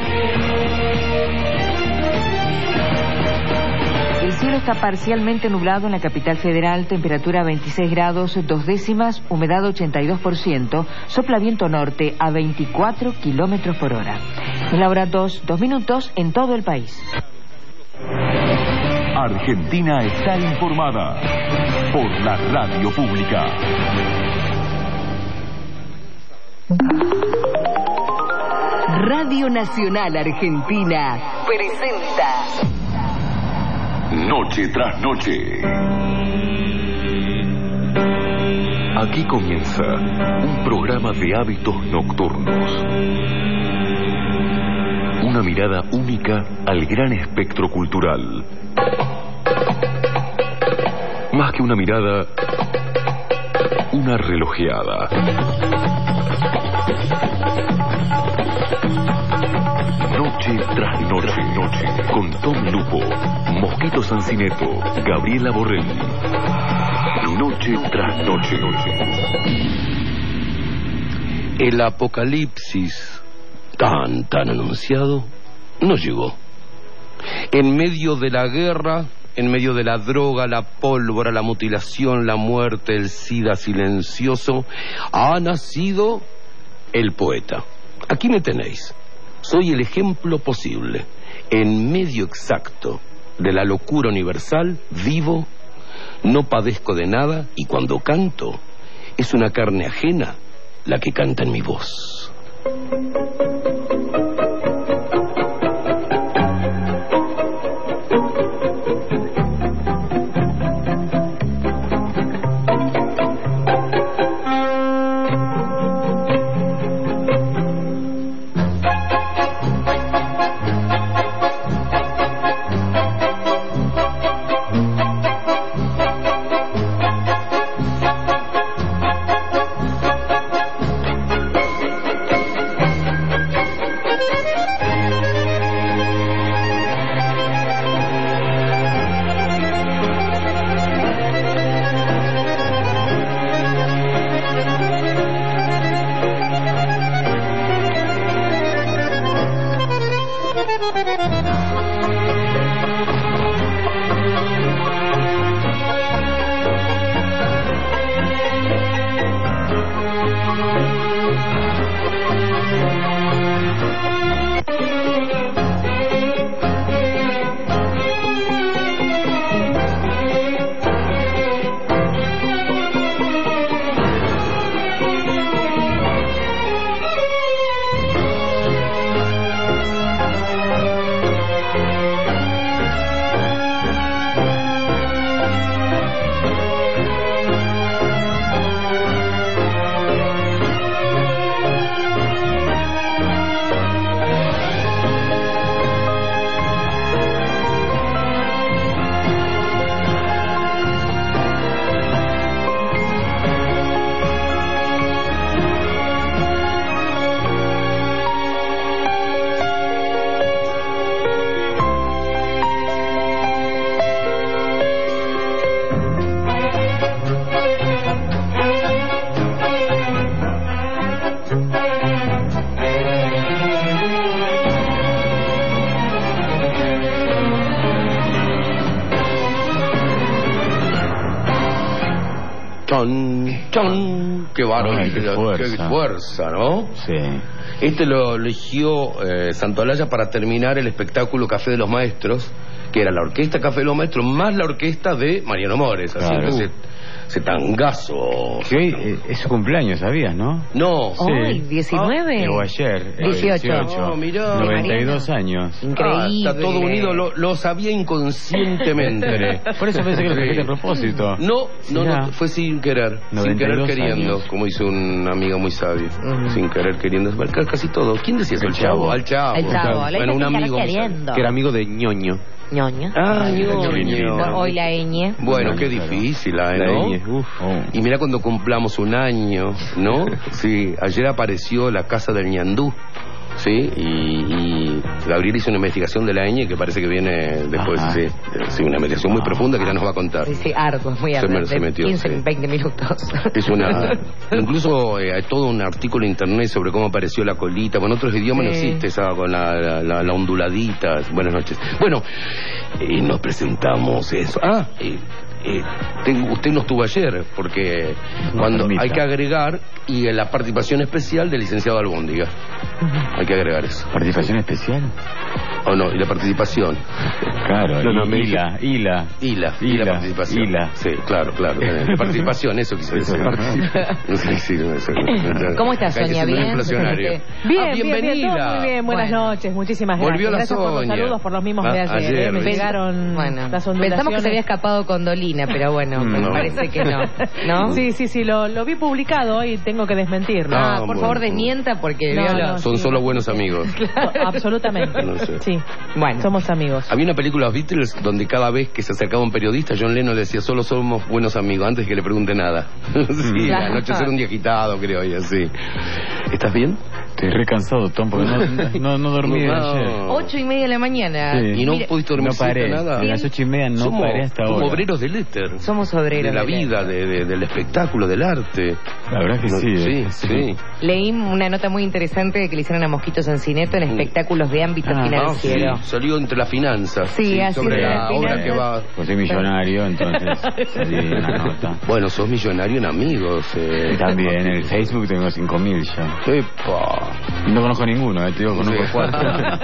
El cielo está parcialmente nublado en la capital federal, temperatura 26 grados, 2 décimas, humedad 82%, sopla viento norte a 24 kilómetros por hora. Es la hora 2 minutos en todo el país. Argentina está informada por la radio pública. Radio Nacional Argentina presenta Noche tras noche. Aquí comienza un programa de hábitos nocturnos. Una mirada única al gran espectro cultural. Más que una mirada, una relojeada. Noche tras noche, con Tom Lupo, Mosquito Sancineto, Gabriela Borrelli. Noche tras noche. El apocalipsis tan anunciado no llegó. En medio de la guerra, en medio de la droga, la pólvora, la mutilación, la muerte, el SIDA silencioso, ha nacido el poeta. Aquí me tenéis. Soy el ejemplo posible. En medio exacto de la locura universal, vivo, no padezco de nada y cuando canto, es una carne ajena la que canta en mi voz. Chon, chon. Qué bárbaro. Ay, qué fuerza, ¿no? Sí. Este lo eligió Santolaya para terminar el espectáculo Café de los Maestros, que era la orquesta Café de los Maestros más la orquesta de Mariano Mores, Claro. haciendo ese tangazo. Que hoy es su cumpleaños, ¿sabías, no? No. Sí. Hoy, 19. O ayer. 18. Oh, mirá. 92 años. Increíble. Está todo unido, lo sabía inconscientemente. Por eso pensé que lo trajiste a propósito. No, Mirá. fue sin querer. Sin querer 92 queriendo, años. como hizo una amiga muy sabia. Sin querer queriendo. Casi todo. ¿Quién decía eso? El Chavo. Al Chavo. El Chavo. La Bueno, un gente amigo está muy sabio. queriendo. Que era amigo de Ñoño. Ñoño. Ah, Ñoño. Hoy la ñ. Bueno, qué difícil, ¿no? Y mira cuando cumplamos un año, ¿no? Sí, ayer apareció la casa del ñandú, ¿sí? Y Gabriel hizo una investigación de la ñ que parece que viene después, sí, una investigación muy profunda que ya nos va a contar. Sí, arduo, muy arduo. Se metió, 15, sí. 20 minutos. Es una... Incluso hay todo un artículo en internet sobre cómo apareció la colita. Bueno, en otros idiomas no existe esa con la onduladita. Buenas noches. Bueno, nos presentamos eso. Usted no estuvo ayer, porque cuando hay que agregar, y en la participación especial del licenciado Albóndiga. Hay que agregar eso. ¿Participación especial? ¿O no? Y la participación. Claro, Hila Hila. participación. Hila. Sí, claro. La participación, eso quise decir. ¿Cómo estás, Sonia? ¿Bien? Bien, bienvenida. todo muy bien, buenas noches, muchísimas gracias. Volvió la Gracias por los Sonia. saludos, por los mismos de ayer. Me pegaron las ondulaciones. Pensamos que se había escapado con Dolina, pero bueno, me parece que no. ¿No? Sí, lo vi publicado hoy y tengo que desmentirlo. Por favor, desmienta porque son solo buenos amigos. Absolutamente. No sé. Sí, bueno, somos amigos. Había una película de los Beatles donde cada vez que se acercaba un periodista, John Lennon le decía, solo somos buenos amigos, antes que le pregunte nada. Sí, Claro. anoche era un día agitado, creo, y así. ¿Estás bien? Estoy re cansado, Tom, porque no dormí ayer. 8:30 de la mañana. Sí. ¿Y no Mira, pudiste dormir No paré, nada? a las 8:30 no Somos paré hasta como ahora. obreros del éter. Somos obreros de la del vida, del espectáculo, del arte. La verdad que Sí. Leí una nota muy interesante que le hicieron a Mosquito Sancineto en espectáculos de ámbito financiero. Sí, salió entre las finanzas. Sí, así sobre de la las obra finanzas. que va. Pues soy millonario, entonces salí una nota. Bueno, sos millonario en amigos. Y también en el Facebook tengo 5.000 ya. ¡Epa! Y no conozco ninguno, te digo, conozco 4.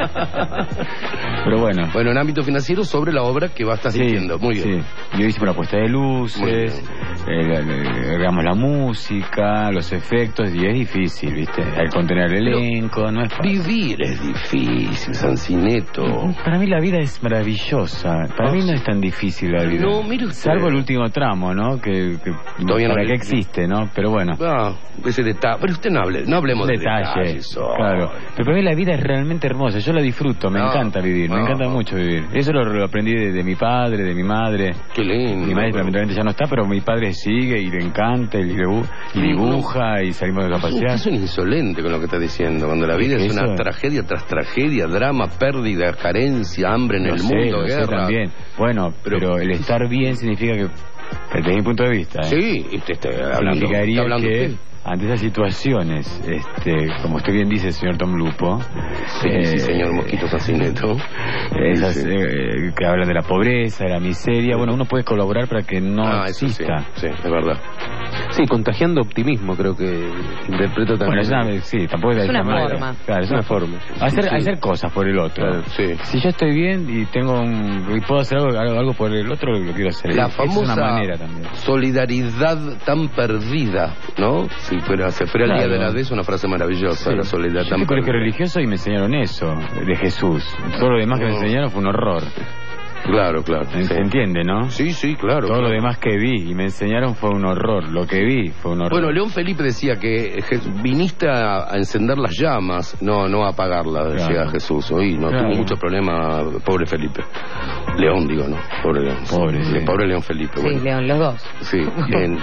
Pero bueno. Bueno, en ámbito financiero sobre la obra que va a estar dirigiendo. Muy bien. Sí. Yo hice una puesta de luces, agregamos la música, los efectos, y es difícil, ¿viste? Hay que contener el elenco, no es fácil. Vivir es difícil, Sancineto. Para mí la vida es maravillosa. Para mí no es tan difícil la vida. No, mire usted. Salvo el último tramo, ¿no? Que Todavía para no qué existe, ¿no? Pero bueno. Ese detalle. Pero usted no hablemos de detalles. Claro. Pero para mí la vida es realmente hermosa. Yo la disfruto, me encanta vivir, me encanta mucho vivir. Eso lo aprendí de mi padre, de mi madre. Qué lindo. Mi madre lamentablemente ya no está, pero mi padre sigue y le encanta y dibuja y salimos a pasear. Usted es un insolente con lo que está diciendo. Cuando la vida es una tragedia tras tragedia, drama, pérdida, carencia, hambre en el mundo, lo sé guerra. también. Bueno, pero el estar bien significa que, desde mi punto de vista, sí, usted está hablando, significaría hablando que usted. ante esas situaciones, como usted bien dice, señor Tom Lupo, sí, señor Mosquito Sancineto, esas que hablan de la pobreza, de la miseria, bueno, uno puede colaborar para que no exista. Sí, es verdad. Sí, contagiando optimismo, creo que interpreto también. Bueno, tampoco es una forma. Claro, es una forma. Hacer cosas por el otro. Claro, sí. Si yo estoy bien y y puedo hacer algo por el otro, lo quiero hacer. La Es famosa una manera también. solidaridad tan perdida, ¿no? Si fuera el día de la D, es una frase maravillosa, la soledad Yo tan fui perdida. colegio religioso y me enseñaron eso, de Jesús. Todo lo demás que me enseñaron fue un horror. Claro. Se entiende, ¿no? Sí, claro. Todo lo demás que vi y me enseñaron fue un horror. Lo que vi fue un horror. Bueno, León Felipe decía que viniste a encender las llamas, no a apagarlas, decía Jesús. Hoy no tuvo mucho problema, pobre Felipe. León, digo, ¿no? Pobre León. Pobre León Felipe. Sí, Bueno. León, los dos. Sí, bien.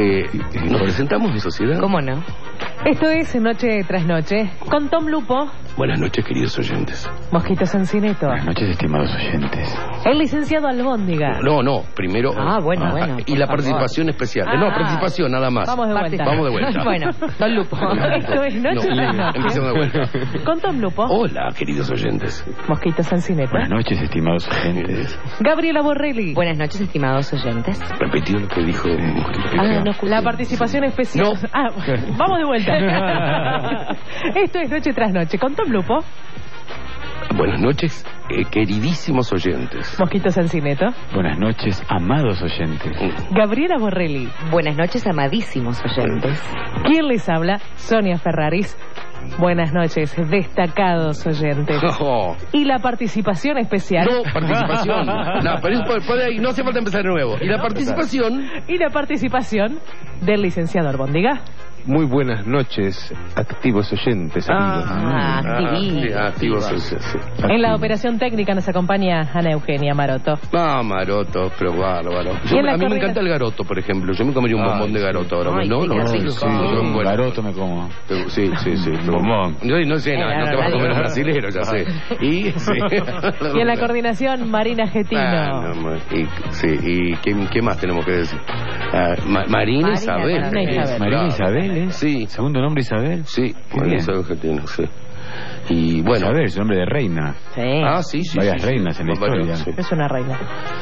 ¿Nos presentamos en sociedad? ¿Cómo no? Esto es Noche tras Noche con Tom Lupo Buenas noches, queridos oyentes. Mosquito Sancineto. Buenas noches, estimados oyentes. El licenciado Albóndiga. No, primero... bueno. Y la participación especial. No, participación, nada más. Vamos de vuelta. Vamos de vuelta. Bueno, Don Lupo. Esto es Noche tras Noche. Empecemos de vuelta. Con Tom Lupo. Hola, queridos oyentes. Mosquito Sancineto. Buenas noches, estimados oyentes. Gabriela Borrelli. Buenas noches, estimados oyentes. Repetió lo que dijo... La participación especial. Vamos de vuelta. Esto es Noche tras Noche. Con Tom Lupo. Buenas noches, queridísimos oyentes. Mosquito Sancineto. Buenas noches, amados oyentes. Gabriela Borrelli. Buenas noches, amadísimos oyentes. ¿Quién les habla? Sonia Ferraris. Buenas noches, destacados oyentes. Y la participación especial. No, participación. No, pero puede ahí, no hace falta empezar de nuevo. Y la participación. Y la participación del licenciado Albóndiga. Muy buenas noches, activos oyentes. Activos oyentes. En la operación técnica nos acompaña Ana Eugenia Maroto. Maroto, pero bárbaro. A mí me encanta el garoto, por ejemplo. Yo me comería un bombón de garoto ahora. Un garoto me como. Sí. Bombón. No sé, no te vas a comer un brasilero, ya sé. Y en la coordinación, Marina Getino. ¿Y qué más tenemos que decir? Marina Isabel. Marina Isabel. Sí. ¿Segundo nombre Isabel? Sí, Marina Isabel Getino, sí. Y bueno. Isabel es nombre de reina. Sí. Sí. Varias reinas en la historia. Sí. Es una reina.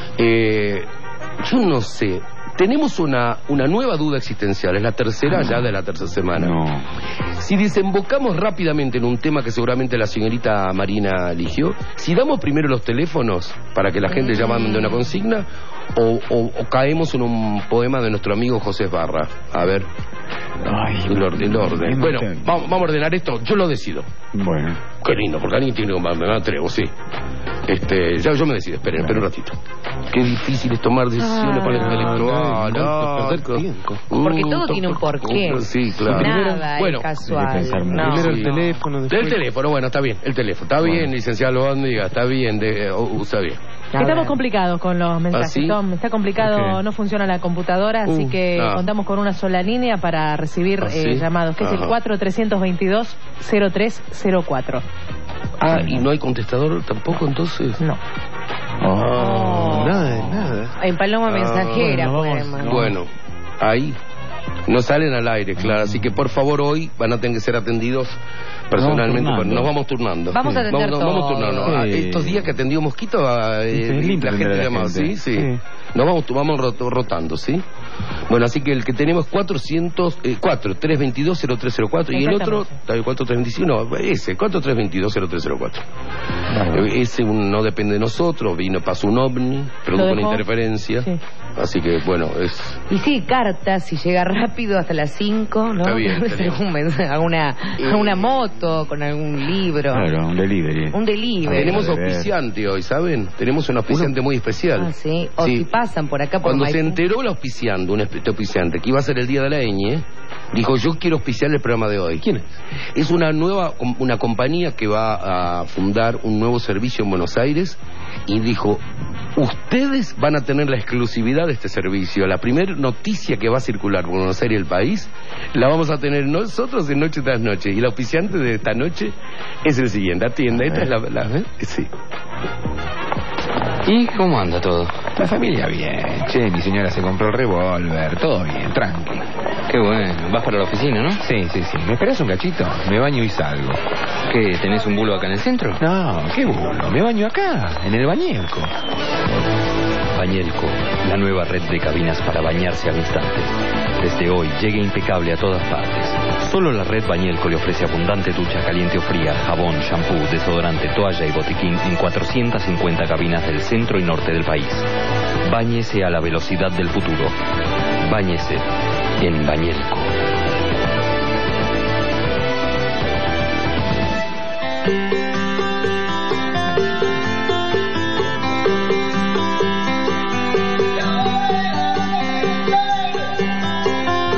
Yo no sé. Tenemos una nueva duda existencial. Es la tercera ya de la tercera semana. No. Si desembocamos rápidamente en un tema que seguramente la señorita Marina eligió, si damos primero los teléfonos para que la gente ya mande una consigna, o caemos en un poema de nuestro amigo José Barra. A ver. El orden. Bueno, vamos a ordenar esto. Yo lo decido. Bueno. Qué lindo, porque alguien tiene un... Me atrevo, sí. Yo me decido. Esperen un ratito. Qué difícil es tomar decisiones para el intelectual. Perder tiempo. Porque todo tiene un porqué. Sí, claro. Nada es casual. Primero el teléfono. El teléfono, bueno, está bien. El teléfono. Está bien, licenciado Albóndiga. Está bien. Está bien. Estamos complicados con los mensajes, ¿sí? Tom. Está complicado, no funciona la computadora, así que contamos con una sola línea para recibir llamados, que es el 4322-0304. ¿Y no hay contestador tampoco, entonces? No. Nada. En paloma mensajera, Bueno, ahí no salen al aire, claro. Así que por favor hoy van a tener que ser atendidos personalmente. Nos vamos turnando. Vamos a atender vamos turnando. Estos días que atendió Mosquito, la gente llamaba, sí. Nos vamos rotando, ¿sí? Bueno, así que el que tenemos 322-0304 y el otro, 4321, ese, 4322-0304. Ese no depende de nosotros, pasó un ovni, produjo una interferencia. Sí. Así que, bueno, es... Y sí, cartas, si llega rápido hasta las 5, ¿no? Está bien. a una moto, con algún libro. Claro, un delivery. Tenemos auspiciante hoy, ¿saben? Tenemos un auspiciante muy especial. Sí. O si pasan por acá por Cuando se enteró el auspiciante, un auspiciante, que iba a ser el día de la ñ, dijo, yo quiero auspiciar el programa de hoy. ¿Quién es? Es una compañía que va a fundar un nuevo servicio en Buenos Aires y dijo, ustedes van a tener la exclusividad de este servicio. La primera noticia que va a circular por Buenos Aires y el país la vamos a tener nosotros en Noche tras Noche. Y el auspiciante de esta noche es el siguiente. Atienda, esta es sí. ¿Y cómo anda todo? La familia bien. Che, mi señora se compró el revólver. Todo bien, tranqui. Qué bueno. ¿Vas para la oficina, no? Sí. ¿Me esperás un cachito? Me baño y salgo. ¿Qué? ¿Tenés un bulo acá en el centro? No, ¿qué bulo? Me baño acá, en el Bañelco. Bañelco, la nueva red de cabinas para bañarse al instante. Desde hoy llegue impecable a todas partes. Solo la red Bañelco le ofrece abundante ducha caliente o fría, jabón, shampoo, desodorante, toalla y botiquín en 450 cabinas del centro y norte del país. Báñese a la velocidad del futuro. Báñese en Bañelco.